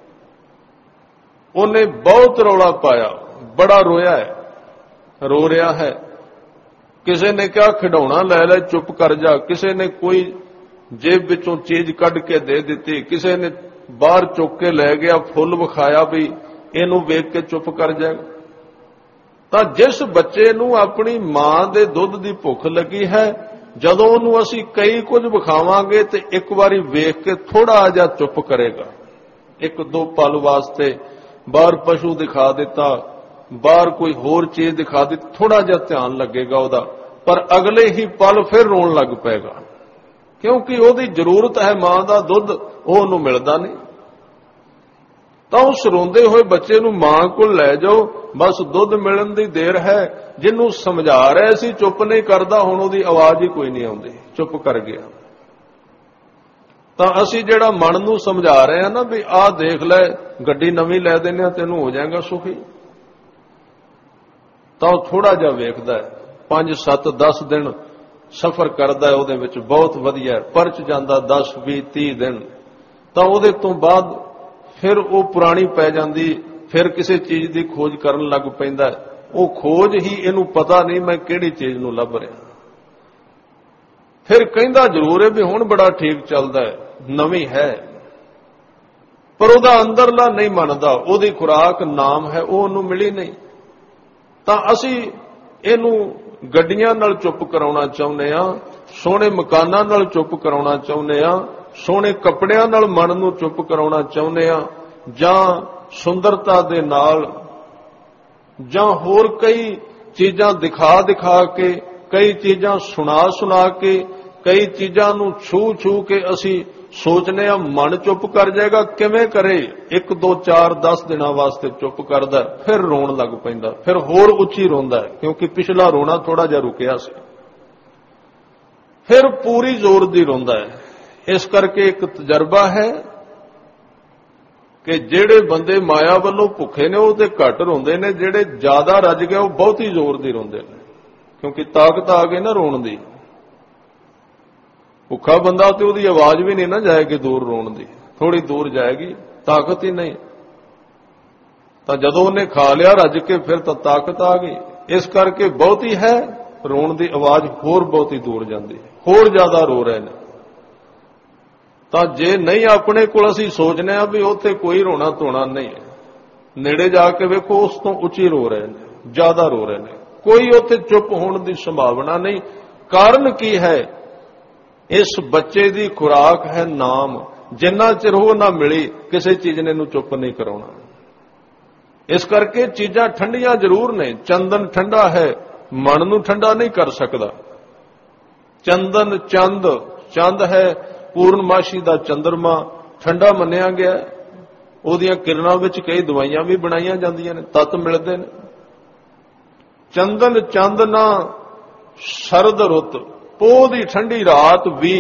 ਉਹਨੇ ਬਹੁਤ ਰੌਲਾ ਪਾਇਆ, ਬੜਾ ਰੋਇਆ ਹੈ, ਰੋ ਰਿਹਾ ਹੈ। ਕਿਸੇ ਨੇ ਕਿਹਾ ਖਿਡੌਣਾ ਲੈ ਲੈ, ਚੁੱਪ ਕਰ ਜਾ। ਕਿਸੇ ਨੇ ਕੋਈ ਜੇਬ ਵਿੱਚੋਂ ਚੀਜ਼ ਕੱਢ ਕੇ ਦੇ ਦਿੱਤੀ, ਕਿਸੇ ਨੇ ਬਾਹਰ ਚੁੱਕ ਕੇ ਲੈ ਗਿਆ, ਫੁੱਲ ਵਿਖਾਇਆ ਵੀ ਇਹਨੂੰ ਵੇਖ ਕੇ ਚੁੱਪ ਕਰ ਜਾਏਗਾ। ਤਾਂ ਜਿਸ ਬੱਚੇ ਨੂੰ ਆਪਣੀ ਮਾਂ ਦੇ ਦੁੱਧ ਦੀ ਭੁੱਖ ਲੱਗੀ ਹੈ, ਜਦੋਂ ਉਹਨੂੰ ਅਸੀਂ ਕਈ ਕੁਝ ਵਿਖਾਵਾਂਗੇ ਤੇ ਇੱਕ ਵਾਰੀ ਵੇਖ ਕੇ ਥੋੜਾ ਜਿਹਾ ਚੁੱਪ ਕਰੇਗਾ। ਇੱਕ ਦੋ ਪਲ ਵਾਸਤੇ ਬਾਹਰ ਪਸ਼ੂ ਦਿਖਾ ਦਿੱਤਾ, ਬਾਹਰ ਕੋਈ ਹੋਰ ਚੀਜ਼ ਦਿਖਾ ਦਿੱਤੀ, ਥੋੜਾ ਜਿਹਾ ਧਿਆਨ ਲੱਗੇਗਾ ਉਹਦਾ, ਪਰ ਅਗਲੇ ਹੀ ਪਲ ਫਿਰ ਰੋਣ ਲੱਗ ਪਏਗਾ, ਕਿਉਂਕਿ ਉਹਦੀ ਜ਼ਰੂਰਤ ਹੈ ਮਾਂ ਦਾ ਦੁੱਧ, ਉਹ ਉਹਨੂੰ ਮਿਲਦਾ ਨਹੀਂ। ਤਾਂ ਉਸ ਰੋਂਦੇ ਹੋਏ ਬੱਚੇ ਨੂੰ ਮਾਂ ਕੋਲ ਲੈ ਜਾਓ, ਬਸ ਦੁੱਧ ਮਿਲਣ ਦੀ ਦੇਰ ਹੈ। ਜਿਹਨੂੰ ਸਮਝਾ ਰਹੇ ਸੀ ਚੁੱਪ ਨਹੀਂ ਕਰਦਾ, ਹੁਣ ਉਹਦੀ ਆਵਾਜ਼ ਹੀ ਕੋਈ ਨਹੀਂ ਆਉਂਦੀ, ਚੁੱਪ ਕਰ ਗਿਆ। ਤਾਂ ਅਸੀਂ ਜਿਹੜਾ ਮਨ ਨੂੰ ਸਮਝਾ ਰਹੇ ਹਾਂ ਨਾ ਵੀ ਆਹ ਦੇਖ ਲੈ, ਗੱਡੀ ਨਵੀਂ ਲੈ ਦਿੰਦੇ ਆ, ਤੈਨੂੰ ਹੋ ਜਾਏਗਾ ਸੁਖੀ, ਤਾਂ ਉਹ ਥੋੜਾ ਜਿਹਾ ਵੇਖਦਾ ਹੈ, 5, 7, 10 ਦਿਨ ਸਫ਼ਰ ਕਰਦਾ, ਉਹਦੇ ਵਿੱਚ ਬਹੁਤ ਵਧੀਆ ਪਰਚ ਜਾਂਦਾ, 10, 20, 30 ਦਿਨ। ਤਾਂ ਉਹਦੇ ਤੋਂ ਬਾਅਦ ਫਿਰ ਉਹ ਪੁਰਾਣੀ ਪੈ ਜਾਂਦੀ, ਫਿਰ ਕਿਸੇ ਚੀਜ਼ ਦੀ ਖੋਜ ਕਰਨ ਲੱਗ ਪੈਂਦਾ। ਉਹ ਖੋਜ ਹੀ ਇਹਨੂੰ ਪਤਾ ਨਹੀਂ ਮੈਂ ਕਿਹੜੀ ਚੀਜ਼ ਨੂੰ ਲੱਭ ਰਿਹਾ। ਫਿਰ ਕਹਿੰਦਾ ਜ਼ਰੂਰ ਹੈ ਵੀ ਹੁਣ ਬੜਾ ਠੀਕ ਚੱਲਦਾ ਹੈ, ਨਵੀਂ ਹੈ, ਪਰ ਉਹਦਾ ਅੰਦਰਲਾ ਨਹੀਂ ਮੰਨਦਾ, ਉਹਦੀ ਖੁਰਾਕ ਨਾਮ ਹੈ, ਉਹ ਉਹਨੂੰ ਮਿਲੀ ਨਹੀਂ। ਤਾਂ ਅਸੀਂ ਇਹਨੂੰ ਗੱਡੀਆਂ ਨਾਲ ਚੁੱਪ ਕਰਾਉਣਾ ਚਾਹੁੰਦੇ ਆ, ਸੋਹਣੇ ਮਕਾਨਾਂ ਨਾਲ ਚੁੱਪ ਕਰਾਉਣਾ ਚਾਹੁੰਦੇ ਆ, ਸੋਹਣੇ ਕੱਪੜਿਆਂ ਨਾਲ ਮਨ ਨੂੰ ਚੁੱਪ ਕਰਾਉਣਾ ਚਾਹੁੰਦੇ ਆ, ਜਾਂ ਸੁੰਦਰਤਾ ਦੇ ਨਾਲ, ਜਾਂ ਹੋਰ ਕਈ ਚੀਜ਼ਾਂ ਦਿਖਾ ਦਿਖਾ ਕੇ, ਕਈ ਚੀਜ਼ਾਂ ਸੁਣਾ ਕੇ, ਕਈ ਚੀਜ਼ਾਂ ਨੂੰ ਛੂ ਕੇ ਅਸੀਂ ਸੋਚਨੇ ਆ ਮਨ ਚੁੱਪ ਕਰ ਜਾਏਗਾ। ਕਿਵੇਂ ਕਰੇ? 1, 2, 4, 10 ਦਿਨਾਂ ਵਾਸਤੇ ਚੁੱਪ ਕਰਦਾ, ਫਿਰ ਰੋਣ ਲੱਗ ਪੈਂਦਾ, ਫਿਰ ਹੋਰ ਉੱਚੀ ਰੋਂਦਾ, ਕਿਉਂਕਿ ਪਿਛਲਾ ਰੋਣਾ ਥੋੜਾ ਜਿਹਾ ਰੁਕਿਆ ਸੀ, ਫਿਰ ਪੂਰੀ ਜ਼ੋਰ ਦੀ ਰੋਂਦਾ ਹੈ। ਇਸ ਕਰਕੇ ਇੱਕ ਤਜਰਬਾ ਹੈ ਕਿ ਜਿਹੜੇ ਬੰਦੇ ਮਾਇਆ ਵੱਲੋਂ ਭੁੱਖੇ ਨੇ ਉਹ ਤੇ ਘੱਟ ਰੋਂਦੇ ਨੇ, ਜਿਹੜੇ ਜ਼ਿਆਦਾ ਰੱਜ ਗਏ ਉਹ ਬਹੁਤ ਹੀ ਜ਼ੋਰ ਦੀ ਰੋਂਦੇ ਨੇ, ਕਿਉਂਕਿ ਤਾਕਤ ਆ ਗਈ ਨਾ ਰੋਣ ਦੀ। ਭੁੱਖਾ ਬੰਦਾ ਤੇ ਉਹਦੀ ਆਵਾਜ਼ ਵੀ ਨਹੀਂ ਨਾ ਜਾਏਗੀ ਦੂਰ ਰੋਣ ਦੀ, ਥੋੜੀ ਦੂਰ ਜਾਏਗੀ, ਤਾਕਤ ਹੀ ਨਹੀਂ। ਤਾਂ ਜਦੋਂ ਉਹਨੇ ਖਾ ਲਿਆ ਰੱਜ ਕੇ, ਫਿਰ ਤਾਂ ਤਾਕਤ ਆ ਗਈ। ਇਸ ਕਰਕੇ ਬਹੁਤੀ ਹੈ ਰੋਣ ਦੀ ਆਵਾਜ਼ ਹੋਰ ਬਹੁਤੀ ਦੂਰ ਜਾਂਦੀ, ਹੋਰ ਜ਼ਿਆਦਾ ਰੋ ਰਹੇ ਨੇ। ਤਾਂ ਜੇ ਨਹੀਂ ਆਪਣੇ ਕੋਲ ਅਸੀਂ ਸੋਚਨੇ ਆ ਵੀ ਉੱਥੇ ਕੋਈ ਰੋਣਾ ਧੋਣਾ ਨਹੀਂ ਹੈ, ਨੇੜੇ ਜਾ ਕੇ ਵੇਖੋ ਉਸ ਤੋਂ ਉੱਚੀ ਰੋ ਰਹੇ ਨੇ, ਜ਼ਿਆਦਾ ਰੋ ਰਹੇ ਨੇ, ਕੋਈ ਉੱਥੇ ਚੁੱਪ ਹੋਣ ਦੀ ਸੰਭਾਵਨਾ ਨਹੀਂ। ਕਾਰਨ ਕੀ ਹੈ? ਇਸ ਬੱਚੇ ਦੀ ਖੁਰਾਕ ਹੈ ਨਾਮ, ਜਿੰਨਾ ਚਿਰ ਉਹ ਨਾ ਮਿਲੀ ਕਿਸੇ ਚੀਜ਼ ਨੇ ਇਹਨੂੰ ਚੁੱਪ ਨਹੀਂ ਕਰਾਉਣਾ। ਇਸ ਕਰਕੇ ਚੀਜ਼ਾਂ ਠੰਡੀਆਂ ਜ਼ਰੂਰ ਨੇ, ਚੰਦਨ ਠੰਡਾ ਹੈ, ਮਨ ਨੂੰ ਠੰਡਾ ਨਹੀਂ ਕਰ ਸਕਦਾ। ਚੰਦਨ ਚੰਦ ਹੈ, ਪੂਰਨਮਾਸ਼ੀ ਦਾ ਚੰਦਰਮਾ ਠੰਡਾ ਮੰਨਿਆ ਗਿਆ, ਉਹਦੀਆਂ ਕਿਰਨਾਂ ਵਿੱਚ ਕਈ ਦਵਾਈਆਂ ਵੀ ਬਣਾਈਆਂ ਜਾਂਦੀਆਂ ਨੇ, ਤੱਤ ਮਿਲਦੇ ਨੇ। ਚੰਦਨ ਚੰਦ ਨਾ ਸਰਦ ਰੁੱਤ, ਪੋਹ ਦੀ ਠੰਡੀ ਰਾਤ ਵੀ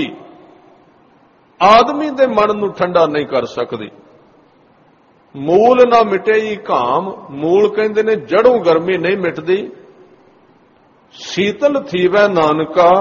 ਆਦਮੀ ਦੇ ਮਨ ਨੂੰ ਠੰਡਾ ਨਹੀਂ ਕਰ ਸਕਦੀ। ਮੂਲ ਨਾ ਮਿਟੇਈ ਘਾਮ, ਮੂਲ ਕਹਿੰਦੇ ਨੇ ਜੜੋਂ ਗਰਮੀ ਨਹੀਂ ਮਿਟਦੀ। ਸੀਤਲ ਥੀਵੈ ਨਾਨਕਾ,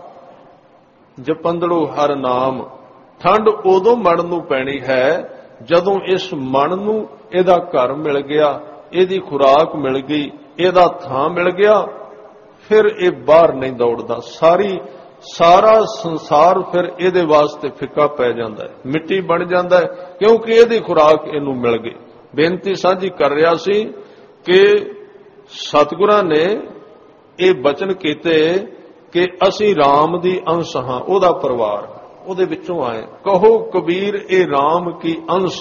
ਜਪੰਦੜੋ ਹਰ ਨਾਮ। ਠੰਡ ਉਦੋਂ ਮਨ ਨੂੰ ਪੈਣੀ ਹੈ ਜਦੋਂ ਇਸ ਮਨ ਨੂੰ ਇਹਦਾ ਘਰ ਮਿਲ ਗਿਆ, ਇਹਦੀ ਖੁਰਾਕ ਮਿਲ ਗਈ, ਇਹਦਾ ਥਾਂ ਮਿਲ ਗਿਆ, ਫਿਰ ਇਹ ਬਾਹਰ ਨਹੀਂ ਦੌੜਦਾ। ਸਾਰਾ ਸੰਸਾਰ ਫਿਰ ਇਹਦੇ ਵਾਸਤੇ ਫਿੱਕਾ ਪੈ ਜਾਂਦਾ ਹੈ, ਮਿੱਟੀ ਬਣ ਜਾਂਦਾ ਹੈ, ਕਿਉਂਕਿ ਇਹਦੀ ਖੁਰਾਕ ਇਹਨੂੰ ਮਿਲ ਗਈ। ਬੇਨਤੀ ਸਾਂਝੀ ਕਰ ਰਿਹਾ ਸੀ ਕਿ ਸਤਿਗੁਰਾਂ ਨੇ ਇਹ ਬਚਨ ਕੀਤੇ ਕਿ ਅਸੀਂ ਰਾਮ ਦੀ ਅੰਸ਼ ਹਾਂ, ਉਹਦਾ ਪਰਿਵਾਰ, ਉਹਦੇ ਵਿੱਚੋਂ ਆਏ। ਕਹੋ ਕਬੀਰ ਇਹ ਰਾਮ ਕੀ ਅੰਸ਼।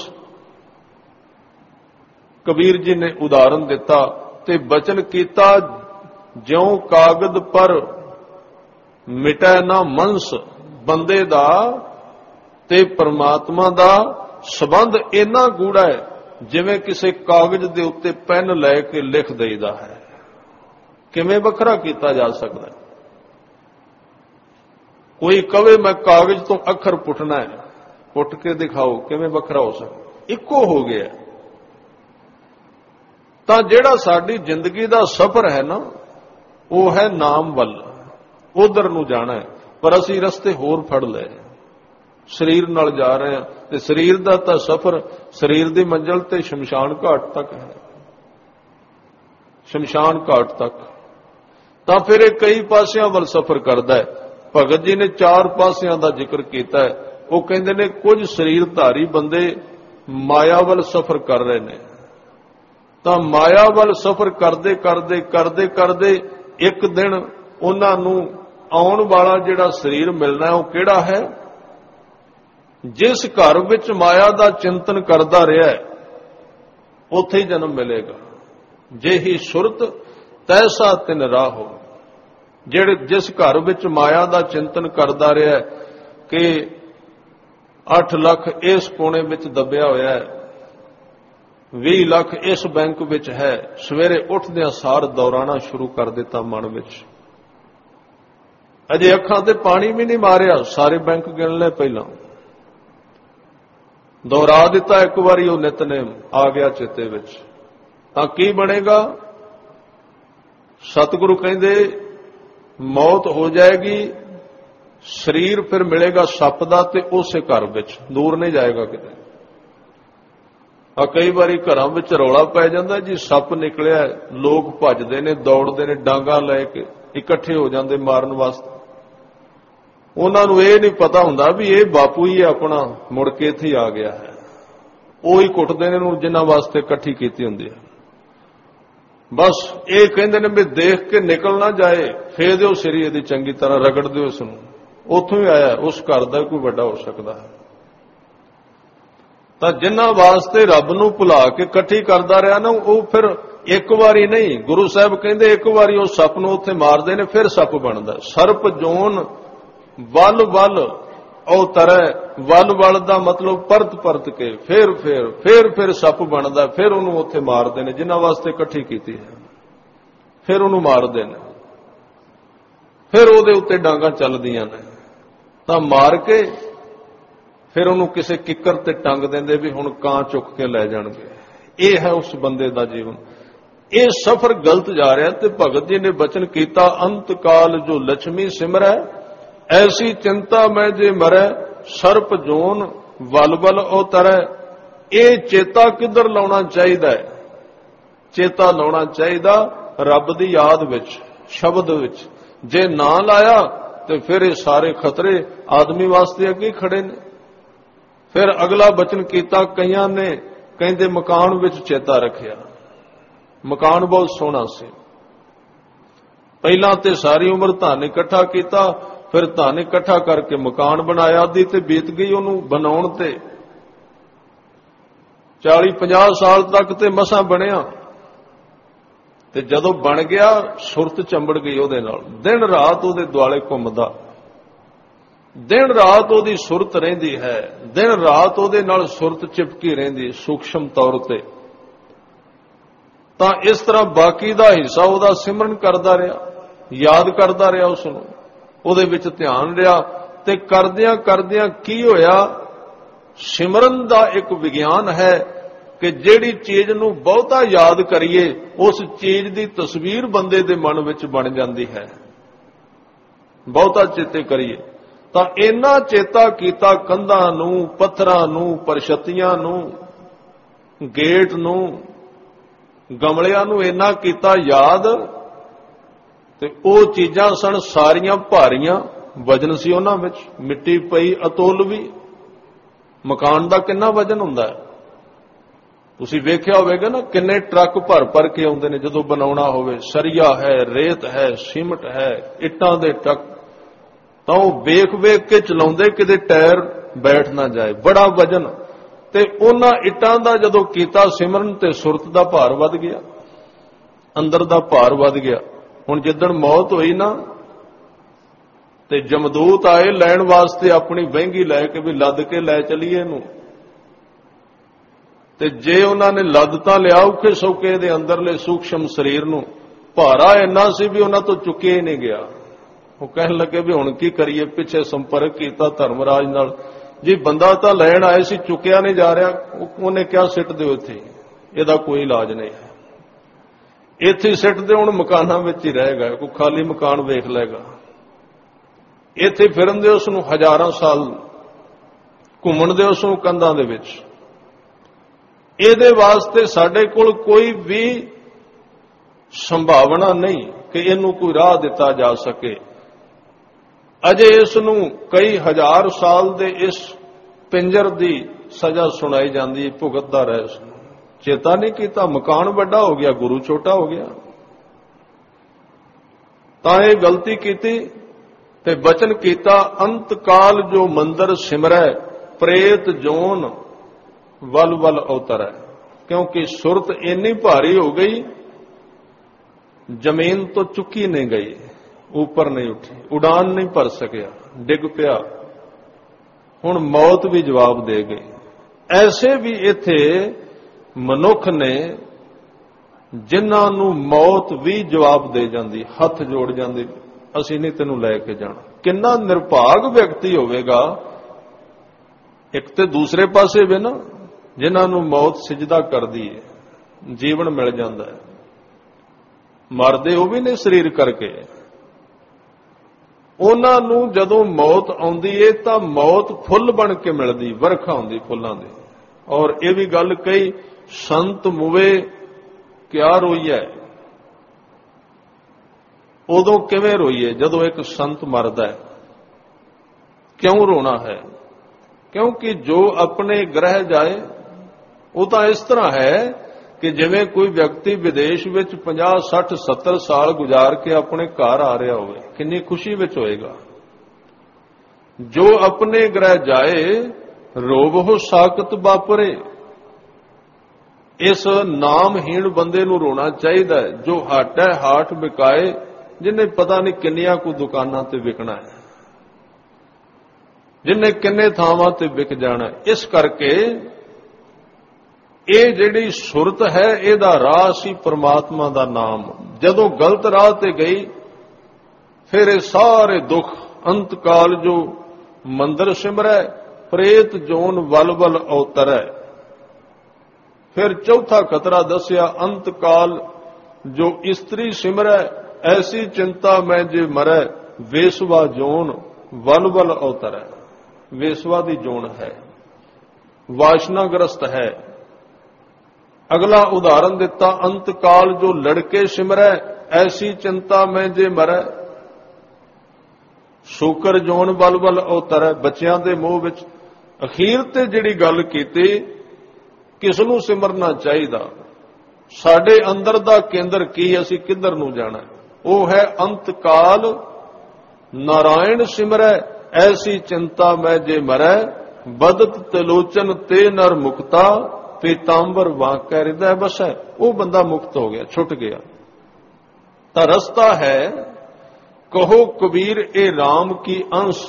ਕਬੀਰ ਜੀ ਨੇ ਉਦਾਹਰਨ ਦਿੱਤਾ ਤੇ ਬਚਨ ਕੀਤਾ, ਜਿਉਂ ਕਾਗਜ਼ ਪਰ ਮਿਟੈ ਨਾ ਮਨਸ। ਬੰਦੇ ਦਾ ਤੇ ਪਰਮਾਤਮਾ ਦਾ ਸੰਬੰਧ ਇੰਨਾ ਗੂੜਾ ਹੈ ਜਿਵੇਂ ਕਿਸੇ ਕਾਗਜ਼ ਦੇ ਉੱਤੇ ਪੈਨ ਲੈ ਕੇ ਲਿਖ ਦੇਈਦਾ ਹੈ। ਕਿਵੇਂ ਵੱਖਰਾ ਕੀਤਾ ਜਾ ਸਕਦਾ ਹੈ? ਕੋਈ ਕਵੇ ਮੈਂ ਕਾਗਜ਼ ਤੋਂ ਅੱਖਰ ਪੁੱਟਣਾ ਹੈ, ਪੁੱਟ ਕੇ ਦਿਖਾਓ, ਕਿਵੇਂ ਵੱਖਰਾ ਹੋ ਸਕਦਾ? ਇੱਕੋ ਹੋ ਗਿਆ। ਤਾਂ ਜਿਹੜਾ ਸਾਡੀ ਜ਼ਿੰਦਗੀ ਦਾ ਸਫ਼ਰ ਹੈ ਨਾ, ਉਹ ਹੈ ਨਾਮ ਵੱਲ, ਉਧਰ ਨੂੰ ਜਾਣਾ ਹੈ। ਪਰ ਅਸੀਂ ਰਸਤੇ ਹੋਰ ਫੜ ਲਏ, ਸਰੀਰ ਨਾਲ ਜਾ ਰਹੇ ਹਾਂ, ਤੇ ਸਰੀਰ ਦਾ ਤਾਂ ਸਫ਼ਰ, ਸਰੀਰ ਦੀ ਮੰਜ਼ਿਲ ਤੇ ਸ਼ਮਸ਼ਾਨ ਘਾਟ ਤੱਕ ਹੈ, ਸ਼ਮਸ਼ਾਨ ਘਾਟ ਤੱਕ। ਤਾਂ ਫਿਰ ਇਹ ਕਈ ਪਾਸਿਆਂ ਵੱਲ ਸਫ਼ਰ ਕਰਦਾ ਹੈ। ਭਗਤ ਜੀ ਨੇ 4 ਪਾਸਿਆਂ ਦਾ ਜ਼ਿਕਰ ਕੀਤਾ ਹੈ। ਉਹ ਕਹਿੰਦੇ ਨੇ ਕੁਝ ਸਰੀਰਧਾਰੀ ਬੰਦੇ ਮਾਇਆ ਵੱਲ ਸਫ਼ਰ ਕਰ ਰਹੇ ਨੇ। ਤਾਂ ਮਾਇਆ ਵੱਲ ਸਫ਼ਰ ਕਰਦੇ ਕਰਦੇ ਕਰਦੇ ਕਰਦੇ ਇੱਕ ਦਿਨ ਉਹਨਾਂ ਨੂੰ ਆਉਣ ਵਾਲਾ ਜਿਹੜਾ ਸਰੀਰ ਮਿਲਣਾ, ਉਹ ਕਿਹੜਾ ਹੈ? ਜਿਸ ਘਰ ਵਿੱਚ ਮਾਇਆ ਦਾ ਚਿੰਤਨ ਕਰਦਾ ਰਿਹਾ ਹੈ, ਉੱਥੇ ਹੀ ਜਨਮ ਮਿਲੇਗਾ। ਜਿਹੀ ਸੁਰਤ ਤੈਸਾ ਤਿਨ ਰਾਹੋ। ਜਿਸ ਘਰ ਵਿੱਚ ਮਾਇਆ ਦਾ ਚਿੰਤਨ ਕਰਦਾ ਰਿਹਾ ਕਿ 8 ਲੱਖ ਇਸ ਕੋਨੇ ਵਿੱਚ ਦੱਬਿਆ ਹੋਇਆ ਹੈ, 20 ਲੱਖ ਇਸ ਬੈਂਕ ਵਿੱਚ ਹੈ, ਸਵੇਰੇ ਉੱਠਦਿਆਂ ਸਾਰ ਦੌੜਾਣਾ ਸ਼ੁਰੂ ਕਰ ਦਿੱਤਾ ਮਨ ਵਿੱਚ। ਅਜੇ ਅੱਖਾਂ ਤੇ ਪਾਣੀ ਵੀ ਨਹੀਂ ਮਾਰਿਆ, ਸਾਰੇ ਬੈਂਕ ਗਿਣ ਲਏ, ਪਹਿਲਾਂ ਦੁਹਰਾ ਦਿੱਤਾ ਇੱਕ ਵਾਰੀ, ਉਹ ਨਿਤਨੇਮ ਆ ਗਿਆ ਚੇਤੇ ਵਿੱਚ। ਤਾਂ ਕੀ ਬਣੇਗਾ? ਸਤਿਗੁਰੂ ਕਹਿੰਦੇ ਮੌਤ ਹੋ ਜਾਏਗੀ, ਸਰੀਰ ਫਿਰ ਮਿਲੇਗਾ ਸੱਪ ਦਾ, ਤੇ ਉਸੇ ਘਰ ਵਿੱਚ, ਦੂਰ ਨਹੀਂ ਜਾਏਗਾ ਕਿਤੇ। ਕਈ ਵਾਰੀ ਘਰਾਂ ਵਿੱਚ ਰੌਲਾ ਪੈ ਜਾਂਦਾ ਜੀ, ਸੱਪ ਨਿਕਲਿਆ, ਲੋਕ ਭੱਜਦੇ ਨੇ, ਦੌੜਦੇ ਨੇ, ਡਾਂਗਾ ਲੈ ਕੇ ਇਕੱਠੇ ਹੋ ਜਾਂਦੇ ਮਾਰਨ ਵਾਸਤੇ। ਉਹਨਾਂ ਨੂੰ ਇਹ ਨਹੀਂ ਪਤਾ ਹੁੰਦਾ ਵੀ ਇਹ ਬਾਪੂ ਹੀ ਆਪਣਾ ਮੁੜ ਕੇ ਇੱਥੇ ਹੀ ਆ ਗਿਆ ਹੈ। ਉਹ ਹੀ ਕੁੱਟਦੇ ਨੇ ਇਹਨੂੰ, ਜਿਨ੍ਹਾਂ ਵਾਸਤੇ ਇਕੱਠੀ ਕੀਤੀ ਹੁੰਦੀ ਹੈ। ਬਸ ਇਹ ਕਹਿੰਦੇ ਨੇ ਵੀ ਦੇਖ ਕੇ ਨਿਕਲ ਨਾ ਜਾਏ, ਫੇਰ ਦਿਓ ਸਿਰੀ ਇਹਦੀ ਚੰਗੀ ਤਰ੍ਹਾਂ, ਰਗੜ ਦਿਓ ਇਸ ਨੂੰ। ਉੱਥੋਂ ਹੀ ਆਇਆ, ਉਸ ਘਰ ਦਾ ਕੋਈ ਵੱਡਾ ਹੋ ਸਕਦਾ ਹੈ। ਤਾਂ ਜਿਨ੍ਹਾਂ ਵਾਸਤੇ ਰੱਬ ਨੂੰ ਭੁਲਾ ਕੇ ਇਕੱਠੀ ਕਰਦਾ ਰਿਹਾ ਨਾ, ਉਹ ਫਿਰ ਇੱਕ ਵਾਰੀ ਨਹੀਂ, ਗੁਰੂ ਸਾਹਿਬ ਕਹਿੰਦੇ ਇੱਕ ਵਾਰੀ ਉਹ ਸੱਪ ਨੂੰ ਉੱਥੇ ਮਾਰਦੇ ਨੇ, ਫਿਰ ਸੱਪ ਬਣਦਾ। ਸਰਪ ਜੋਨ ਵੱਲ ਵੱਲ ਉਹ ਤਰੈ, ਵੱਲ ਵੱਲ ਦਾ ਮਤਲਬ ਪਰਤ ਪਰਤ ਕੇ, ਫਿਰ ਸੱਪ ਬਣਦਾ। ਫਿਰ ਉਹਨੂੰ ਉੱਥੇ ਮਾਰਦੇ ਨੇ, ਜਿਨ੍ਹਾਂ ਵਾਸਤੇ ਇਕੱਠੀ ਕੀਤੀ ਹੈ, ਫਿਰ ਉਹਨੂੰ ਮਾਰਦੇ ਨੇ, ਫਿਰ ਉਹਦੇ ਉੱਤੇ ਡਾਂਗਾਂ ਚੱਲਦੀਆਂ ਨੇ। ਤਾਂ ਮਾਰ ਕੇ ਫਿਰ ਉਹਨੂੰ ਕਿਸੇ ਕਿੱਕਰ ਤੇ ਟੰਗ ਦਿੰਦੇ ਵੀ ਹੁਣ ਕਾਂ ਚੁੱਕ ਕੇ ਲੈ ਜਾਣਗੇ। ਇਹ ਹੈ ਉਸ ਬੰਦੇ ਦਾ ਜੀਵਨ। ਇਹ ਸਫ਼ਰ ਗਲਤ ਜਾ ਰਿਹਾ। ਤੇ ਭਗਤ ਜੀ ਨੇ ਬਚਨ ਕੀਤਾ, ਅੰਤ ਕਾਲ ਜੋ ਲక్ష్ਮੀ ਸਿਮਰੈ, ਐਸੀ ਚਿੰਤਾ ਮੈਂ ਜੇ ਮਰੈ, ਸਰਪ ਜੋਨ ਵੱਲ ਵੱਲ ਉਹ ਤਰੈ। ਇਹ ਚੇਤਾ ਕਿੱਧਰ ਲਾਉਣਾ ਚਾਹੀਦਾ ਹੈ? ਚੇਤਾ ਲਾਉਣਾ ਚਾਹੀਦਾ ਰੱਬ ਦੀ ਯਾਦ ਵਿੱਚ, ਸ਼ਬਦ ਵਿੱਚ। ਜੇ ਨਾ ਲਾਇਆ ਤੇ ਫਿਰ ਇਹ ਸਾਰੇ ਖਤਰੇ ਆਦਮੀ ਵਾਸਤੇ ਅੱਗੇ ਖੜੇ ਨੇ। ਫਿਰ ਅਗਲਾ ਬਚਨ ਕੀਤਾ, ਕਈਆਂ ਨੇ ਕਹਿੰਦੇ ਮਕਾਨ ਵਿੱਚ ਚੇਤਾ ਰੱਖਿਆ। ਮਕਾਨ ਬਹੁਤ ਸੋਹਣਾ ਸੀ। ਪਹਿਲਾਂ ਤੇ ਸਾਰੀ ਉਮਰ ਧਨ ਇਕੱਠਾ ਕੀਤਾ, ਫਿਰ ਧਨ ਇਕੱਠਾ ਕਰਕੇ ਮਕਾਨ ਬਣਾਇਆ। ਅੱਧੀ ਤੇ ਬੀਤ ਗਈ ਉਹਨੂੰ ਬਣਾਉਣ ਤੇ, 40-50 ਸਾਲ ਤੱਕ ਤੇ ਮਸਾਂ ਬਣਿਆ। ਤੇ ਜਦੋਂ ਬਣ ਗਿਆ, ਸੁਰਤ ਚੰਬੜ ਗਈ ਉਹਦੇ ਨਾਲ। ਦਿਨ ਰਾਤ ਉਹਦੇ ਦੁਆਲੇ ਘੁੰਮਦਾ, ਦਿਨ ਰਾਤ ਉਹਦੀ ਸੁਰਤ ਰਹਿੰਦੀ ਹੈ, ਦਿਨ ਰਾਤ ਉਹਦੇ ਨਾਲ ਸੁਰਤ ਚਿਪਕੀ ਰਹਿੰਦੀ ਸੂਖਸ਼ਮ ਤੌਰ ਤੇ। ਤਾਂ ਇਸ ਤਰ੍ਹਾਂ ਬਾਕੀ ਦਾ ਹਿੱਸਾ ਉਹਦਾ ਸਿਮਰਨ ਕਰਦਾ ਰਿਹਾ, ਯਾਦ ਕਰਦਾ ਰਿਹਾ, ਉਸ ਨੂੰ ਉਹਦੇ ਵਿੱਚ ਧਿਆਨ ਰਿਹਾ। ਤੇ ਕਰਦਿਆਂ ਕਰਦਿਆਂ ਕੀ ਹੋਇਆ? ਸਿਮਰਨ ਦਾ ਇੱਕ ਵਿਗਿਆਨ ਹੈ ਕਿ ਜਿਹੜੀ ਚੀਜ਼ ਨੂੰ ਬਹੁਤਾ ਯਾਦ ਕਰੀਏ, ਉਸ ਚੀਜ਼ ਦੀ ਤਸਵੀਰ ਬੰਦੇ ਦੇ ਮਨ ਵਿੱਚ ਬਣ ਜਾਂਦੀ ਹੈ। ਬਹੁਤਾ ਚੇਤੇ ਕਰੀਏ ਤਾਂ ਇੰਨਾ ਚੇਤਾ ਕੀਤਾ, ਕੰਧਾਂ ਨੂੰ, ਪੱਥਰਾਂ ਨੂੰ, ਪਰਛਤੀਆਂ ਨੂੰ, ਗੇਟ ਨੂੰ, ਗਮਲਿਆਂ ਨੂੰ ਇੰਨਾ ਕੀਤਾ ਯਾਦ। ਤੇ ਉਹ ਚੀਜ਼ਾਂ ਸਨ ਸਾਰੀਆਂ ਭਾਰੀਆਂ, ਵਜਨ ਸੀ ਉਹਨਾਂ ਵਿੱਚ, ਮਿੱਟੀ ਪਈ ਅਤੁੱਲਵੀ। ਮਕਾਨ ਦਾ ਕਿੰਨਾ ਵਜਨ ਹੁੰਦਾ ਹੈ? ਤੁਸੀਂ ਵੇਖਿਆ ਹੋਵੇਗਾ ਨਾ, ਕਿੰਨੇ ਟਰੱਕ ਭਰ ਭਰ ਕੇ ਆਉਂਦੇ ਨੇ ਜਦੋਂ ਬਣਾਉਣਾ ਹੋਵੇ। ਸਰੀਆ ਹੈ, ਰੇਤ ਹੈ, ਸੀਮਟ ਹੈ, ਇੱਟਾਂ ਦੇ ਟਰੱਕ। ਤਾਂ ਉਹ ਵੇਖ ਵੇਖ ਕੇ ਚਲਾਉਂਦੇ, ਕਿਤੇ ਟਾਇਰ ਬੈਠ ਨਾ ਜਾਏ, ਬੜਾ ਵਜਨ। ਤੇ ਉਹਨਾਂ ਇੱਟਾਂ ਦਾ ਜਦੋਂ ਕੀਤਾ ਸਿਮਰਨ, ਤੇ ਸੁਰਤ ਦਾ ਭਾਰ ਵੱਧ ਗਿਆ, ਅੰਦਰ ਦਾ ਭਾਰ ਵੱਧ ਗਿਆ। ਹੁਣ ਜਿੱਦਣ ਮੌਤ ਹੋਈ ਨਾ, ਤੇ ਜਮਦੂਤ ਆਏ ਲੈਣ ਵਾਸਤੇ, ਆਪਣੀ ਵਹਿੰਗੀ ਲੈ ਕੇ ਵੀ ਲੱਦ ਕੇ ਲੈ ਚਲੀਏ ਇਹਨੂੰ। ਤੇ ਜੇ ਉਹਨਾਂ ਨੇ ਲੱਦ ਤਾਂ ਲਿਆ ਔਖੇ ਸੌਖੇ ਦੇ ਅੰਦਰਲੇ ਸੂਖਸ਼ਮ ਸਰੀਰ ਨੂੰ, ਭਾਰਾ ਇੰਨਾ ਸੀ ਵੀ ਉਹਨਾਂ ਤੋਂ ਚੁੱਕਿਆ ਹੀ ਨਹੀਂ ਗਿਆ। ਉਹ ਕਹਿਣ ਲੱਗੇ ਵੀ ਹੁਣ ਕੀ ਕਰੀਏ, ਪਿੱਛੇ ਸੰਪਰਕ ਕੀਤਾ ਧਰਮਰਾਜ ਨਾਲ, ਜੀ ਬੰਦਾ ਤਾਂ ਲੈਣ ਆਏ ਸੀ, ਚੁੱਕਿਆ ਨਹੀਂ ਜਾ ਰਿਹਾ। ਉਹਨੇ ਕਿਹਾ ਸਿੱਟ ਦਿਓ ਇੱਥੇ, ਇਹਦਾ ਕੋਈ ਇਲਾਜ ਨਹੀਂ ਹੈ, ਇੱਥੇ ਸਿੱਟ ਦਿਓ, ਹੁਣ ਮਕਾਨਾਂ ਵਿੱਚ ਹੀ ਰਹੇਗਾ, ਕੋਈ ਖਾਲੀ ਮਕਾਨ ਵੇਖ ਲਏਗਾ, ਇੱਥੇ ਫਿਰਨ ਦਿਓ ਉਸ ਨੂੰ, ਹਜ਼ਾਰਾਂ ਸਾਲ ਘੁੰਮਣ ਦਿਓ ਉਸ ਨੂੰ ਕੰਧਾਂ ਦੇ ਵਿੱਚ। ਇਹਦੇ ਵਾਸਤੇ ਸਾਡੇ ਕੋਲ ਕੋਈ ਵੀ ਸੰਭਾਵਨਾ ਨਹੀਂ ਕਿ ਇਹਨੂੰ ਕੋਈ ਰਾਹ ਦਿੱਤਾ ਜਾ ਸਕੇ। ਅਜੇ ਇਸ ਨੂੰ ਕਈ ਹਜ਼ਾਰ ਸਾਲ ਦੇ ਇਸ ਪਿੰਜਰ ਦੀ ਸਜ਼ਾ ਸੁਣਾਈ ਜਾਂਦੀ, ਭੁਗਤਦਾ ਰਿਹਾ। ਇਸ ਨੂੰ ਚੇਤਾ ਨਹੀਂ ਕੀਤਾ, ਮਕਾਨ ਵੱਡਾ ਹੋ ਗਿਆ, ਗੁਰੂ ਛੋਟਾ ਹੋ ਗਿਆ। ਤਾਂ ਇਹ ਗਲਤੀ ਕੀਤੀ ਤੇ ਬਚਨ ਕੀਤਾ, ਅੰਤ ਕਾਲ ਜੋ ਮੰਦਰ ਸਿਮਰੈ, ਪ੍ਰੇਤ ਜੋਨ ਵਲ ਵਲ ਅਵਤਰੈ। ਕਿਉਂਕਿ ਸੁਰਤ ਇੰਨੀ ਭਾਰੀ ਹੋ ਗਈ, ਜ਼ਮੀਨ ਤੋਂ ਚੁੱਕੀ ਨਹੀਂ ਗਈ, ਉੱਪਰ ਨਹੀਂ ਉੱਠੀ, ਉਡਾਨ ਨਹੀਂ ਭਰ ਸਕਿਆ, ਡਿੱਗ ਪਿਆ। ਹੁਣ ਮੌਤ ਵੀ ਜਵਾਬ ਦੇ ਗਈ। ਐਸੇ ਵੀ ਇੱਥੇ ਮਨੁੱਖ ਨੇ ਜਿਨ੍ਹਾਂ ਨੂੰ ਮੌਤ ਵੀ ਜਵਾਬ ਦੇ ਜਾਂਦੀ, ਹੱਥ ਜੋੜ ਜਾਂਦੀ, ਅਸੀਂ ਨਹੀਂ ਤੈਨੂੰ ਲੈ ਕੇ ਜਾਣਾ। ਕਿੰਨਾ ਨਿਰਭਾਗ ਵਿਅਕਤੀ ਹੋਵੇਗਾ। ਇੱਕ ਤੇ ਦੂਸਰੇ ਪਾਸੇ ਵੀ ਨਾ, ਜਿਨ੍ਹਾਂ ਨੂੰ ਮੌਤ ਸਿਜਦਾ ਕਰਦੀ ਹੈ, ਜੀਵਨ ਮਿਲ ਜਾਂਦਾ ਹੈ, ਮਰਦੇ ਉਹ ਵੀ ਨੇ ਸਰੀਰ ਕਰਕੇ। ਉਹਨਾਂ ਨੂੰ ਜਦੋਂ ਮੌਤ ਆਉਂਦੀ ਏ ਤਾਂ ਮੌਤ ਫੁੱਲ ਬਣ ਕੇ ਮਿਲਦੀ, ਵਰਖਾ ਹੁੰਦੀ ਫੁੱਲਾਂ ਦੀ। ਔਰ ਇਹ ਵੀ ਗੱਲ ਕਹੀ, ਸੰਤ ਮੁਵੇ ਕਿਆ ਰੋਈਐ। ਉਦੋਂ ਕਿਵੇਂ ਰੋਈਏ ਜਦੋਂ ਇੱਕ ਸੰਤ ਮਰਦਾ ਹੈ? ਕਿਉਂ ਰੋਣਾ ਹੈ? ਕਿਉਂਕਿ ਜੋ ਆਪਣੇ ਗ੍ਰਹਿ ਜਾਏ, ਉਹ ਤਾਂ ਇਸ ਤਰ੍ਹਾਂ ਹੈ ਕਿ ਜਿਵੇਂ ਕੋਈ ਵਿਅਕਤੀ ਵਿਦੇਸ਼ ਵਿੱਚ 50, 60, 70 ਸਾਲ ਗੁਜ਼ਾਰ ਕੇ ਆਪਣੇ ਘਰ ਆ ਰਿਹਾ ਹੋਵੇ, ਕਿੰਨੀ ਖੁਸ਼ੀ ਵਿੱਚ ਹੋਏਗਾ। ਜੋ ਆਪਣੇ ਗ੍ਰਹਿ ਜਾਏ ਰੋਵਹੁ ਸਾਕਤ ਬਾਪਰੇ। ਇਸ ਨਾਮਹੀਣ ਬੰਦੇ ਨੂੰ ਰੋਣਾ ਚਾਹੀਦਾ ਹੈ, ਜੋ ਹੱਟ ਹੈ ਹਾਟ ਵਿਕਾਏ, ਜਿਹਨੇ ਪਤਾ ਨਹੀਂ ਕਿੰਨੀਆਂ ਕੁ ਦੁਕਾਨਾਂ ਤੇ ਵਿਕਣਾ ਹੈ, ਜਿਹਨੇ ਕਿੰਨੇ ਥਾਵਾਂ ਤੇ ਵਿਕ ਜਾਣਾ। ਇਸ ਕਰਕੇ ਇਹ ਜਿਹੜੀ ਸੁਰਤ ਹੈ, ਇਹਦਾ ਰਾਹ ਸੀ ਪਰਮਾਤਮਾ ਦਾ ਨਾਮ। ਜਦੋਂ ਗਲਤ ਰਾਹ ਤੇ ਗਈ, ਫਿਰ ਇਹ ਸਾਰੇ ਦੁੱਖ, ਅੰਤ ਕਾਲ ਜੋ ਮੰਦਰ ਸਿਮਰੈ, ਪ੍ਰੇਤ ਜੋਨ ਵਲ ਵਲ ਅਵਤਰੈ। ਫਿਰ ਚੌਥਾ ਖਤਰਾ ਦੱਸਿਆ, ਅੰਤ ਕਾਲ ਜੋ ਇਸਤਰੀ ਸਿਮਰੈ, ਐਸੀ ਚਿੰਤਾ ਮੈਂ ਜੇ ਮਰੈ, ਵੇਸਵਾ ਜੋਨ ਵਲ ਵਲ ਅਵਤਰੈ। ਵੇਸਵਾ ਦੀ ਜੋਨ ਹੈ, ਵਾਸ਼ਨਾਗ੍ਰਸਤ ਹੈ। ਅਗਲਾ ਉਦਾਹਰਨ ਦਿੱਤਾ, ਅੰਤ ਕਾਲ ਜੋ ਲੜਕੇ ਸਿਮਰੈ, ਐਸੀ ਚਿੰਤਾ ਮੈਂ ਜੇ ਮਰੈ। ਸ਼ੂਕਰ ਜੋਨ ਵਲ ਵਲ ਅਵਤਰੈ, ਬੱਚਿਆਂ ਦੇ ਮੋਹ ਵਿੱਚ। ਅਖੀਰ ਤੇ ਜਿਹੜੀ ਗੱਲ ਕੀਤੀ, ਕਿਸ ਨੂੰ ਸਿਮਰਨਾ ਚਾਹੀਦਾ, ਸਾਡੇ ਅੰਦਰ ਦਾ ਕੇਂਦਰ ਕੀ, ਅਸੀਂ ਕਿੱਧਰ ਨੂੰ ਜਾਣਾ, ਉਹ ਹੈ ਅੰਤ ਕਾਲ ਨਾਰਾਇਣ ਸਿਮਰੈ, ਐਸੀ ਚਿੰਤਾ ਮੈਂ ਜੇ ਮਰੈ। ਬਦਤ ਤਿਲੋਚਨ ਤੇ ਨਰ ਮੁਕਤਾ, ਪੀਤਾੰਬਰ ਵਾਂਕੈ ਹਿਰਦੈ ਬਸੈ। ਉਹ ਬੰਦਾ ਮੁਕਤ ਹੋ ਗਿਆ, ਛੁੱਟ ਗਿਆ। ਤਾਂ ਰਸਤਾ ਹੈ, ਕਹੋ ਕਬੀਰ ਇਹ RAM ਕੀ ਅੰਸ਼।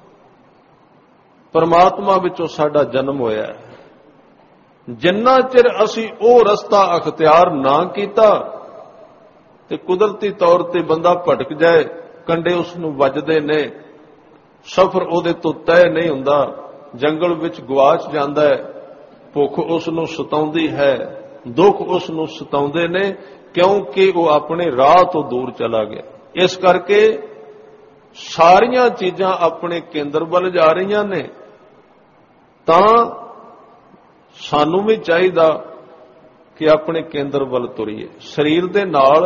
ਪਰਮਾਤਮਾ ਵਿੱਚੋਂ ਸਾਡਾ ਜਨਮ ਹੋਇਆ ਹੈ। ਜਿੰਨਾ ਚਿਰ ਅਸੀਂ ਉਹ ਰਸਤਾ ਅਖਤਿਆਰ ਨਾ ਕੀਤਾ, ਤੇ ਕੁਦਰਤੀ ਤੌਰ ਤੇ ਬੰਦਾ ਭਟਕ ਜਾਏ, ਕੰਡੇ ਉਸ ਨੂੰ ਵੱਜਦੇ ਨੇ, ਸਫ਼ਰ ਉਹਦੇ ਤੋਂ ਤੈਅ ਨਹੀਂ ਹੁੰਦਾ, ਜੰਗਲ ਵਿੱਚ ਗਵਾਚ ਜਾਂਦਾ ਹੈ, ਭੁੱਖ ਉਸ ਨੂੰ ਸਤਾਉਂਦੀ ਹੈ, ਦੁੱਖ ਉਸ ਨੂੰ ਸਤਾਉਂਦੇ ਨੇ, ਕਿਉਂਕਿ ਉਹ ਆਪਣੇ ਰਾਹ ਤੋਂ ਦੂਰ ਚਲਾ ਗਿਆ। ਇਸ ਕਰਕੇ ਸਾਰੀਆਂ ਚੀਜ਼ਾਂ ਆਪਣੇ ਕੇਂਦਰ ਵੱਲ ਜਾ ਰਹੀਆਂ ਨੇ। ਤਾਂ ਸਾਨੂੰ ਵੀ ਚਾਹੀਦਾ ਕਿ ਆਪਣੇ ਕੇਂਦਰ ਵੱਲ ਤੁਰੀਏ। ਸਰੀਰ ਦੇ ਨਾਲ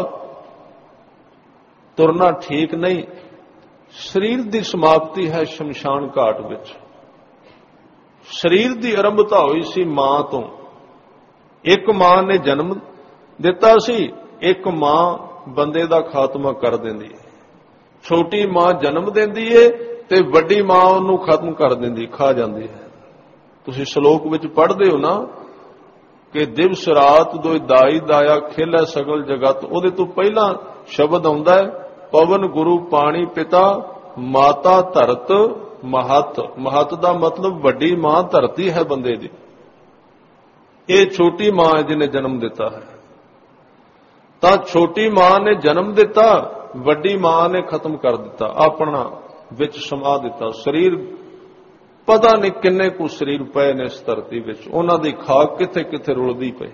ਤੁਰਨਾ ਠੀਕ ਨਹੀਂ। ਸਰੀਰ ਦੀ ਸਮਾਪਤੀ ਹੈ ਸ਼ਮਸ਼ਾਨ ਘਾਟ ਵਿੱਚ। ਸਰੀਰ ਦੀ ਆਰੰਭਤਾ ਹੋਈ ਸੀ ਮਾਂ ਤੋਂ। ਇੱਕ ਮਾਂ ਨੇ ਜਨਮ ਦਿੱਤਾ ਸੀ, ਇੱਕ ਮਾਂ ਬੰਦੇ ਦਾ ਖਾਤਮਾ ਕਰ ਦਿੰਦੀ ਹੈ। ਛੋਟੀ ਮਾਂ ਜਨਮ ਦਿੰਦੀ ਏ ਤੇ ਵੱਡੀ ਮਾਂ ਉਹਨੂੰ ਖਤਮ ਕਰ ਦਿੰਦੀ, ਖਾ ਜਾਂਦੀ ਹੈ। ਤੁਸੀਂ ਸ਼ਲੋਕ ਵਿੱਚ ਪੜ੍ਹਦੇ ਹੋ ਨਾ ਕਿ ਦਿਵਸ ਰਾਤ ਦੋਇ ਦਾਈ ਦਾਇਆ ਖੇਲੈ ਸਗਲ ਜਗਤ। ਉਹਦੇ ਤੋਂ ਪਹਿਲਾਂ ਸ਼ਬਦ ਆਉਂਦਾ ਹੈ, ਪਵਨ ਗੁਰੂ ਪਾਣੀ ਪਿਤਾ ਮਾਤਾ ਧਰਤ ਮਹਤ। ਮਹਤ ਦਾ ਮਤਲਬ ਵੱਡੀ ਮਾਂ ਧਰਤੀ ਹੈ ਬੰਦੇ ਦੀ। ਇਹ ਛੋਟੀ ਮਾਂ ਹੈ ਜਿਹਨੇ ਜਨਮ ਦਿੱਤਾ ਹੈ। ਤਾਂ ਛੋਟੀ ਮਾਂ ਨੇ ਜਨਮ ਦਿੱਤਾ, ਵੱਡੀ ਮਾਂ ਨੇ ਖਤਮ ਕਰ ਦਿੱਤਾ, ਆਪਣਾ ਵਿੱਚ ਸਮਾ ਦਿੱਤਾ। ਸਰੀਰ ਪਤਾ ਨਹੀਂ ਕਿੰਨੇ ਕੁ ਸਰੀਰ ਪਏ ਨੇ ਇਸ ਧਰਤੀ ਵਿੱਚ, ਉਹਨਾਂ ਦੀ ਖਾਕ ਕਿੱਥੇ ਕਿੱਥੇ ਰੁਲਦੀ ਪਈ।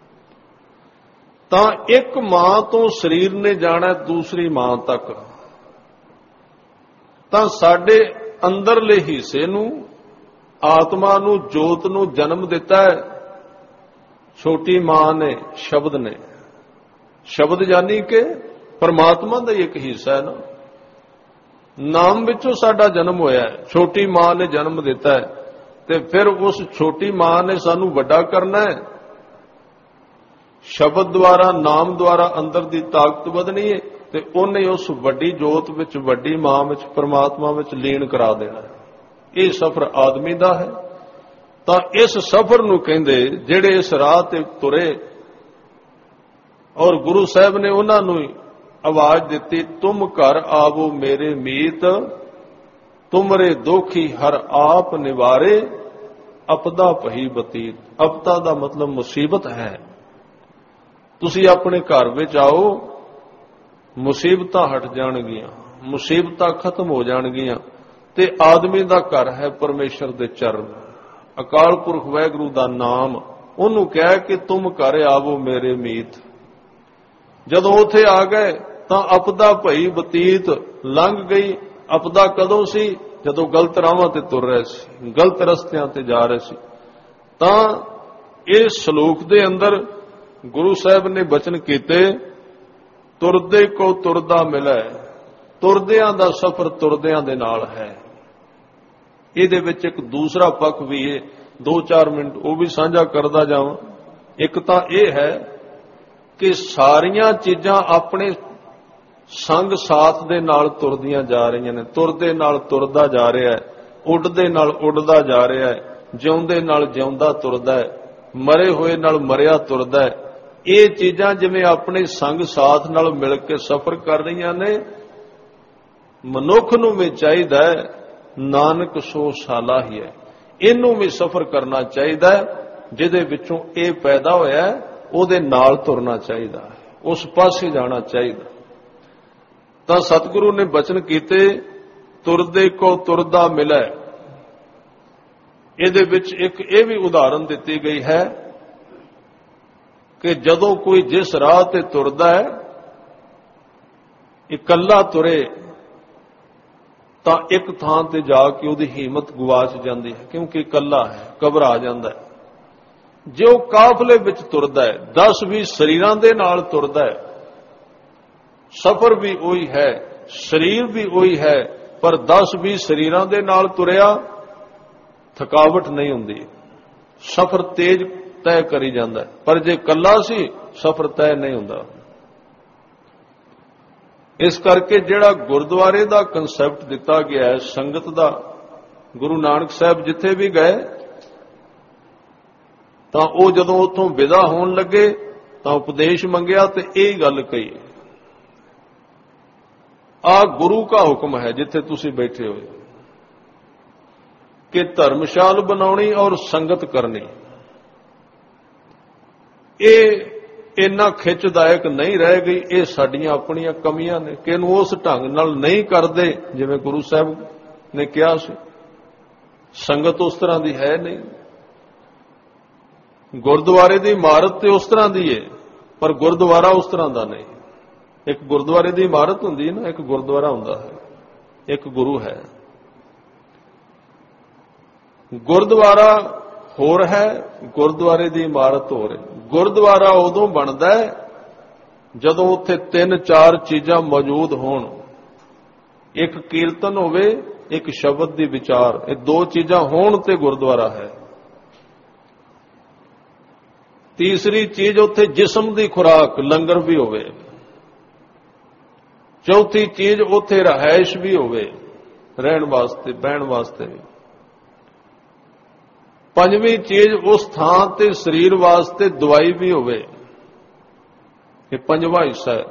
ਤਾਂ ਇੱਕ ਮਾਂ ਤੋਂ ਸਰੀਰ ਨੇ ਜਾਣਾ ਦੂਸਰੀ ਮਾਂ ਤੱਕ। ਤਾਂ ਸਾਡੇ ਅੰਦਰਲੇ ਹਿੱਸੇ ਨੂੰ, ਆਤਮਾ ਨੂੰ, ਜੋਤ ਨੂੰ ਜਨਮ ਦਿੱਤਾ ਹੈ ਛੋਟੀ ਮਾਂ ਨੇ, ਸ਼ਬਦ ਨੇ। ਸ਼ਬਦ ਯਾਨੀ ਕਿ ਪਰਮਾਤਮਾ ਦਾ ਹੀ ਇੱਕ ਹਿੱਸਾ ਹੈ ਨਾ। ਨਾਮ ਵਿੱਚੋਂ ਸਾਡਾ ਜਨਮ ਹੋਇਆ ਹੈ, ਛੋਟੀ ਮਾਂ ਨੇ ਜਨਮ ਦਿੱਤਾ ਹੈ, ਤੇ ਫਿਰ ਉਸ ਛੋਟੀ ਮਾਂ ਨੇ ਸਾਨੂੰ ਵੱਡਾ ਕਰਨਾ ਹੈ। ਸ਼ਬਦ ਦੁਆਰਾ, ਨਾਮ ਦੁਆਰਾ ਅੰਦਰ ਦੀ ਤਾਕਤ ਵਧਣੀ ਹੈ, ਤੇ ਉਹਨੇ ਉਸ ਵੱਡੀ ਜੋਤ ਵਿੱਚ, ਵੱਡੀ ਮਾਂ ਵਿੱਚ, ਪਰਮਾਤਮਾ ਵਿੱਚ ਲੀਨ ਕਰਾ ਦੇਣਾ ਹੈ। ਇਹ ਸਫ਼ਰ ਆਦਮੀ ਦਾ ਹੈ। ਤਾਂ ਇਸ ਸਫ਼ਰ ਨੂੰ ਕਹਿੰਦੇ ਜਿਹੜੇ ਇਸ ਰਾਹ ਤੇ ਤੁਰੇ, ਔਰ ਗੁਰੂ ਸਾਹਿਬ ਨੇ ਉਹਨਾਂ ਨੂੰ ਆਵਾਜ਼ ਦਿੱਤੀ, ਤੁਮ ਘਰ ਆਵੋ ਮੇਰੇ ਮੀਤ, ਤੁਮਰੇ ਦੋਖੀ ਹਰ ਆਪ ਨਿਵਾਰੇ, ਅਪਦਾ ਪਹੀ ਬਤੀਤ। ਅਪਦਾ ਦਾ ਮਤਲਬ ਮੁਸੀਬਤ ਹੈ। ਤੁਸੀਂ ਆਪਣੇ ਘਰ ਵਿੱਚ ਆਓ, ਮੁਸੀਬਤਾਂ ਹਟ ਜਾਣਗੀਆਂ, ਮੁਸੀਬਤਾਂ ਖਤਮ ਹੋ ਜਾਣਗੀਆਂ। ਤੇ ਆਦਮੀ ਦਾ ਘਰ ਹੈ ਪਰਮੇਸ਼ਰ ਦੇ ਚਰਨ, ਅਕਾਲ ਪੁਰਖ ਵਾਹਿਗੁਰੂ ਦਾ ਨਾਮ। ਉਹਨੂੰ ਕਹਿ ਕਿ ਤੁਮ ਘਰ ਆਵੋ ਮੇਰੇ ਮੀਤ। ਜਦੋਂ ਉੱਥੇ ਆ ਗਏ ਤਾਂ ਅਪਦਾ ਭਈ ਬਤੀਤ ਲੰਘ ਗਈ। ਅਪਦਾ ਕਦੋਂ ਸੀ? ਜਦੋਂ ਗਲਤ ਰਾਹਾਂ ਤੇ ਤੁਰ ਰਹੇ ਸੀ, ਗਲਤ ਰਸਤਿਆਂ ਤੇ ਜਾ ਰਹੇ ਸੀ। ਤਾਂ ਇਸ ਸ਼ਲੋਕ ਦੇ ਅੰਦਰ ਗੁਰੂ ਸਾਹਿਬ ਨੇ ਬਚਨ ਕੀਤੇ, ਤੁਰਦੇ ਕੋ ਤੁਰਦਾ ਮਿਲੈ। ਤੁਰਦਿਆਂ ਦਾ ਸਫ਼ਰ ਤੁਰਦਿਆਂ ਦੇ ਨਾਲ ਹੈ। ਇਹਦੇ ਵਿੱਚ ਇੱਕ ਦੂਸਰਾ ਪੱਖ ਵੀ ਹੈ, 2-4 ਮਿੰਟ ਉਹ ਵੀ ਸਾਂਝਾ ਕਰਦਾ ਜਾਵਾਂ। ਇੱਕ ਤਾਂ ਇਹ ਹੈ ਕਿ ਸਾਰੀਆਂ ਚੀਜ਼ਾਂ ਆਪਣੇ ਸੰਗ ਸਾਥ ਦੇ ਨਾਲ ਤੁਰਦੀਆਂ ਜਾ ਰਹੀਆਂ ਨੇ। ਤੁਰਦੇ ਨਾਲ ਤੁਰਦਾ ਜਾ ਰਿਹਾ ਹੈ, ਉੱਡਦੇ ਨਾਲ ਉੱਡਦਾ ਜਾ ਰਿਹਾ ਹੈ, ਜਿਉਂਦੇ ਨਾਲ ਜਿਉਂਦਾ ਤੁਰਦਾ ਹੈ, ਮਰੇ ਹੋਏ ਨਾਲ ਮਰਿਆ ਤੁਰਦਾ ਹੈ। ਇਹ ਚੀਜ਼ਾਂ ਜਿਵੇਂ ਆਪਣੇ ਸੰਗ ਸਾਥ ਨਾਲ ਮਿਲ ਕੇ ਸਫ਼ਰ ਕਰ ਰਹੀਆਂ ਨੇ। ਮਨੁੱਖ ਨੂੰ ਵੀ ਚਾਹੀਦਾ ਹੈ, ਨਾਨਕ ਸੋ ਸਾਲਾ ਹੀ ਹੈ, ਇਹਨੂੰ ਵੀ ਸਫ਼ਰ ਕਰਨਾ ਚਾਹੀਦਾ ਹੈ। ਜਿਹਦੇ ਵਿੱਚੋਂ ਇਹ ਪੈਦਾ ਹੋਇਆ ਉਹਦੇ ਨਾਲ ਤੁਰਨਾ ਚਾਹੀਦਾ ਹੈ, ਉਸ ਪਾਸੇ ਜਾਣਾ ਚਾਹੀਦਾ। ਤਾਂ ਸਤਿਗੁਰੂ ਨੇ ਬਚਨ ਕੀਤੇ, ਤੁਰਦੇ ਕੋ ਤੁਰਦਾ ਮਿਲੈ। ਇਹਦੇ ਵਿੱਚ ਇੱਕ ਇਹ ਵੀ ਉਦਾਹਰਨ ਦਿੱਤੀ ਗਈ ਹੈ ਕਿ ਜਦੋਂ ਕੋਈ ਜਿਸ ਰਾਹ ਤੇ ਤੁਰਦਾ ਹੈ, ਇਕੱਲਾ ਤੁਰੇ, ਤਾਂ ਇੱਕ ਥਾਂ ਤੇ ਜਾ ਕੇ ਉਹਦੀ ਹਿੰਮਤ ਗੁਆਚ ਜਾਂਦੀ ਹੈ, ਕਿਉਂਕਿ ਇਕੱਲਾ ਹੈ, ਘਬਰਾ ਜਾਂਦਾ ਹੈ। ਜੇ ਉਹ ਕਾਫਲੇ ਵਿੱਚ ਤੁਰਦਾ ਹੈ, 10-20 ਸਰੀਰਾਂ ਦੇ ਨਾਲ ਤੁਰਦਾ ਹੈ, ਸਫ਼ਰ ਵੀ ਉਹੀ ਹੈ, ਸਰੀਰ ਵੀ ਉਹੀ ਹੈ, ਪਰ 10-20 ਸਰੀਰਾਂ ਦੇ ਨਾਲ ਤੁਰਿਆ ਥਕਾਵਟ ਨਹੀਂ ਹੁੰਦੀ, ਸਫ਼ਰ ਤੇਜ਼ ਤੈਅ ਕਰੀ ਜਾਂਦਾ। ਪਰ ਜੇ ਇਕੱਲਾ ਸੀ, ਸਫ਼ਰ ਤੈਅ ਨਹੀਂ ਹੁੰਦਾ। ਇਸ ਕਰਕੇ ਜਿਹੜਾ ਗੁਰਦੁਆਰੇ ਦਾ ਕਨਸੈਪਟ ਦਿੱਤਾ ਗਿਆ ਹੈ ਸੰਗਤ ਦਾ, ਗੁਰੂ ਨਾਨਕ ਸਾਹਿਬ ਜਿੱਥੇ ਵੀ ਗਏ ਤਾਂ ਉਹ ਜਦੋਂ ਉੱਥੋਂ ਵਿਦਾ ਹੋਣ ਲੱਗੇ ਤਾਂ ਉਪਦੇਸ਼ ਮੰਗਿਆ ਤੇ ਇਹ ਗੱਲ ਕਹੀ, ਆ ਗੁਰੂ का ਹੁਕਮ ਹੈ ਜਿੱਥੇ ਤੁਸੀਂ ਬੈਠੇ ਹੋਏ ਕਿ ਧਰਮਸ਼ਾਲ ਬਣਾਉਣੀ ਔਰ ਸੰਗਤ ਕਰਨੀ। ਇਹ ਇੰਨਾ ਖਿੱਚਦਾਇਕ ਨਹੀਂ ਰਹਿ ਗਈ। ਇਹ ਸਾਡੀਆਂ ਆਪਣੀਆਂ ਕਮੀਆਂ ਨੇ ਕਿ ਇਹਨੂੰ ਉਸ ਢੰਗ ਨਾਲ ਨਹੀਂ ਕਰਦੇ ਜਿਵੇਂ ਗੁਰੂ ਸਾਹਿਬ ਨੇ ਕਿਹਾ ਸੀ। ਸੰਗਤ ਉਸ ਤਰ੍ਹਾਂ ਦੀ ਹੈ ਨਹੀਂ। ਗੁਰਦੁਆਰੇ ਦੀ ਇਮਾਰਤ ਤੇ ਉਸ ਤਰ੍ਹਾਂ ਦੀ ਹੈ, ਪਰ ਗੁਰਦੁਆਰਾ ਉਸ ਤਰ੍ਹਾਂ ਦਾ ਨਹੀਂ। ਇੱਕ ਗੁਰਦੁਆਰੇ ਦੀ ਇਮਾਰਤ ਹੁੰਦੀ ਹੈ ਨਾ, ਇੱਕ ਗੁਰਦੁਆਰਾ ਹੁੰਦਾ ਹੈ, ਇੱਕ ਗੁਰੂ ਹੈ। ਗੁਰਦੁਆਰਾ ਹੋਰ ਹੈ, ਗੁਰਦੁਆਰੇ ਦੀ ਇਮਾਰਤ ਹੋਰ ਹੈ। ਗੁਰਦੁਆਰਾ ਉਦੋਂ ਬਣਦਾ ਹੈ ਜਦੋਂ ਉੱਥੇ 3-4 ਚੀਜ਼ਾਂ ਮੌਜੂਦ ਹੋਣ। ਇੱਕ ਕੀਰਤਨ ਹੋਵੇ, ਇੱਕ ਸ਼ਬਦ ਦੀ ਵਿਚਾਰ, ਇਹ 2 ਚੀਜ਼ਾਂ ਹੋਣ ਤੇ ਗੁਰਦੁਆਰਾ ਹੈ। ਤੀਸਰੀ ਚੀਜ਼ ਉੱਥੇ ਜਿਸਮ ਦੀ ਖੁਰਾਕ, ਲੰਗਰ ਵੀ ਹੋਵੇ। ਚੌਥੀ ਚੀਜ਼ ਉੱਥੇ ਰਹਿائش ਵੀ ਹੋਵੇ, ਰਹਿਣ ਵਾਸਤੇ, ਬਹਿਣ ਵਾਸਤੇ ਵੀ। ਪੰਜਵੀਂ ਚੀਜ਼ ਉਸ ਥਾਂ ਤੇ ਸਰੀਰ ਵਾਸਤੇ ਦਵਾਈ ਵੀ ਹੋਵੇ। ਇਹ ਪੰਜਵਾਂ ਹਿੱਸਾ ਹੈ।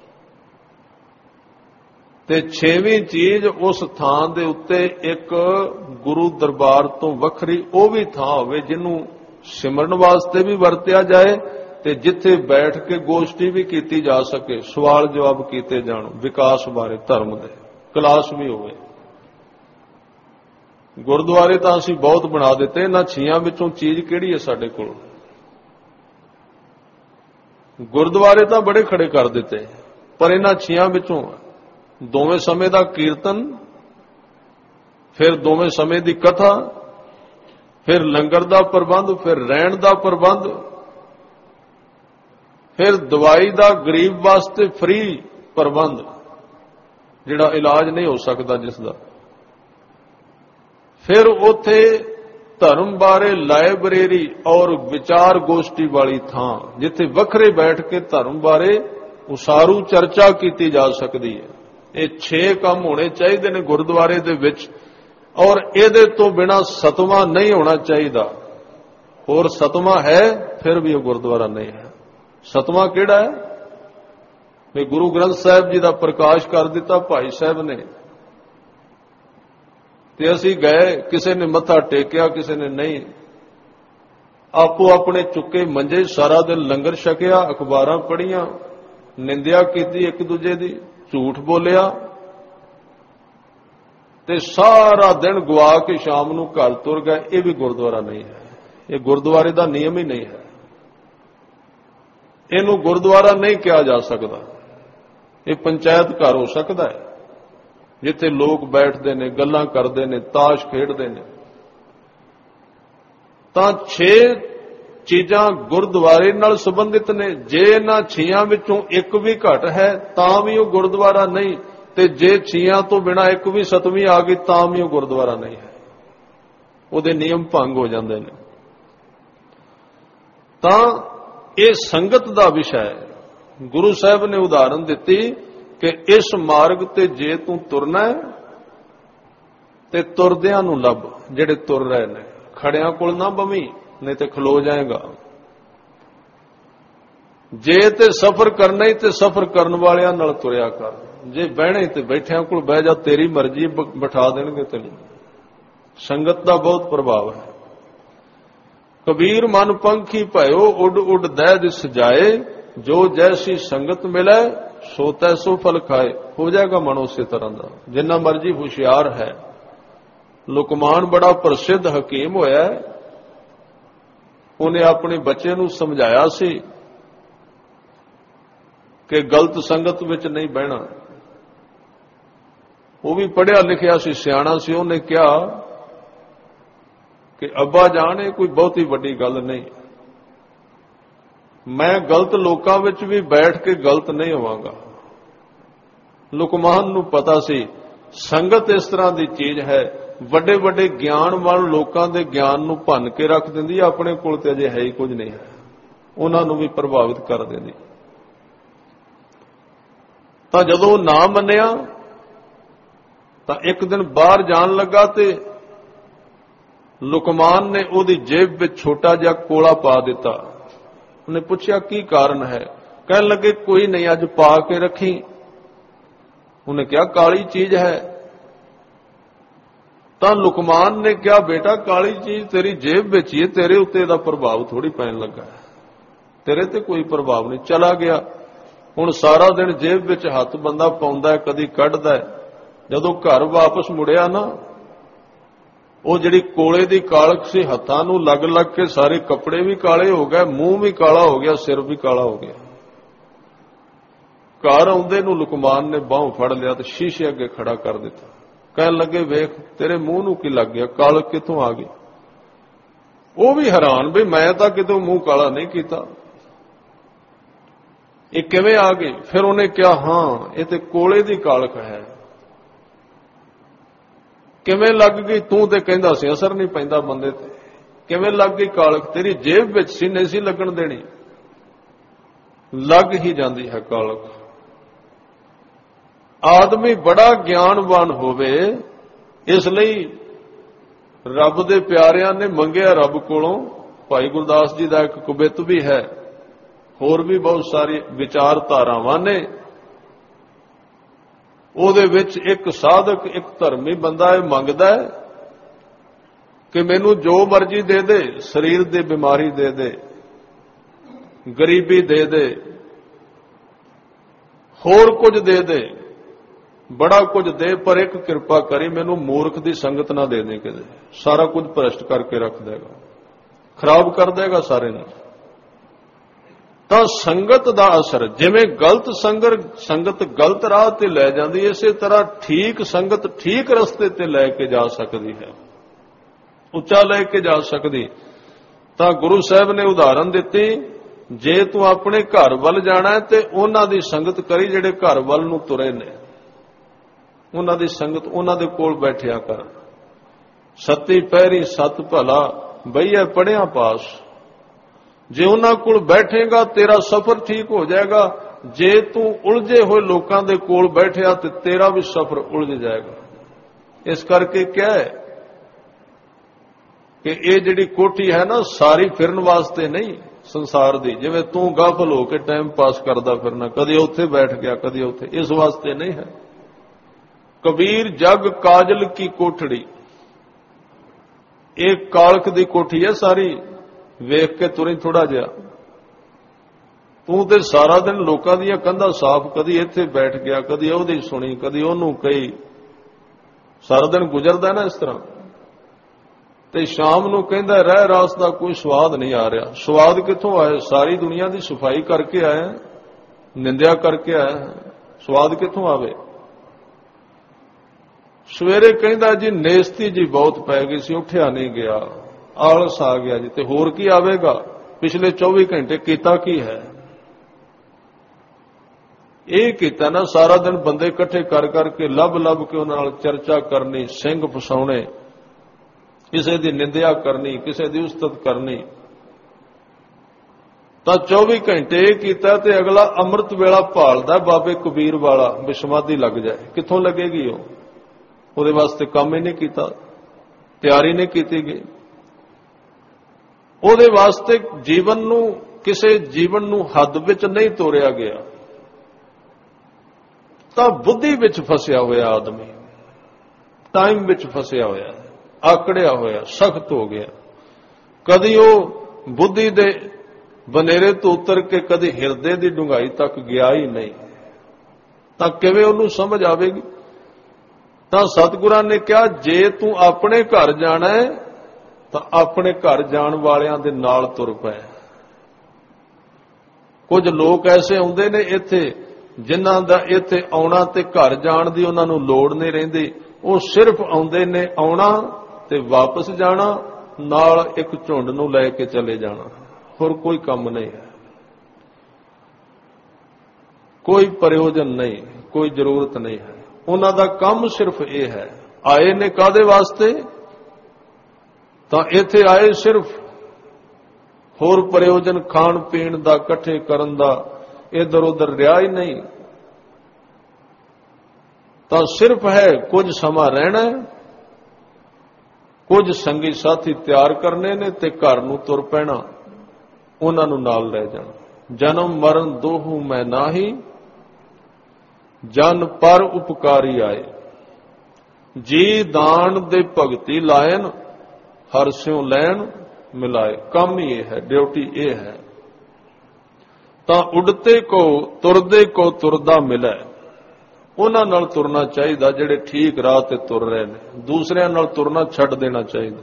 ਤੇ ਛੇਵੀਂ ਚੀਜ਼ ਉਸ ਥਾਂ ਦੇ ਉੱਤੇ ਇੱਕ ਗੁਰੂ ਦਰਬਾਰ ਤੋਂ ਵੱਖਰੀ ਉਹ ਵੀ ਥਾਂ ਹੋਵੇ ਜਿਹਨੂੰ ਸਿਮਰਨ ਵਾਸਤੇ ਵੀ ਵਰਤਿਆ ਜਾਏ ਤੇ ਜਿੱਥੇ ਬੈਠ ਕੇ ਗੋਸ਼ਟੀ ਵੀ ਕੀਤੀ ਜਾ ਸਕੇ, ਸਵਾਲ ਜਵਾਬ ਕੀਤੇ ਜਾਣ ਵਿਕਾਸ ਬਾਰੇ, ਧਰਮ ਦੇ, ਕਲਾਸ ਵੀ ਹੋਵੇ। ਗੁਰਦੁਆਰੇ ਤਾਂ ਅਸੀਂ ਬਹੁਤ ਬਣਾ ਦਿੱਤੇ, ਇਹਨਾਂ 6 ਵਿੱਚੋਂ ਚੀਜ਼ ਕਿਹੜੀ ਹੈ ਸਾਡੇ ਕੋਲ? ਗੁਰਦੁਆਰੇ ਤਾਂ ਬੜੇ ਖੜੇ ਕਰ ਦਿੱਤੇ, ਪਰ ਇਹਨਾਂ 6 ਵਿੱਚੋਂ ਦੋਵੇਂ ਸਮੇਂ ਦਾ ਕੀਰਤਨ, ਫਿਰ ਦੋਵੇਂ ਸਮੇਂ ਦੀ ਕਥਾ, ਫਿਰ ਲੰਗਰ ਦਾ ਪ੍ਰਬੰਧ, ਫਿਰ ਰਹਿਣ ਦਾ ਪ੍ਰਬੰਧ, ਫਿਰ ਦਵਾਈ ਦਾ ਗਰੀਬ ਵਾਸਤੇ ਫ੍ਰੀ ਪ੍ਰਬੰਧ, ਜਿਹੜਾ ਇਲਾਜ ਨਹੀਂ ਹੋ ਸਕਦਾ ਜਿਸ ਦਾ, ਫਿਰ ਉੱਥੇ ਧਰਮ ਬਾਰੇ ਲਾਇਬ੍ਰੇਰੀ ਔਰ ਵਿਚਾਰ ਗੋਸ਼ਟੀ ਵਾਲੀ ਥਾਂ, ਜਿੱਥੇ ਵੱਖਰੇ ਬੈਠ ਕੇ ਧਰਮ ਬਾਰੇ ਉਸਾਰੂ ਚਰਚਾ ਕੀਤੀ ਜਾ ਸਕਦੀ ਹੈ। ਇਹ 6 ਕੰਮ ਹੋਣੇ ਚਾਹੀਦੇ ਨੇ ਗੁਰਦੁਆਰੇ ਦੇ ਵਿੱਚ, ਔਰ ਇਹਦੇ ਤੋਂ ਬਿਨਾਂ ਸਤਵਾਂ ਨਹੀਂ ਹੋਣਾ ਚਾਹੀਦਾ। ਹੋਰ ਸਤਵਾਂ ਹੈ ਫਿਰ ਵੀ ਉਹ ਗੁਰਦੁਆਰਾ ਨਹੀਂ ਹੈ। ਸਤਵਾਂ ਕਿਹੜਾ ਹੈ? ਵੀ ਗੁਰੂ ਗ੍ਰੰਥ ਸਾਹਿਬ ਜੀ ਦਾ ਪ੍ਰਕਾਸ਼ ਕਰ ਦਿੱਤਾ ਭਾਈ ਸਾਹਿਬ ਨੇ, ਤੇ ਅਸੀਂ ਗਏ, ਕਿਸੇ ਨੇ ਮੱਥਾ ਟੇਕਿਆ, ਕਿਸੇ ਨੇ ਨਹੀਂ, ਆਪੋ ਆਪਣੇ ਚੁੱਕੇ ਮੰਜੇ, ਸਾਰਾ ਦਿਨ ਲੰਗਰ ਛਕਿਆ, ਅਖਬਾਰਾਂ ਪੜ੍ਹੀਆਂ, ਨਿੰਦਿਆ ਕੀਤੀ ਇੱਕ ਦੂਜੇ ਦੀ, ਝੂਠ ਬੋਲਿਆ, ਤੇ ਸਾਰਾ ਦਿਨ ਗਵਾ ਕੇ ਸ਼ਾਮ ਨੂੰ ਘਰ ਤੁਰ ਗਏ। ਇਹ ਵੀ ਗੁਰਦੁਆਰਾ ਨਹੀਂ ਹੈ, ਇਹ ਗੁਰਦੁਆਰੇ ਦਾ ਨਿਯਮ ਹੀ ਨਹੀਂ ਹੈ। ਇਹਨੂੰ ਗੁਰਦੁਆਰਾ ਨਹੀਂ ਕਿਹਾ ਜਾ ਸਕਦਾ। ਇਹ ਪੰਚਾਇਤ ਘਰ ਹੋ ਸਕਦਾ ਹੈ, ਜਿੱਥੇ ਲੋਕ ਬੈਠਦੇ ਨੇ, ਗੱਲਾਂ ਕਰਦੇ ਨੇ, ਤਾਸ਼ ਖੇਡਦੇ ਨੇ। ਤਾਂ 6 ਚੀਜ਼ਾਂ ਗੁਰਦੁਆਰੇ ਨਾਲ ਸੰਬੰਧਿਤ ਨੇ। ਜੇ ਇਹਨਾਂ 6 ਵਿੱਚੋਂ ਇੱਕ ਵੀ ਘਟ ਹੈ ਤਾਂ ਵੀ ਉਹ ਗੁਰਦੁਆਰਾ ਨਹੀਂ, ਤੇ ਜੇ 6 ਤੋਂ ਬਿਨਾਂ ਇੱਕ ਵੀ 7ਵੀਂ ਆ ਗਈ ਤਾਂ ਵੀ ਉਹ ਗੁਰਦੁਆਰਾ ਨਹੀਂ ਹੈ, ਉਹਦੇ ਨਿਯਮ ਭੰਗ ਹੋ ਜਾਂਦੇ ਨੇ। ਤਾਂ ਇਹ ਸੰਗਤ ਦਾ ਵਿਸ਼ਾ ਹੈ। ਗੁਰੂ ਸਾਹਿਬ ਨੇ ਉਦਾਹਰਨ ਦਿੱਤੀ ਕਿ ਇਸ ਮਾਰਗ ਤੇ ਜੇ ਤੂੰ ਤੁਰਨਾ ਹੈ ਤੇ ਤੁਰਦਿਆਂ ਨੂੰ ਲੱਭ, ਜਿਹੜੇ ਤੁਰ ਰਹੇ ਨੇ। ਖੜਿਆਂ ਕੋਲ ਨਾ ਬਵੀਂ, ਨਹੀਂ ਤੇ ਖਲੋ ਜਾਏਗਾ। ਜੇ ਤੇ ਸਫ਼ਰ ਕਰਨਾ ਹੀ ਤੇ ਸਫ਼ਰ ਕਰਨ ਵਾਲਿਆਂ ਨਾਲ ਤੁਰਿਆ ਕਰ, ਜੇ ਬਹਿਣਾ ਤੇ ਬੈਠਿਆਂ ਕੋਲ ਬਹਿ ਜਾ, ਤੇਰੀ ਮਰਜ਼ੀ, ਬਿਠਾ ਦੇਣਗੇ ਤੈਨੂੰ। ਸੰਗਤ ਦਾ ਬਹੁਤ ਪ੍ਰਭਾਵ ਹੈ। ਕਬੀਰ ਮਨ ਪੰਖੀ ਭਇਓ, ਉੱਡ ਉੱਡ ਦਹਿ ਦਿਸ ਜਾਏ, ਜੋ ਜੈਸੀ ਸੰਗਤ ਮਿਲੇ ਸੋ ਤੈਸੋ ਫਲ ਖਾਏ। ਹੋ ਜਾਏਗਾ ਮਨ ਉਸੇ ਤਰ੍ਹਾਂ ਦਾ, ਜਿੰਨਾ ਮਰਜ਼ੀ ਹੁਸ਼ਿਆਰ ਹੈ। ਲੁਕਮਾਨ ਬੜਾ ਪ੍ਰਸਿੱਧ ਹਕੀਮ ਹੋਇਆ, ਉਹਨੇ ਆਪਣੇ ਬੱਚੇ ਨੂੰ ਸਮਝਾਇਆ ਸੀ ਕਿ ਗਲਤ ਸੰਗਤ ਵਿੱਚ ਨਹੀਂ ਬਹਿਣਾ। ਉਹ ਵੀ ਪੜ੍ਹਿਆ ਲਿਖਿਆ ਸੀ, ਸਿਆਣਾ ਸੀ। ਉਹਨੇ ਕਿਹਾ ਕਿ ਅੱਬਾ ਜਾਨ, ਇਹ ਕੋਈ ਬਹੁਤੀ ਵੱਡੀ ਗੱਲ ਨਹੀਂ, ਮੈਂ ਗਲਤ ਲੋਕਾਂ ਵਿੱਚ ਵੀ ਬੈਠ ਕੇ ਗਲਤ ਨਹੀਂ ਹੋਵਾਂਗਾ। ਲੁਕਮਾਨ ਨੂੰ ਪਤਾ ਸੀ ਸੰਗਤ ਇਸ ਤਰ੍ਹਾਂ ਦੀ ਚੀਜ਼ ਹੈ, ਵੱਡੇ ਵੱਡੇ ਗਿਆਨਵਾਨ ਲੋਕਾਂ ਦੇ ਗਿਆਨ ਨੂੰ ਭੰਨ ਕੇ ਰੱਖ ਦਿੰਦੀ, ਆਪਣੇ ਕੋਲ ਤੇ ਅਜੇ ਹੈ ਹੀ ਕੁਝ ਨਹੀਂ ਹੈ, ਉਹਨਾਂ ਨੂੰ ਵੀ ਪ੍ਰਭਾਵਿਤ ਕਰ ਦਿੰਦੀ। ਤਾਂ ਜਦੋਂ ਨਾ ਮੰਨਿਆ ਤਾਂ ਇੱਕ ਦਿਨ ਬਾਹਰ ਜਾਣ ਲੱਗਾ ਤੇ ਲੁਕਮਾਨ ਨੇ ਉਹਦੀ ਜੇਬ ਵਿੱਚ ਛੋਟਾ ਜਿਹਾ ਕੋਲਾ ਪਾ ਦਿੱਤਾ। ਉਹਨੇ ਪੁੱਛਿਆ ਕੀ ਕਾਰਨ ਹੈ? ਕਹਿਣ ਲੱਗੇ ਕੋਈ ਨਹੀਂ, ਅੱਜ ਪਾ ਕੇ ਰੱਖੀ। ਉਹਨੇ ਕਿਹਾ ਕਾਲੀ ਚੀਜ਼ ਹੈ। ਤਾਂ ਲੁਕਮਾਨ ਨੇ ਕਿਹਾ ਬੇਟਾ ਕਾਲੀ ਚੀਜ਼ ਤੇਰੀ ਜੇਬ ਵਿੱਚ ਹੀ ਹੈ, ਤੇਰੇ ਉੱਤੇ ਦਾ ਪ੍ਰਭਾਵ ਥੋੜੀ ਪੈਣ ਲੱਗਾ, ਤੇਰੇ ਤੇ ਕੋਈ ਪ੍ਰਭਾਵ ਨਹੀਂ। ਚਲਾ ਗਿਆ। ਹੁਣ ਸਾਰਾ ਦਿਨ ਜੇਬ ਵਿੱਚ ਹੱਥ ਬੰਦਾ ਪਾਉਂਦਾ, ਕਦੀ ਕੱਢਦਾ। ਜਦੋਂ ਘਰ ਵਾਪਸ ਮੁੜਿਆ ਨਾ, ਉਹ ਜਿਹੜੀ ਕੋਲੇ ਦੀ ਕਾਲਖ ਸੀ ਹੱਥਾਂ ਨੂੰ ਲੱਗ ਲੱਗ ਕੇ ਸਾਰੇ ਕੱਪੜੇ ਵੀ ਕਾਲੇ ਹੋ ਗਏ, ਮੂੰਹ ਵੀ ਕਾਲਾ ਹੋ ਗਿਆ, ਸਿਰ ਵੀ ਕਾਲਾ ਹੋ ਗਿਆ। ਘਰ ਆਉਂਦੇ ਨੂੰ ਲੁਕਮਾਨ ਨੇ ਬਾਹੋਂ ਫੜ ਲਿਆ ਤੇ ਸ਼ੀਸ਼ੇ ਅੱਗੇ ਖੜਾ ਕਰ ਦਿੱਤਾ। ਕਹਿਣ ਲੱਗੇ ਵੇਖ ਤੇਰੇ ਮੂੰਹ ਨੂੰ ਕੀ ਲੱਗ ਗਿਆ, ਕਾਲਖ ਕਿੱਥੋਂ ਆ ਗਈ? ਉਹ ਵੀ ਹੈਰਾਨ ਵੀ ਮੈਂ ਤਾਂ ਕਿਤੋਂ ਮੂੰਹ ਕਾਲਾ ਨਹੀਂ ਕੀਤਾ, ਇਹ ਕਿਵੇਂ ਆ ਗਈ? ਫਿਰ ਉਹਨੇ ਕਿਹਾ ਹਾਂ ਇਹ ਤੇ ਕੋਲੇ ਦੀ ਕਾਲਖ ਹੈ। ਕਿਵੇਂ ਲੱਗ ਗਈ? ਤੂੰ ਤੇ ਕਹਿੰਦਾ ਸੀ ਅਸਰ ਨਹੀਂ ਪੈਂਦਾ ਬੰਦੇ ਤੇ, ਕਿਵੇਂ ਲੱਗ ਗਈ ਕਾਲਖ? ਤੇਰੀ ਜੇਬ ਵਿੱਚ ਸੀ, ਨਹੀਂ ਸੀ ਲੱਗਣ ਦੇਣੀ, ਲੱਗ ਹੀ ਜਾਂਦੀ ਹੈ ਕਾਲਖ। ਆਦਮੀ ਬੜਾ ਗਿਆਨਵਾਨ ਹੋਵੇ, ਇਸ ਲਈ ਰੱਬ ਦੇ ਪਿਆਰਿਆਂ ਨੇ ਮੰਗਿਆ ਰੱਬ ਕੋਲੋਂ। ਭਾਈ ਗੁਰਦਾਸ ਜੀ ਦਾ ਇੱਕ ਕਵਿਤ ਵੀ ਹੈ, ਹੋਰ ਵੀ ਬਹੁਤ ਸਾਰੀ ਵਿਚਾਰਧਾਰਾਵਾਂ ਨੇ। ਉਹਦੇ ਵਿੱਚ ਇੱਕ ਸਾਧਕ, ਇੱਕ ਧਰਮੀ ਬੰਦਾ ਇਹ ਮੰਗਦਾ ਹੈ ਕਿ ਮੈਨੂੰ ਜੋ ਮਰਜ਼ੀ ਦੇ ਦੇ, ਸਰੀਰ ਦੀ ਬਿਮਾਰੀ ਦੇ ਦੇ, ਗਰੀਬੀ ਦੇ ਦੇ, ਹੋਰ ਕੁਝ ਦੇ ਦੇ, ਬੜਾ ਕੁਝ ਦੇ, ਪਰ ਇੱਕ ਕਿਰਪਾ ਕਰੀ ਮੈਨੂੰ ਮੂਰਖ ਦੀ ਸੰਗਤ ਨਾ ਦੇ ਦੇ ਕਿਤੇ। ਸਾਰਾ ਕੁਝ ਭ੍ਰਸ਼ਟ ਕਰਕੇ ਰੱਖ ਦੇਗਾ, ਖਰਾਬ ਕਰ ਦੇਗਾ ਸਾਰੇ ਨੂੰ। ਤਾਂ ਸੰਗਤ ਦਾ ਅਸਰ, ਜਿਵੇਂ ਗਲਤ ਸੰਗਤ ਗਲਤ ਰਾਹ ਤੇ ਲੈ ਜਾਂਦੀ, ਇਸੇ ਤਰ੍ਹਾਂ ਠੀਕ ਸੰਗਤ ਠੀਕ ਰਸਤੇ ਤੇ ਲੈ ਕੇ ਜਾ ਸਕਦੀ ਹੈ, ਉੱਚਾ ਲੈ ਕੇ ਜਾ ਸਕਦੀ। ਤਾਂ ਗੁਰੂ ਸਾਹਿਬ ਨੇ ਉਦਾਹਰਨ ਦਿੱਤੀ, ਜੇ ਤੂੰ ਆਪਣੇ ਘਰ ਵੱਲ ਜਾਣਾ ਹੈ ਤੇ ਉਹਨਾਂ ਦੀ ਸੰਗਤ ਕਰੀ ਜਿਹੜੇ ਘਰ ਵੱਲ ਨੂੰ ਤੁਰੇ ਨੇ, ਉਹਨਾਂ ਦੀ ਸੰਗਤ, ਉਹਨਾਂ ਦੇ ਕੋਲ ਬੈਠਿਆ ਕਰ। ਸਤੀ ਪਹਿਰੀ ਸਤ ਭਲਾ ਬਈਆ ਪੜਿਆ ਪਾਸ। ਜੇ ਉਹਨਾਂ ਕੋਲ ਬੈਠੇਗਾ ਤੇਰਾ ਸਫ਼ਰ ਠੀਕ ਹੋ ਜਾਏਗਾ। ਜੇ ਤੂੰ ਉਲਝੇ ਹੋਏ ਲੋਕਾਂ ਦੇ ਕੋਲ ਬੈਠਿਆ ਤੇ ਤੇਰਾ ਵੀ ਸਫ਼ਰ ਉਲਝ ਜਾਏਗਾ। ਇਸ ਕਰਕੇ ਕਿਹਾ ਹੈ ਕਿ ਇਹ ਜਿਹੜੀ ਕੋਠੀ ਹੈ ਨਾ, ਸਾਰੀ ਫਿਰਨ ਵਾਸਤੇ ਨਹੀਂ ਸੰਸਾਰ ਦੀ, ਜਿਵੇਂ ਤੂੰ ਗਾਫਲ ਹੋ ਕੇ ਟਾਈਮ ਪਾਸ ਕਰਦਾ ਫਿਰਨਾ, ਕਦੇ ਉੱਥੇ ਬੈਠ ਗਿਆ ਕਦੇ ਉੱਥੇ, ਇਸ ਵਾਸਤੇ ਨਹੀਂ ਹੈ। ਕਬੀਰ ਜਗ ਕਾਜਲ ਕੀ ਕੋਠੜੀ, ਇਹ ਕਾਲਖ ਦੀ ਕੋਠੀ ਹੈ ਸਾਰੀ, ਵੇਖ ਕੇ ਤੁਰੀ ਥੋੜਾ ਜਿਹਾ। ਤੂੰ ਤੇ ਸਾਰਾ ਦਿਨ ਲੋਕਾਂ ਦੀਆਂ ਕੰਧਾਂ ਸਾਫ਼, ਕਦੀ ਇੱਥੇ ਬੈਠ ਗਿਆ, ਕਦੀ ਉਹਦੀ ਸੁਣੀ, ਕਦੀ ਉਹਨੂੰ ਕਹੀ, ਸਾਰਾ ਦਿਨ ਗੁਜ਼ਰਦਾ ਨਾ ਇਸ ਤਰ੍ਹਾਂ। ਤੇ ਸ਼ਾਮ ਨੂੰ ਕਹਿੰਦਾ ਰਹਿ ਰਾਸ ਦਾ ਕੋਈ ਸਵਾਦ ਨਹੀਂ ਆ ਰਿਹਾ। ਸਵਾਦ ਕਿੱਥੋਂ ਆਇਆ? ਸਾਰੀ ਦੁਨੀਆ ਦੀ ਸਫਾਈ ਕਰਕੇ ਆਇਆ, ਨਿੰਦਿਆ ਕਰਕੇ ਆਇਆ, ਸਵਾਦ ਕਿੱਥੋਂ ਆਵੇ? ਸਵੇਰੇ ਕਹਿੰਦਾ ਜੀ ਨੇਸਤੀ ਜੀ ਬਹੁਤ ਪੈ ਗਈ ਸੀ, ਉੱਠਿਆ ਨਹੀਂ ਗਿਆ, ਆਲਸ ਆ ਗਿਆ ਜੀ। ਤੇ ਹੋਰ ਕੀ ਆਵੇਗਾ? ਪਿਛਲੇ 24 ਘੰਟੇ ਕੀਤਾ ਕੀ ਹੈ? ਇਹ ਕੀਤਾ ਨਾ, ਸਾਰਾ ਦਿਨ ਬੰਦੇ ਇਕੱਠੇ ਕਰ ਕਰਕੇ ਲੱਭ ਕੇ ਉਹਨਾਂ ਨਾਲ ਚਰਚਾ ਕਰਨੀ, ਸਿੰਘ ਫਸਾਉਣੇ, ਕਿਸੇ ਦੀ ਨਿੰਦਿਆ ਕਰਨੀ, ਕਿਸੇ ਦੀ ਉਸਤਤ ਕਰਨੀ। ਤਾਂ 24 ਘੰਟੇ ਇਹ ਕੀਤਾ ਤੇ ਅਗਲਾ ਅੰਮ੍ਰਿਤ ਵੇਲਾ ਭਾਲਦਾ ਬਾਬੇ ਕਬੀਰ ਵਾਲਾ, ਬਿਸਮਾਦੀ ਲੱਗ ਜਾਏ। ਕਿੱਥੋਂ ਲੱਗੇਗੀ ਉਹ? ਉਹਦੇ ਵਾਸਤੇ ਕੰਮ ਹੀ ਨਹੀਂ ਕੀਤਾ, ਤਿਆਰੀ ਨਹੀਂ ਕੀਤੀ ਗਈ। ਉਹਦੇ ਵਾਸਤੇ ਜੀਵਨ ਨੂੰ, ਕਿਸੇ ਜੀਵਨ ਨੂੰ ਹੱਦ ਵਿੱਚ ਨਹੀਂ ਤੋਰਿਆ ਗਿਆ। ਤਾਂ ਬੁੱਧੀ ਵਿੱਚ ਫਸਿਆ ਹੋਇਆ ਆਦਮੀ, ਟਾਈਮ ਵਿੱਚ ਫਸਿਆ ਹੋਇਆ, ਆਕੜਿਆ ਹੋਇਆ, ਸਖਤ ਹੋ ਗਿਆ। ਕਦੀ ਉਹ ਬੁੱਧੀ ਦੇ ਬਨੇਰੇ ਤੋਂ ਉਤਰ ਕੇ ਕਦੀ ਹਿਰਦੇ ਦੀ ਡੂੰਘਾਈ ਤੱਕ ਗਿਆ ਹੀ ਨਹੀਂ। ਤਾਂ ਕਿਵੇਂ ਉਹਨੂੰ ਸਮਝ ਆਵੇਗੀ? ਤਾਂ ਸਤਿਗੁਰਾਂ ਨੇ ਕਿਹਾ, ਜੇ ਤੂੰ ਆਪਣੇ ਘਰ ਜਾਣਾ ਹੈ ਤਾਂ ਆਪਣੇ ਘਰ ਜਾਣ ਵਾਲਿਆਂ ਦੇ ਨਾਲ ਤੁਰ ਪੈ। ਕੁਝ ਲੋਕ ਐਸੇ ਹੁੰਦੇ ਨੇ ਇੱਥੇ, ਜਿਨ੍ਹਾਂ ਦਾ ਇੱਥੇ ਆਉਣਾ ਤੇ ਘਰ ਜਾਣ ਦੀ ਉਹਨਾਂ ਨੂੰ ਲੋੜ ਨਹੀਂ ਰਹਿੰਦੀ। ਉਹ ਸਿਰਫ ਆਉਂਦੇ ਨੇ, ਆਉਣਾ ਤੇ ਵਾਪਸ ਜਾਣਾ, ਨਾਲ ਇੱਕ ਝੁੰਡ ਨੂੰ ਲੈ ਕੇ ਚਲੇ ਜਾਣਾ, ਹੋਰ ਕੋਈ ਕੰਮ ਨਹੀਂ ਹੈ, ਕੋਈ ਪ੍ਰਯੋਜਨ ਨਹੀਂ, ਕੋਈ ਜ਼ਰੂਰਤ ਨਹੀਂ ਹੈ। ਉਹਨਾਂ ਦਾ ਕੰਮ ਸਿਰਫ ਇਹ ਹੈ। ਆਏ ਨੇ ਕਾਹਦੇ ਵਾਸਤੇ? ਤਾਂ ਇੱਥੇ ਆਏ ਸਿਰਫ ਹੋਰ ਪ੍ਰਯੋਜਨ ਖਾਣ ਪੀਣ ਦਾ, ਇਕੱਠੇ ਕਰਨ ਦਾ, ਇੱਧਰ ਉੱਧਰ ਰਿਹਾ ਹੀ ਨਹੀਂ। ਤਾਂ ਸਿਰਫ ਹੈ ਕੁਝ ਸਮਾਂ ਰਹਿਣਾ, ਕੁਝ ਸੰਗੀ ਸਾਥੀ ਤਿਆਰ ਕਰਨੇ ਨੇ ਤੇ ਘਰ ਨੂੰ ਤੁਰ ਪੈਣਾ, ਉਹਨਾਂ ਨੂੰ ਨਾਲ ਲੈ ਜਾਣਾ। ਜਨਮ ਮਰਨ ਦੋਹੂ ਮੈਂ ਨਾਹੀ, ਜਨ ਪਰ ਉਪਕਾਰੀ ਆਏ। ਜੀ ਦਾਨ ਦੇ ਭਗਤੀ ਲਾਇਨ, ਹਰ ਸਿਉ ਲੈਣ ਮਿਲਾਏ। ਕੰਮ ਹੀ ਇਹ ਹੈ, ਡਿਊਟੀ ਇਹ ਹੈ। ਤਾਂ ਉਡਤੇ ਕੋ ਤੁਰਦੇ ਕੋ ਤੁਰਦਾ ਮਿਲੇ, ਉਹਨਾਂ ਨਾਲ ਤੁਰਨਾ ਚਾਹੀਦਾ ਜਿਹੜੇ ਠੀਕ ਰਾਹ ਤੇ ਤੁਰ ਰਹੇ ਨੇ। ਦੂਸਰਿਆਂ ਨਾਲ ਤੁਰਨਾ ਛੱਡ ਦੇਣਾ ਚਾਹੀਦਾ।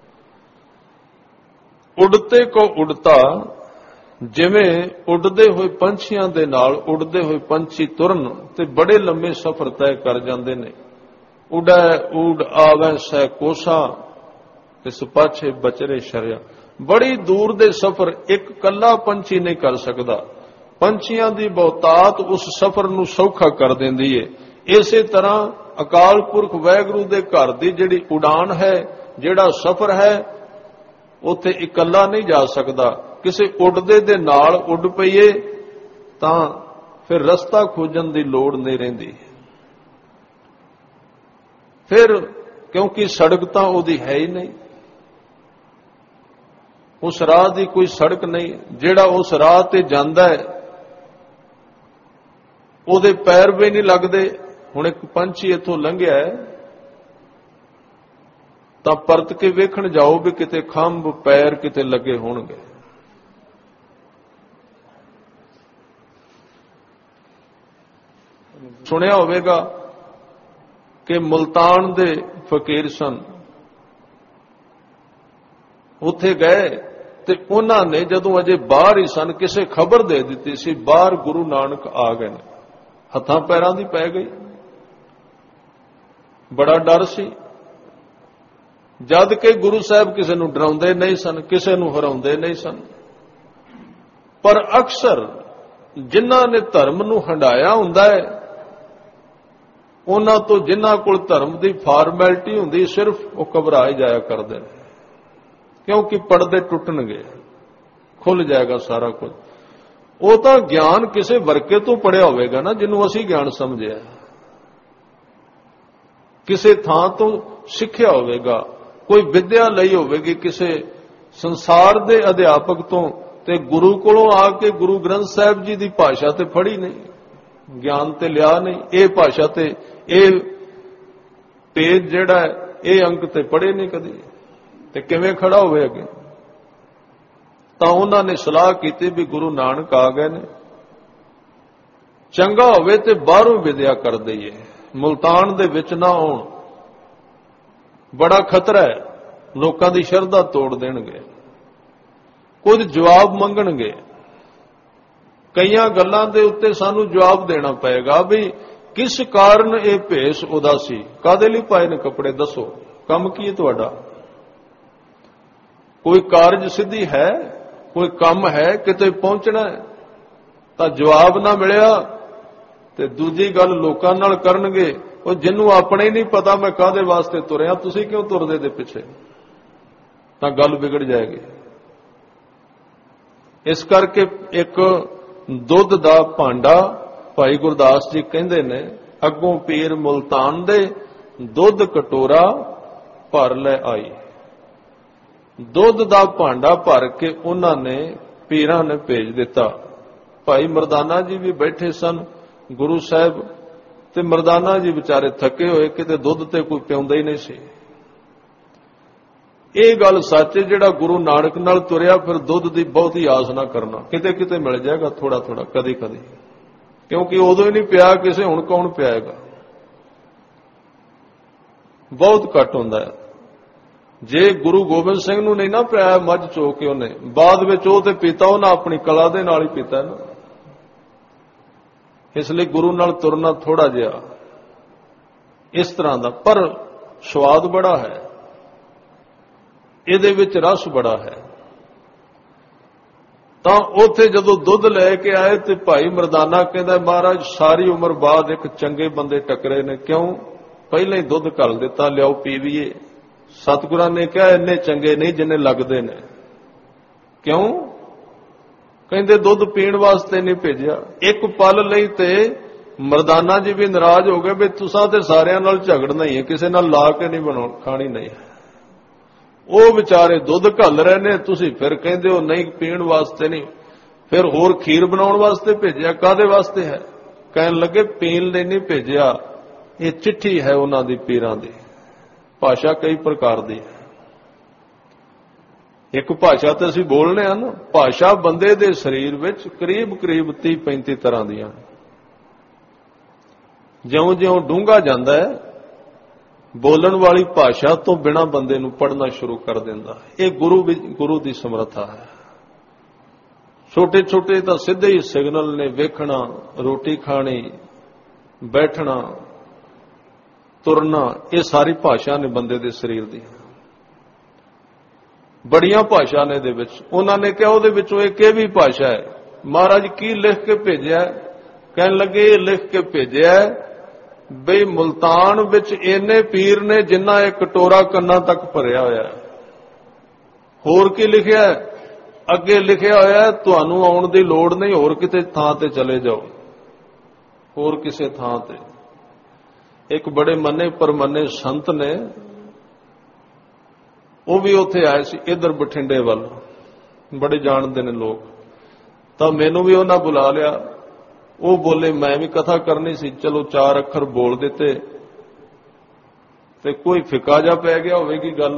ਉਡਤੇ ਕੋ ਉਡਤਾ, ਜਿਵੇਂ ਉੱਡਦੇ ਹੋਏ ਪੰਛੀਆਂ ਦੇ ਨਾਲ ਉੱਡਦੇ ਹੋਏ ਪੰਛੀ ਤੁਰਨ ਤੇ ਬੜੇ ਲੰਮੇ ਸਫ਼ਰ ਤੈਅ ਕਰ ਜਾਂਦੇ ਨੇ। ਉਡੈ ਊਡ ਆਵੈ ਸੈ ਕੋਸਾ, ਇਸ ਪਾਛੇ ਬਚਰੇ ਸ਼ਰਿਆ। ਬੜੀ ਦੂਰ ਦੇ ਸਫ਼ਰ ਇੱਕ ਕੱਲਾ ਪੰਛੀ ਨਹੀਂ ਕਰ ਸਕਦਾ। ਪੰਛੀਆਂ ਦੀ ਬਹੁਤਾਤ ਉਸ ਸਫ਼ਰ ਨੂੰ ਸੌਖਾ ਕਰ ਦਿੰਦੀ ਏ। ਇਸੇ ਤਰ੍ਹਾਂ ਅਕਾਲ ਪੁਰਖ ਵਾਹਿਗੁਰੂ ਦੇ ਘਰ ਦੀ ਜਿਹੜੀ ਉਡਾਨ ਹੈ, ਜਿਹੜਾ ਸਫ਼ਰ ਹੈ, ਉੱਥੇ ਇਕੱਲਾ ਨਹੀਂ ਜਾ ਸਕਦਾ। ਕਿਸੇ ਉੱਡਦੇ ਦੇ ਨਾਲ ਉੱਡ ਪਈਏ ਤਾਂ ਫਿਰ ਰਸਤਾ ਖੋਜਣ ਦੀ ਲੋੜ ਨਹੀਂ ਰਹਿੰਦੀ। ਫਿਰ ਕਿਉਂਕਿ ਸੜਕ ਤਾਂ ਉਹਦੀ ਹੈ ਹੀ ਨਹੀਂ, ਉਸ ਰਾਹ ਦੀ ਕੋਈ ਸੜਕ ਨਹੀਂ। ਜਿਹੜਾ ਉਸ ਰਾਹ ਤੇ ਜਾਂਦਾ ਹੈ ਉਹਦੇ ਪੈਰ ਵੀ ਨਹੀਂ ਲੱਗਦੇ। ਹੁਣ ਇੱਕ ਪੰਛੀ ਇੱਥੋਂ ਲੰਘਿਆ ਹੈ ਤਾਂ ਪਰਤ ਕੇ ਵੇਖਣ ਜਾਓ ਵੀ ਕਿਤੇ ਖੰਭ ਪੈਰ ਕਿਤੇ ਲੱਗੇ ਹੋਣਗੇ। ਸੁਣਿਆ ਹੋਵੇਗਾ ਕਿ ਮੁਲਤਾਨ ਦੇ ਫਕੀਰ ਸਨ, ਉੱਥੇ ਗਏ ਤੇ ਉਹਨਾਂ ਨੇ ਜਦੋਂ ਅਜੇ ਬਾਹਰ ਹੀ ਸਨ, ਕਿਸੇ ਖਬਰ ਦੇ ਦਿੱਤੀ ਸੀ ਬਾਹਰ ਗੁਰੂ ਨਾਨਕ ਆ ਗਏ ਨੇ। ਹੱਥਾਂ ਪੈਰਾਂ ਦੀ ਪੈ ਗਈ, ਬੜਾ ਡਰ ਸੀ। ਜਦ ਕਿ ਗੁਰੂ ਸਾਹਿਬ ਕਿਸੇ ਨੂੰ ਡਰਾਉਂਦੇ ਨਹੀਂ ਸਨ, ਕਿਸੇ ਨੂੰ ਹਰਾਉਂਦੇ ਨਹੀਂ ਸਨ, ਪਰ ਅਕਸਰ ਜਿਨ੍ਹਾਂ ਨੇ ਧਰਮ ਨੂੰ ਹੰਢਾਇਆ ਹੁੰਦਾ ਹੈ, ਉਹਨਾਂ ਤੋਂ ਜਿਨ੍ਹਾਂ ਕੋਲ ਧਰਮ ਦੀ ਫਾਰਮੈਲਿਟੀ ਹੁੰਦੀ, ਸਿਰਫ ਉਹ ਘਬਰਾ ਹੀ ਜਾਇਆ ਕਰਦੇ ਨੇ, ਕਿਉਂਕਿ ਪਰਦੇ ਟੁੱਟਣਗੇ, ਖੁੱਲ ਜਾਏਗਾ ਸਾਰਾ ਕੁਝ। ਉਹ ਤਾਂ ਗਿਆਨ ਕਿਸੇ ਵਰਕੇ ਤੋਂ ਪੜਿਆ ਹੋਵੇਗਾ ਨਾ, ਜਿਹਨੂੰ ਅਸੀਂ ਗਿਆਨ ਸਮਝਿਆ, ਕਿਸੇ ਥਾਂ ਤੋਂ ਸਿੱਖਿਆ ਹੋਵੇਗਾ, ਕੋਈ ਵਿਦਿਆ ਲਈ ਹੋਵੇਗੀ ਕਿਸੇ ਸੰਸਾਰ ਦੇ ਅਧਿਆਪਕ ਤੋਂ, ਤੇ ਗੁਰੂ ਕੋਲੋਂ ਆ ਕੇ ਗੁਰੂ ਗ੍ਰੰਥ ਸਾਹਿਬ ਜੀ ਦੀ ਭਾਸ਼ਾ ਤੇ ਫੜੀ ਨਹੀਂ, ਗਿਆਨ ਤੇ ਲਿਆ ਨਹੀਂ, ਇਹ ਭਾਸ਼ਾ ਤੇ ਇਹ ਪੇਜ ਜਿਹੜਾ ਹੈ, ਇਹ ਅੰਕ ਤੇ ਪੜ੍ਹੇ ਨਹੀਂ ਕਦੀ, ਤੇ ਕਿਵੇਂ ਖੜਾ ਹੋਵੇ ਅੱਗੇ। ਤਾਂ ਉਹਨਾਂ ਨੇ ਸਲਾਹ ਕੀਤੀ ਵੀ ਗੁਰੂ ਨਾਨਕ ਆ ਗਏ ਨੇ, ਚੰਗਾ ਹੋਵੇ ਤੇ ਬਾਹਰੋਂ ਵਿਦਿਆ ਕਰ ਦਈਏ, ਮੁਲਤਾਨ ਦੇ ਵਿੱਚ ਨਾ ਆਉਣ, ਬੜਾ ਖਤਰਾ ਹੈ, ਲੋਕਾਂ ਦੀ ਸ਼ਰਧਾ ਤੋੜ ਦੇਣਗੇ, ਕੁਝ ਜਵਾਬ ਮੰਗਣਗੇ, ਕਈਆਂ ਗੱਲਾਂ ਦੇ ਉੱਤੇ ਸਾਨੂੰ ਜਵਾਬ ਦੇਣਾ ਪਏਗਾ ਵੀ ਕਿਸ ਕਾਰਨ ਇਹ ਭੇਸ ਉਦਾਸੀ, ਕਾਹਦੇ ਲਈ ਪਾਏ ਨੇ ਕੱਪੜੇ, ਦੱਸੋ, ਕੰਮ ਕੀ ਹੈ ਤੁਹਾਡਾ, ਕੋਈ ਕਾਰਜ ਸਿੱਧੀ ਹੈ, ਕੋਈ ਕੰਮ ਹੈ, ਕਿਤੇ ਪਹੁੰਚਣਾ ਹੈ। ਤਾਂ ਜਵਾਬ ਨਾ ਮਿਲਿਆ ਤੇ ਦੂਜੀ ਗੱਲ ਲੋਕਾਂ ਨਾਲ ਕਰਨਗੇ, ਉਹ ਜਿਹਨੂੰ ਆਪਣੇ ਹੀ ਨਹੀਂ ਪਤਾ ਮੈਂ ਕਾਹਦੇ ਵਾਸਤੇ ਤੁਰਿਆ, ਤੁਸੀਂ ਕਿਉਂ ਤੁਰਦੇ ਦੇ ਪਿੱਛੇ, ਤਾਂ ਗੱਲ ਵਿਗੜ ਜਾਏਗੀ। ਇਸ ਕਰਕੇ ਇੱਕ ਦੁੱਧ ਦਾ ਭਾਂਡਾ, ਭਾਈ ਗੁਰਦਾਸ ਜੀ ਕਹਿੰਦੇ ਨੇ, ਅੱਗੋਂ ਪੀਰ ਮੁਲਤਾਨ ਦੇ ਦੁੱਧ ਕਟੋਰਾ ਭਰ ਲੈ ਆਈ। ਦੁੱਧ ਦਾ ਭਾਂਡਾ ਭਰ ਕੇ ਉਹਨਾਂ ਨੇ ਪੀਰਾਂ ਨੇ ਭੇਜ ਦਿੱਤਾ। ਭਾਈ ਮਰਦਾਨਾ ਜੀ ਵੀ ਬੈਠੇ ਸਨ ਗੁਰੂ ਸਾਹਿਬ, ਤੇ ਮਰਦਾਨਾ ਜੀ ਵਿਚਾਰੇ ਥੱਕੇ ਹੋਏ, ਕਿਤੇ ਦੁੱਧ ਤੇ ਕੋਈ ਪਿਉਂਦਾ ਹੀ ਨਹੀਂ ਸੀ। ਇਹ ਗੱਲ ਸੱਚ, ਜਿਹੜਾ ਗੁਰੂ ਨਾਨਕ ਨਾਲ ਤੁਰਿਆ ਫਿਰ ਦੁੱਧ ਦੀ ਬਹੁਤੀ ਆਸ ਨਾ ਕਰਨਾ, ਕਿਤੇ ਕਿਤੇ ਮਿਲ ਜਾਏਗਾ ਥੋੜਾ ਥੋੜਾ, ਕਦੇ ਕਦੇ, ਕਿਉਂਕਿ ਉਦੋਂ ਹੀ ਨਹੀਂ ਪਿਆ ਕਿਸੇ, ਹੁਣ ਕੌਣ ਪਿਆਏਗਾ, ਬਹੁਤ ਘੱਟ ਹੁੰਦਾ ਹੈ। ਜੇ ਗੁਰੂ ਗੋਬਿੰਦ ਸਿੰਘ ਨੂੰ ਨਹੀਂ ਨਾ ਪਿਆਇਆ ਮੱਝ ਚੋ ਕੇ ਉਹਨੇ, ਬਾਅਦ ਵਿੱਚ ਉਹ ਤੇ ਪੀਤਾ ਉਹਨਾਂ ਆਪਣੀ ਕਲਾ ਦੇ ਨਾਲ ਹੀ ਪੀਤਾ ਨਾ। ਇਸ ਲਈ ਗੁਰੂ ਨਾਲ ਤੁਰਨਾ ਥੋੜਾ ਜਿਹਾ ਇਸ ਤਰ੍ਹਾਂ ਦਾ, ਪਰ ਸਵਾਦ ਬੜਾ ਹੈ, ਇਹਦੇ ਵਿੱਚ ਰਸ ਬੜਾ ਹੈ। ਤਾਂ ਉੱਥੇ ਜਦੋਂ ਦੁੱਧ ਲੈ ਕੇ ਆਏ ਤੇ ਭਾਈ ਮਰਦਾਨਾ ਕਹਿੰਦਾ, ਮਹਾਰਾਜ ਸਾਰੀ ਉਮਰ ਬਾਅਦ ਇੱਕ ਚੰਗੇ ਬੰਦੇ ਟੱਕਰੇ ਨੇ, ਕਿਉਂ, ਪਹਿਲਾਂ ਹੀ ਦੁੱਧ ਘੱਲ ਦਿੱਤਾ, ਲਿਆਓ ਪੀਵੀਏ। ਸਤਿਗੁਰਾਂ ਨੇ ਕਿਹਾ ਇੰਨੇ ਚੰਗੇ ਨਹੀਂ ਜਿੰਨੇ ਲੱਗਦੇ ਨੇ। ਕਿਉਂ, ਕਹਿੰਦੇ ਦੁੱਧ ਪੀਣ ਵਾਸਤੇ ਨਹੀਂ ਭੇਜਿਆ। ਇੱਕ ਪਲ ਲਈ ਤੇ ਮਰਦਾਨਾ ਜੀ ਵੀ ਨਾਰਾਜ਼ ਹੋ ਗਏ ਵੀ ਤੁਸਾਂ ਤੇ ਸਾਰਿਆਂ ਨਾਲ ਝਗੜਨਾ ਹੀ ਹੈ, ਕਿਸੇ ਨਾਲ ਲਾ ਕੇ ਨਹੀਂ ਖਾਣੀ ਨਹੀਂ। ਉਹ ਵਿਚਾਰੇ ਦੁੱਧ ਘੱਲ ਰਹੇ ਨੇ, ਤੁਸੀਂ ਫਿਰ ਕਹਿੰਦੇ ਹੋ ਨਹੀਂ ਪੀਣ ਵਾਸਤੇ ਨਹੀਂ, ਫਿਰ ਹੋਰ ਖੀਰ ਬਣਾਉਣ ਵਾਸਤੇ ਭੇਜਿਆ, ਕਾਹਦੇ ਵਾਸਤੇ ਹੈ। ਕਹਿਣ ਲੱਗੇ ਪੀਣ ਲਈ ਨਹੀਂ ਭੇਜਿਆ, ਇਹ ਚਿੱਠੀ ਹੈ ਉਹਨਾਂ ਦੀ, ਪੀਰਾਂ ਦੀ ਭਾਸ਼ਾ ਕਈ ਪ੍ਰਕਾਰ ਦੀ ਹੈ। ਇੱਕ ਭਾਸ਼ਾ ਤੇ ਅਸੀਂ ਬੋਲਨੇ ਆ ਨਾ, ਭਾਸ਼ਾ ਬੰਦੇ ਦੇ ਸਰੀਰ ਵਿੱਚ ਕਰੀਬ 30-35 ਤਰ੍ਹਾਂ ਦੀਆਂ। ਜਿਉਂ-ਜਿਉਂ ਡੂੰਘਾ ਜਾਂਦਾ ਹੈ, ਬੋਲਣ ਵਾਲੀ ਭਾਸ਼ਾ ਤੋਂ ਬਿਨਾਂ ਬੰਦੇ ਨੂੰ ਪੜ੍ਹਨਾ ਸ਼ੁਰੂ ਕਰ ਦਿੰਦਾ। ਇਹ ਗੁਰੂ ਦੀ ਸਮਰੱਥਾ ਹੈ। ਛੋਟੇ ਛੋਟੇ ਤਾਂ ਸਿੱਧੇ ਹੀ ਸਿਗਨਲ ਨੇ, ਵੇਖਣਾ, ਰੋਟੀ ਖਾਣੀ, ਬੈਠਣਾ, ਤੁਰਨਾ, ਇਹ ਸਾਰੀ ਭਾਸ਼ਾ ਨੇ ਬੰਦੇ ਦੇ ਸਰੀਰ ਦੀ। ਬੜੀਆਂ ਭਾਸ਼ਾ ਨੇ ਇਹਦੇ ਵਿੱਚ। ਉਹਨਾਂ ਨੇ ਕਿਹਾ ਉਹਦੇ ਵਿੱਚੋਂ ਇੱਕ ਇਹ ਵੀ ਭਾਸ਼ਾ ਹੈ। ਮਹਾਰਾਜ ਕੀ ਲਿਖ ਕੇ ਭੇਜਿਆ? ਕਹਿਣ ਲੱਗੇ ਇਹ ਲਿਖ ਕੇ ਭੇਜਿਆ ਬਈ ਮੁਲਤਾਨ ਵਿੱਚ ਇੰਨੇ ਪੀਰ ਨੇ ਜਿੰਨਾ ਇਹ ਕਟੋਰਾ ਕੰਨਾਂ ਤੱਕ ਭਰਿਆ ਹੋਇਆ। ਹੋਰ ਕੀ ਲਿਖਿਆ? ਅੱਗੇ ਲਿਖਿਆ ਹੋਇਆ ਤੁਹਾਨੂੰ ਆਉਣ ਦੀ ਲੋੜ ਨਹੀਂ, ਹੋਰ ਕਿਤੇ ਥਾਂ ਤੇ ਚਲੇ ਜਾਓ, ਹੋਰ ਕਿਸੇ ਥਾਂ ਤੇ। ਇੱਕ ਬੜੇ ਮੰਨੇ ਪਰਮੰਨੇ ਸੰਤ ਨੇ, ਉਹ ਵੀ ਉੱਥੇ ਆਏ ਸੀ ਇੱਧਰ ਬਠਿੰਡੇ ਵੱਲ, ਬੜੇ ਜਾਣਦੇ ਨੇ ਲੋਕ। ਤਾਂ ਮੈਨੂੰ ਵੀ ਉਹਨਾਂ ਬੁਲਾ ਲਿਆ। ਉਹ ਬੋਲੇ ਮੈਂ ਵੀ ਕਥਾ ਕਰਨੀ ਸੀ, ਚਲੋ 4 ਅੱਖਰ ਬੋਲ ਦਿੱਤੇ ਤੇ ਕੋਈ ਫਿੱਕਾ ਜਾ ਪੈ ਗਿਆ ਹੋਵੇਗੀ ਗੱਲ।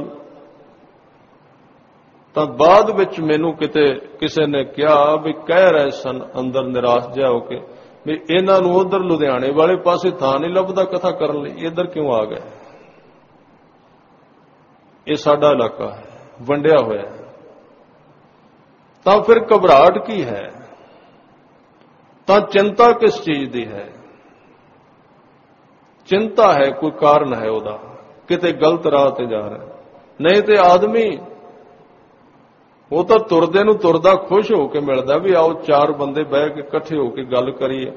ਤਾਂ ਬਾਅਦ ਵਿੱਚ ਮੈਨੂੰ ਕਿਤੇ ਕਿਸੇ ਨੇ ਕਿਹਾ ਵੀ ਕਹਿ ਰਹੇ ਸਨ ਅੰਦਰ ਨਿਰਾਸ਼ ਜਿਹਾ ਹੋ ਕੇ, ਵੀ ਇਹਨਾਂ ਨੂੰ ਉਧਰ ਲੁਧਿਆਣੇ ਵਾਲੇ ਪਾਸੇ ਥਾਂ ਨਹੀਂ ਲੱਭਦਾ ਕਥਾ ਕਰਨ ਲਈ, ਇੱਧਰ ਕਿਉਂ ਆ ਗਏ? ਇਹ ਸਾਡਾ ਇਲਾਕਾ ਹੈ, ਵੰਡਿਆ ਹੋਇਆ ਹੈ। ਤਾਂ ਫਿਰ ਘਬਰਾਹਟ ਕੀ ਹੈ? ਤਾਂ ਚਿੰਤਾ ਕਿਸ ਚੀਜ਼ ਦੀ ਹੈ? ਚਿੰਤਾ ਹੈ, ਕੋਈ ਕਾਰਨ ਹੈ ਉਹਦਾ, ਕਿਤੇ ਗਲਤ ਰਾਹ ਤੇ ਜਾ ਰਿਹਾ। ਨਹੀਂ ਤੇ ਆਦਮੀ ਉਹ ਤਾਂ ਤੁਰਦੇ ਨੂੰ ਤੁਰਦਾ ਖੁਸ਼ ਹੋ ਕੇ ਮਿਲਦਾ ਵੀ ਆਓ 4 ਬੰਦੇ ਬਹਿ ਕੇ ਇਕੱਠੇ ਹੋ ਕੇ ਗੱਲ ਕਰੀਏ।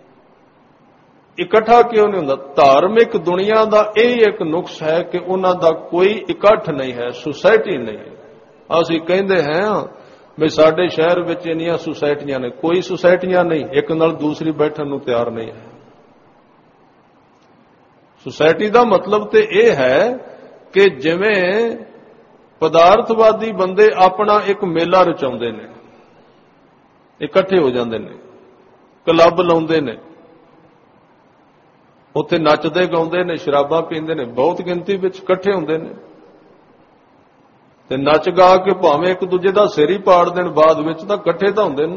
ਇਕੱਠਾ ਕਿਉਂ ਨਹੀਂ ਹੁੰਦਾ? ਧਾਰਮਿਕ ਦੁਨੀਆ ਦਾ ਇਹ ਇੱਕ ਨੁਕਸ ਹੈ ਕਿ ਉਹਨਾਂ ਦਾ ਕੋਈ ਇਕੱਠ ਨਹੀਂ ਹੈ, ਸੁਸਾਇਟੀ ਨਹੀਂ ਹੈ। ਅਸੀਂ ਕਹਿੰਦੇ ਹਾਂ ਵੀ ਸਾਡੇ ਸ਼ਹਿਰ ਵਿੱਚ ਇੰਨੀਆਂ ਸੁਸਾਇਟੀਆਂ ਨੇ, ਕੋਈ ਸੁਸਾਇਟੀਆਂ ਨਹੀਂ, ਇੱਕ ਨਾਲ ਦੂਸਰੀ ਬੈਠਣ ਨੂੰ ਤਿਆਰ ਨਹੀਂ ਹੈ। ਸੁਸਾਇਟੀ ਦਾ ਮਤਲਬ ਤੇ ਇਹ ਹੈ ਕਿ ਜਿਵੇਂ ਪਦਾਰਥਵਾਦੀ ਬੰਦੇ ਆਪਣਾ ਇੱਕ ਮੇਲਾ ਰਚਾਉਂਦੇ ਨੇ, ਇਕੱਠੇ ਹੋ ਜਾਂਦੇ ਨੇ, ਕਲੱਬ ਲਾਉਂਦੇ ਨੇ, ਉੱਥੇ ਨੱਚਦੇ ਗਾਉਂਦੇ ਨੇ, ਸ਼ਰਾਬਾਂ ਪੀਂਦੇ ਨੇ, ਬਹੁਤ ਗਿਣਤੀ ਵਿੱਚ ਇਕੱਠੇ ਹੁੰਦੇ ਨੇ ਤੇ ਨੱਚ ਗਾ ਕੇ ਭਾਵੇਂ ਇੱਕ ਦੂਜੇ ਦਾ ਸਿਰ ਹੀ ਪਾੜ ਦੇਣ, ਬਾਅਦ ਵਿੱਚ ਤਾਂ ਇਕੱਠੇ ਤਾਂ ਹੁੰਦੇ ਨੇ।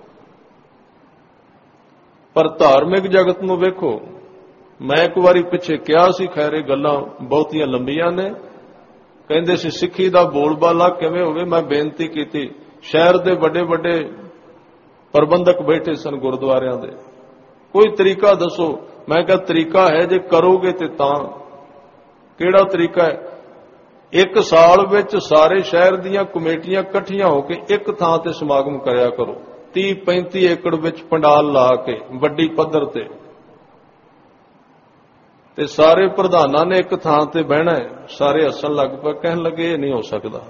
ਪਰ ਧਾਰਮਿਕ ਜਗਤ ਨੂੰ ਵੇਖੋ, ਮੈਂ ਇੱਕ ਵਾਰੀ ਪਿੱਛੇ ਕਿਹਾ ਸੀ, ਖੈਰ ਇਹ ਗੱਲਾਂ ਬਹੁਤੀਆਂ ਲੰਬੀਆਂ ਨੇ, ਕਹਿੰਦੇ ਸੀ ਸਿੱਖੀ ਦਾ ਬੋਲਬਾਲਾ ਕਿਵੇਂ ਹੋਵੇ। ਮੈਂ ਬੇਨਤੀ ਕੀਤੀ, ਸ਼ਹਿਰ ਦੇ ਵੱਡੇ ਵੱਡੇ ਪ੍ਰਬੰਧਕ ਬੈਠੇ ਸਨ ਗੁਰਦੁਆਰਿਆਂ ਦੇ, ਕੋਈ ਤਰੀਕਾ ਦੱਸੋ। ਮੈਂ ਕਿਹਾ ਤਰੀਕਾ ਹੈ, ਜੇ ਕਰੋਗੇ ਤੇ ਤਾਂ। ਕਿਹੜਾ ਤਰੀਕਾ ਹੈ? 1 ਸਾਲ ਵਿੱਚ ਸਾਰੇ ਸ਼ਹਿਰ ਦੀਆਂ ਕਮੇਟੀਆਂ ਇਕੱਠੀਆਂ ਹੋ ਕੇ ਇੱਕ ਥਾਂ ਤੇ ਸਮਾਗਮ ਕਰਿਆ ਕਰੋ, 30-35 ਏਕੜ ਵਿੱਚ ਪੰਡਾਲ ਲਾ ਕੇ ਵੱਡੀ ਪੱਧਰ ਤੇ ਸਾਰੇ ਪ੍ਰਧਾਨਾਂ ਨੇ ਇੱਕ ਥਾਂ ਤੇ ਬਹਿਣਾ ਹੈ। ਸਾਰੇ ਹੱਸਣ ਲੱਗ ਪਏ, ਕਹਿਣ ਲੱਗੇ ਇਹ ਨਹੀਂ ਹੋ ਸਕਦਾ।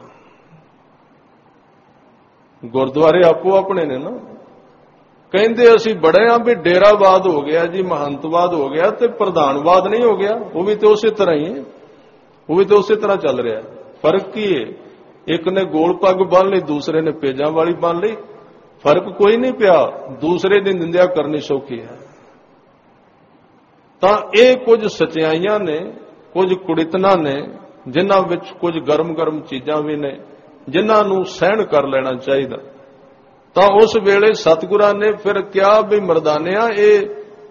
ਗੁਰਦੁਆਰੇ ਆਪੋ ਆਪਣੇ ਨੇ ਨਾ। ਕਹਿੰਦੇ ਅਸੀਂ ਬੜੇ ਆਂ ਵੀ ਡੇਰਾਵਾਦ ਹੋ ਗਿਆ ਜੀ, ਮਹੰਤਵਾਦ ਹੋ ਗਿਆ ਤੇ ਪ੍ਰਧਾਨਵਾਦ ਨਹੀਂ ਹੋ ਗਿਆ। ਉਹ ਵੀ ਤੇ ਉਸੇ ਤਰ੍ਹਾਂ ਹੀ ਹੈ, ਉਹ ਵੀ ਤੇ ਉਸੇ ਤਰ੍ਹਾਂ ਚੱਲ ਰਿਹਾ। ਫਰਕ ਕੀ ਹੈ? ਇੱਕ ਨੇ ਗੋਲ ਪੱਗ ਬੰਨ ਲਈ, ਦੂਸਰੇ ਨੇ ਪੇਜਾਂ ਵਾਲੀ ਬੰਨ ਲਈ। ਫਰਕ ਕੋਈ ਨਹੀਂ ਪਿਆ। ਦੂਸਰੇ ਦੀ ਨਿੰਦਿਆ ਕਰਨੀ ਸੌਖੀ ਹੈ। ਤਾਂ ਇਹ ਕੁਝ ਸਚਾਈਆਂ ਨੇ, ਕੁਝ ਕੁੜਿਤਨਾਂ ਨੇ, ਜਿਨ੍ਹਾਂ ਵਿੱਚ ਕੁਝ ਗਰਮ-ਗਰਮ ਚੀਜ਼ਾਂ ਵੀ ਨੇ, ਜਿਨ੍ਹਾਂ ਨੂੰ ਸਹਿਣ ਕਰ ਲੈਣਾ ਚਾਹੀਦਾ। ਤਾਂ ਉਸ ਵੇਲੇ ਸਤਿਗੁਰਾਂ ਨੇ ਫਿਰ ਕਿਹਾ ਵੀ ਮਰਦਾਨਿਆਂ, ਇਹ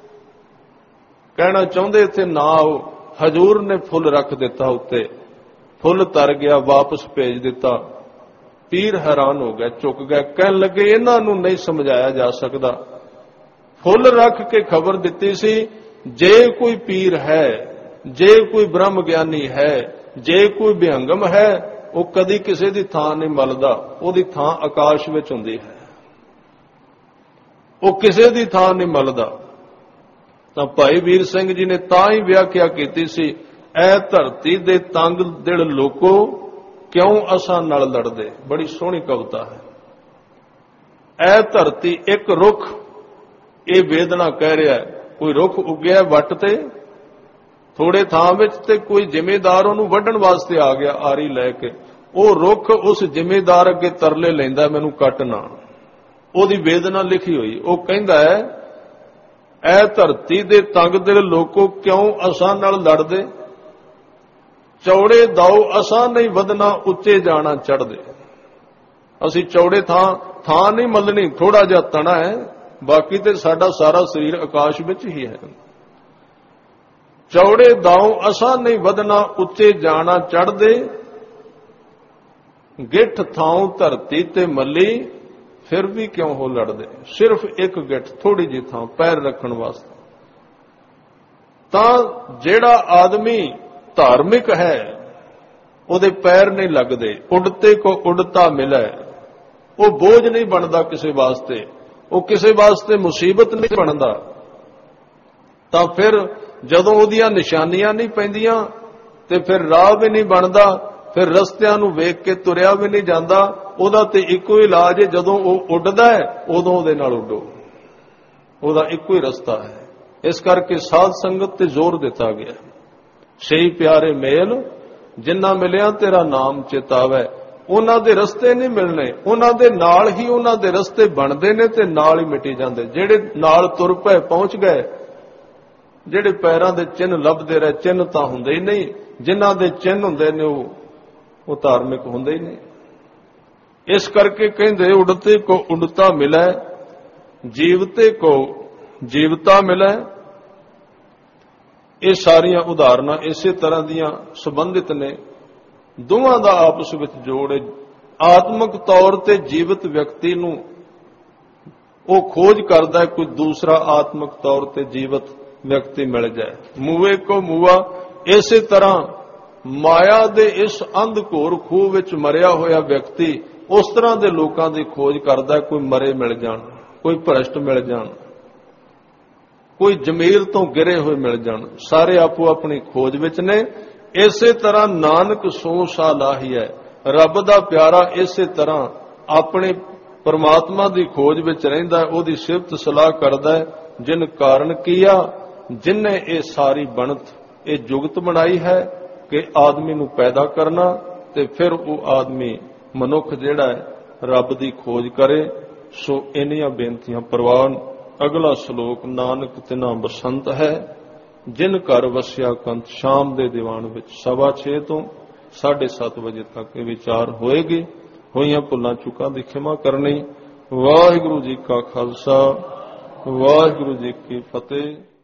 ਕਹਿਣਾ ਚਾਹੁੰਦੇ ਇੱਥੇ ਨਾ ਆਓ। ਹਜ਼ੂਰ ਨੇ ਫੁੱਲ ਰੱਖ ਦਿੱਤਾ ਉੱਤੇ, ਫੁੱਲ ਤਰ ਗਿਆ, ਵਾਪਸ ਭੇਜ ਦਿੱਤਾ। ਪੀਰ ਹੈਰਾਨ ਹੋ ਗਿਆ, ਝੁਕ ਗਿਆ, ਕਹਿਣ ਲੱਗੇ ਇਹਨਾਂ ਨੂੰ ਨਹੀਂ ਸਮਝਾਇਆ ਜਾ ਸਕਦਾ। ਫੁੱਲ ਰੱਖ ਕੇ ਖਬਰ ਦਿੱਤੀ ਸੀ, ਜੇ ਕੋਈ ਪੀਰ ਹੈ, ਜੇ ਕੋਈ ਬ੍ਰਹਮ ਗਿਆਨੀ ਹੈ, ਜੇ ਕੋਈ ਵਿਹੰਗਮ ਹੈ, ਉਹ ਕਦੀ ਕਿਸੇ ਦੀ ਥਾਂ ਨਹੀਂ ਮਲਦਾ। ਉਹਦੀ ਥਾਂ ਆਕਾਸ਼ ਵਿੱਚ ਹੁੰਦੀ ਹੈ, ਉਹ ਕਿਸੇ ਦੀ ਥਾਂ ਨਹੀਂ ਮਲਦਾ। ਤਾਂ ਭਾਈ ਵੀਰ ਸਿੰਘ ਜੀ ਨੇ ਤਾਂ ਹੀ ਵਿਆਖਿਆ ਕੀਤੀ ਸੀ, ਐ ਧਰਤੀ ਦੇ ਤੰਗ ਦਿਲ ਲੋਕੋ, ਕਿਉਂ ਅਸਾਂ ਨਾਲ ਲੜਦੇ। ਬੜੀ ਸੋਹਣੀ ਕਵਿਤਾ ਹੈ। ਐ ਧਰਤੀ ਇੱਕ ਰੁੱਖ, ਇਹ ਵੇਦਨਾ ਕਹਿ ਰਿਹਾ ਹੈ। ਕੋਈ ਰੁੱਖ ਉੱਗਿਆ ਵੱਟ ਤੇ ਥੋੜੇ ਥਾਂ ਵਿੱਚ, ਤੇ ਕੋਈ ਜ਼ਿਮੀਂਦਾਰ ਉਹਨੂੰ ਵੱਢਣ ਵਾਸਤੇ ਆ ਗਿਆ ਆਰੀ ਲੈ ਕੇ। ਉਹ ਰੁੱਖ ਉਸ ਜ਼ਿਮੀਂਦਾਰ ਅੱਗੇ ਤਰਲੇ ਲੈਂਦਾ, ਮੈਨੂੰ ਕੱਟ ਨਾ। ਉਹਦੀ ਵੇਦਨਾ ਲਿਖੀ ਹੋਈ। ਉਹ ਕਹਿੰਦਾ ਹੈ, ਐ ਧਰਤੀ ਦੇ ਤੰਗ ਦਿਲ ਲੋਕੋ, ਕਿਉਂ ਅਸਾਂ ਨਾਲ ਲੜਦੇ। ਚੌੜੇ ਦਾਓ ਅਸਾਂ ਨਹੀਂ ਵਧਣਾ, ਉੱਚੇ ਜਾਣਾ ਚੜ੍ਹਦੇ। ਅਸੀਂ ਚੌੜੇ ਥਾਂ ਨਹੀਂ ਮੱਲਣੀ, ਥੋੜਾ ਜਿਹਾ ਤਣਾ ਹੈ, ਬਾਕੀ ਤੇ ਸਾਡਾ ਸਾਰਾ ਸਰੀਰ ਆਕਾਸ਼ ਵਿੱਚ ਹੀ ਹੈ। ਚੌੜੇ ਦਾਉ ਅਸਾਂ ਨਹੀਂ ਵਧਣਾ, ਉੱਚੇ ਜਾਣਾ ਚੜ੍ਹਦੇ। ਗਿੱਠ ਥਾਉ ਧਰਤੀ ਤੇ ਮੱਲੀ, ਫਿਰ ਵੀ ਕਿਉਂ ਹੋ ਲੜਦੇ। ਸਿਰਫ ਇੱਕ ਗਿੱਠ, ਥੋੜੀ ਜਿਹੀ ਥਾਂ ਪੈਰ ਰੱਖਣ ਵਾਸਤੇ। ਤਾਂ ਜਿਹੜਾ ਆਦਮੀ ਧਾਰਮਿਕ ਹੈ, ਉਹਦੇ ਪੈਰ ਨਹੀਂ ਲੱਗਦੇ। ਉੱਡਤੇ ਕੋ ਉੱਡਤਾ ਮਿਲੇ, ਉਹ ਬੋਝ ਨਹੀਂ ਬਣਦਾ ਕਿਸੇ ਵਾਸਤੇ, ਉਹ ਕਿਸੇ ਵਾਸਤੇ ਮੁਸੀਬਤ ਨਹੀਂ ਬਣਦਾ। ਤਾਂ ਫਿਰ ਜਦੋਂ ਉਹਦੀਆਂ ਨਿਸ਼ਾਨੀਆਂ ਨਹੀਂ ਪੈਂਦੀਆਂ ਤੇ ਫਿਰ ਰਾਹ ਵੀ ਨਹੀਂ ਬਣਦਾ, ਫਿਰ ਰਸਤਿਆਂ ਨੂੰ ਵੇਖ ਕੇ ਤੁਰਿਆ ਵੀ ਨਹੀਂ ਜਾਂਦਾ। ਉਹਦਾ ਤੇ ਇੱਕੋ ਹੀ ਇਲਾਜ ਹੈ, ਜਦੋਂ ਉਹ ਉੱਡਦਾ ਹੈ ਉਦੋਂ ਉਹਦੇ ਨਾਲ ਉੱਡੋ। ਉਹਦਾ ਇੱਕੋ ਹੀ ਰਸਤਾ ਹੈ। ਇਸ ਕਰਕੇ ਸਾਧ ਸੰਗਤ ਤੇ ਜ਼ੋਰ ਦਿੱਤਾ ਗਿਆ। ਸਹੀ ਪਿਆਰੇ ਮੇਲ, ਜਿੰਨਾ ਮਿਲਿਆ ਤੇਰਾ ਨਾਮ ਚਿਤਾਵੈ। ਉਹਨਾਂ ਦੇ ਰਸਤੇ ਨਹੀਂ ਮਿਲਣੇ, ਉਹਨਾਂ ਦੇ ਨਾਲ ਹੀ ਉਹਨਾਂ ਦੇ ਰਸਤੇ ਬਣਦੇ ਨੇ ਤੇ ਨਾਲ ਹੀ ਮਿਟੀ ਜਾਂਦੇ। ਜਿਹੜੇ ਨਾਲ ਤੁਰ ਪਏ ਪਹੁੰਚ ਗਏ, ਜਿਹੜੇ ਪੈਰਾਂ ਦੇ ਚਿੰਨ੍ਹ ਲੱਭਦੇ ਰਹੇ, ਚਿੰਨ੍ਹ ਤਾਂ ਹੁੰਦੇ ਹੀ ਨਹੀਂ। ਜਿਨ੍ਹਾਂ ਦੇ ਚਿੰਨ੍ਹ ਹੁੰਦੇ ਨੇ ਉਹ ਧਾਰਮਿਕ ਹੁੰਦੇ ਹੀ ਨਹੀਂ। ਇਸ ਕਰਕੇ ਕਹਿੰਦੇ, ਉਡਤੇ ਕੋ ਉਡਤਾ ਮਿਲੈ, ਜੀਵਤੇ ਕੋ ਜੀਵਤਾ ਮਿਲੇ। ਇਹ ਸਾਰੀਆਂ ਉਦਾਹਰਨਾਂ ਇਸੇ ਤਰ੍ਹਾਂ ਦੀਆਂ ਸੰਬੰਧਿਤ ਨੇ। ਦੋਵਾਂ ਦਾ ਆਪਸ ਵਿੱਚ ਜੋੜ ਹੈ। ਆਤਮਿਕ ਤੌਰ ਤੇ ਜੀਵਤ ਵਿਅਕਤੀ ਨੂੰ ਉਹ ਖੋਜ ਕਰਦਾ ਹੈ ਕੋਈ ਦੂਸਰਾ ਆਤਮਿਕ ਤੌਰ ਤੇ ਜੀਵਤ ਵਿਅਕਤੀ ਮਿਲ ਜਾਏ। ਮੂਏ ਕੋ ਮੂਆ। ਇਸੇ ਤਰ੍ਹਾਂ ਮਾਇਆ ਦੇ ਇਸ ਅੰਧਘੋਰ ਖੂਹ ਵਿੱਚ ਮਰਿਆ ਹੋਇਆ ਵਿਅਕਤੀ ਉਸ ਤਰ੍ਹਾਂ ਦੇ ਲੋਕਾਂ ਦੀ ਖੋਜ ਕਰਦਾ, ਕੋਈ ਮਰੇ ਮਿਲ ਜਾਣ, ਕੋਈ ਭ੍ਰਸ਼ਟ ਮਿਲ ਜਾਣ, ਕੋਈ ਜ਼ਮੀਰ ਤੋਂ ਗਿਰੇ ਹੋਏ ਮਿਲ ਜਾਣ। ਸਾਰੇ ਆਪੋ ਆਪਣੀ ਖੋਜ ਵਿੱਚ ਨੇ। ਇਸੇ ਤਰ੍ਹਾਂ ਨਾਨਕ ਸੋ ਸਾਲਾਹੀ ਹੈ। ਰੱਬ ਦਾ ਪਿਆਰਾ ਇਸੇ ਤਰ੍ਹਾਂ ਆਪਣੇ ਪਰਮਾਤਮਾ ਦੀ ਖੋਜ ਵਿੱਚ ਰਹਿੰਦਾ, ਉਹਦੀ ਸਿਫਤ ਸਲਾਹ ਕਰਦਾ ਹੈ। ਜਿਨ ਕਾਰਨ ਕੀਆ, ਜਿਨਨੇ ਇਹ ਸਾਰੀ ਬਣਤ, ਇਹ ਜੁਗਤ ਬਣਾਈ ਹੈ ਕਿ ਆਦਮੀ ਨੂੰ ਪੈਦਾ ਕਰਨਾ, ਤੇ ਫਿਰ ਉਹ ਆਦਮੀ ਮਨੁੱਖ ਜਿਹੜਾ ਹੈ ਰੱਬ ਦੀ ਖੋਜ ਕਰੇ। ਸੋ ਇੰਨੀਆਂ ਬੇਨਤੀਆਂ ਪ੍ਰਵਾਨ। ਅਗਲਾ ਸ਼ਲੋਕ ਨਾਨਕ ਤਿਨਾ ਬਸੰਤ ਹੈ, ਜਿਨ ਘਰ ਵਸਿਆ ਕੰਤ। ਸ਼ਾਮ ਦੇ ਦੀਵਾਨ ਵਿੱਚ 6:15 ਤੋਂ 7:30 ਵਜੇ ਤੱਕ ਇਹ ਵਿਚਾਰ ਹੋਏਗੀ। ਹੋਈਆਂ ਭੁੱਲਾਂ ਚੁੱਕਾਂ ਦੀ ਖਿਮਾ ਕਰਨੀ। ਵਾਹਿਗੁਰੂ ਜੀ ਕਾ ਖਾਲਸਾ, ਵਾਹਿਗੁਰੂ ਜੀ ਕੀ ਫਤਿਹ।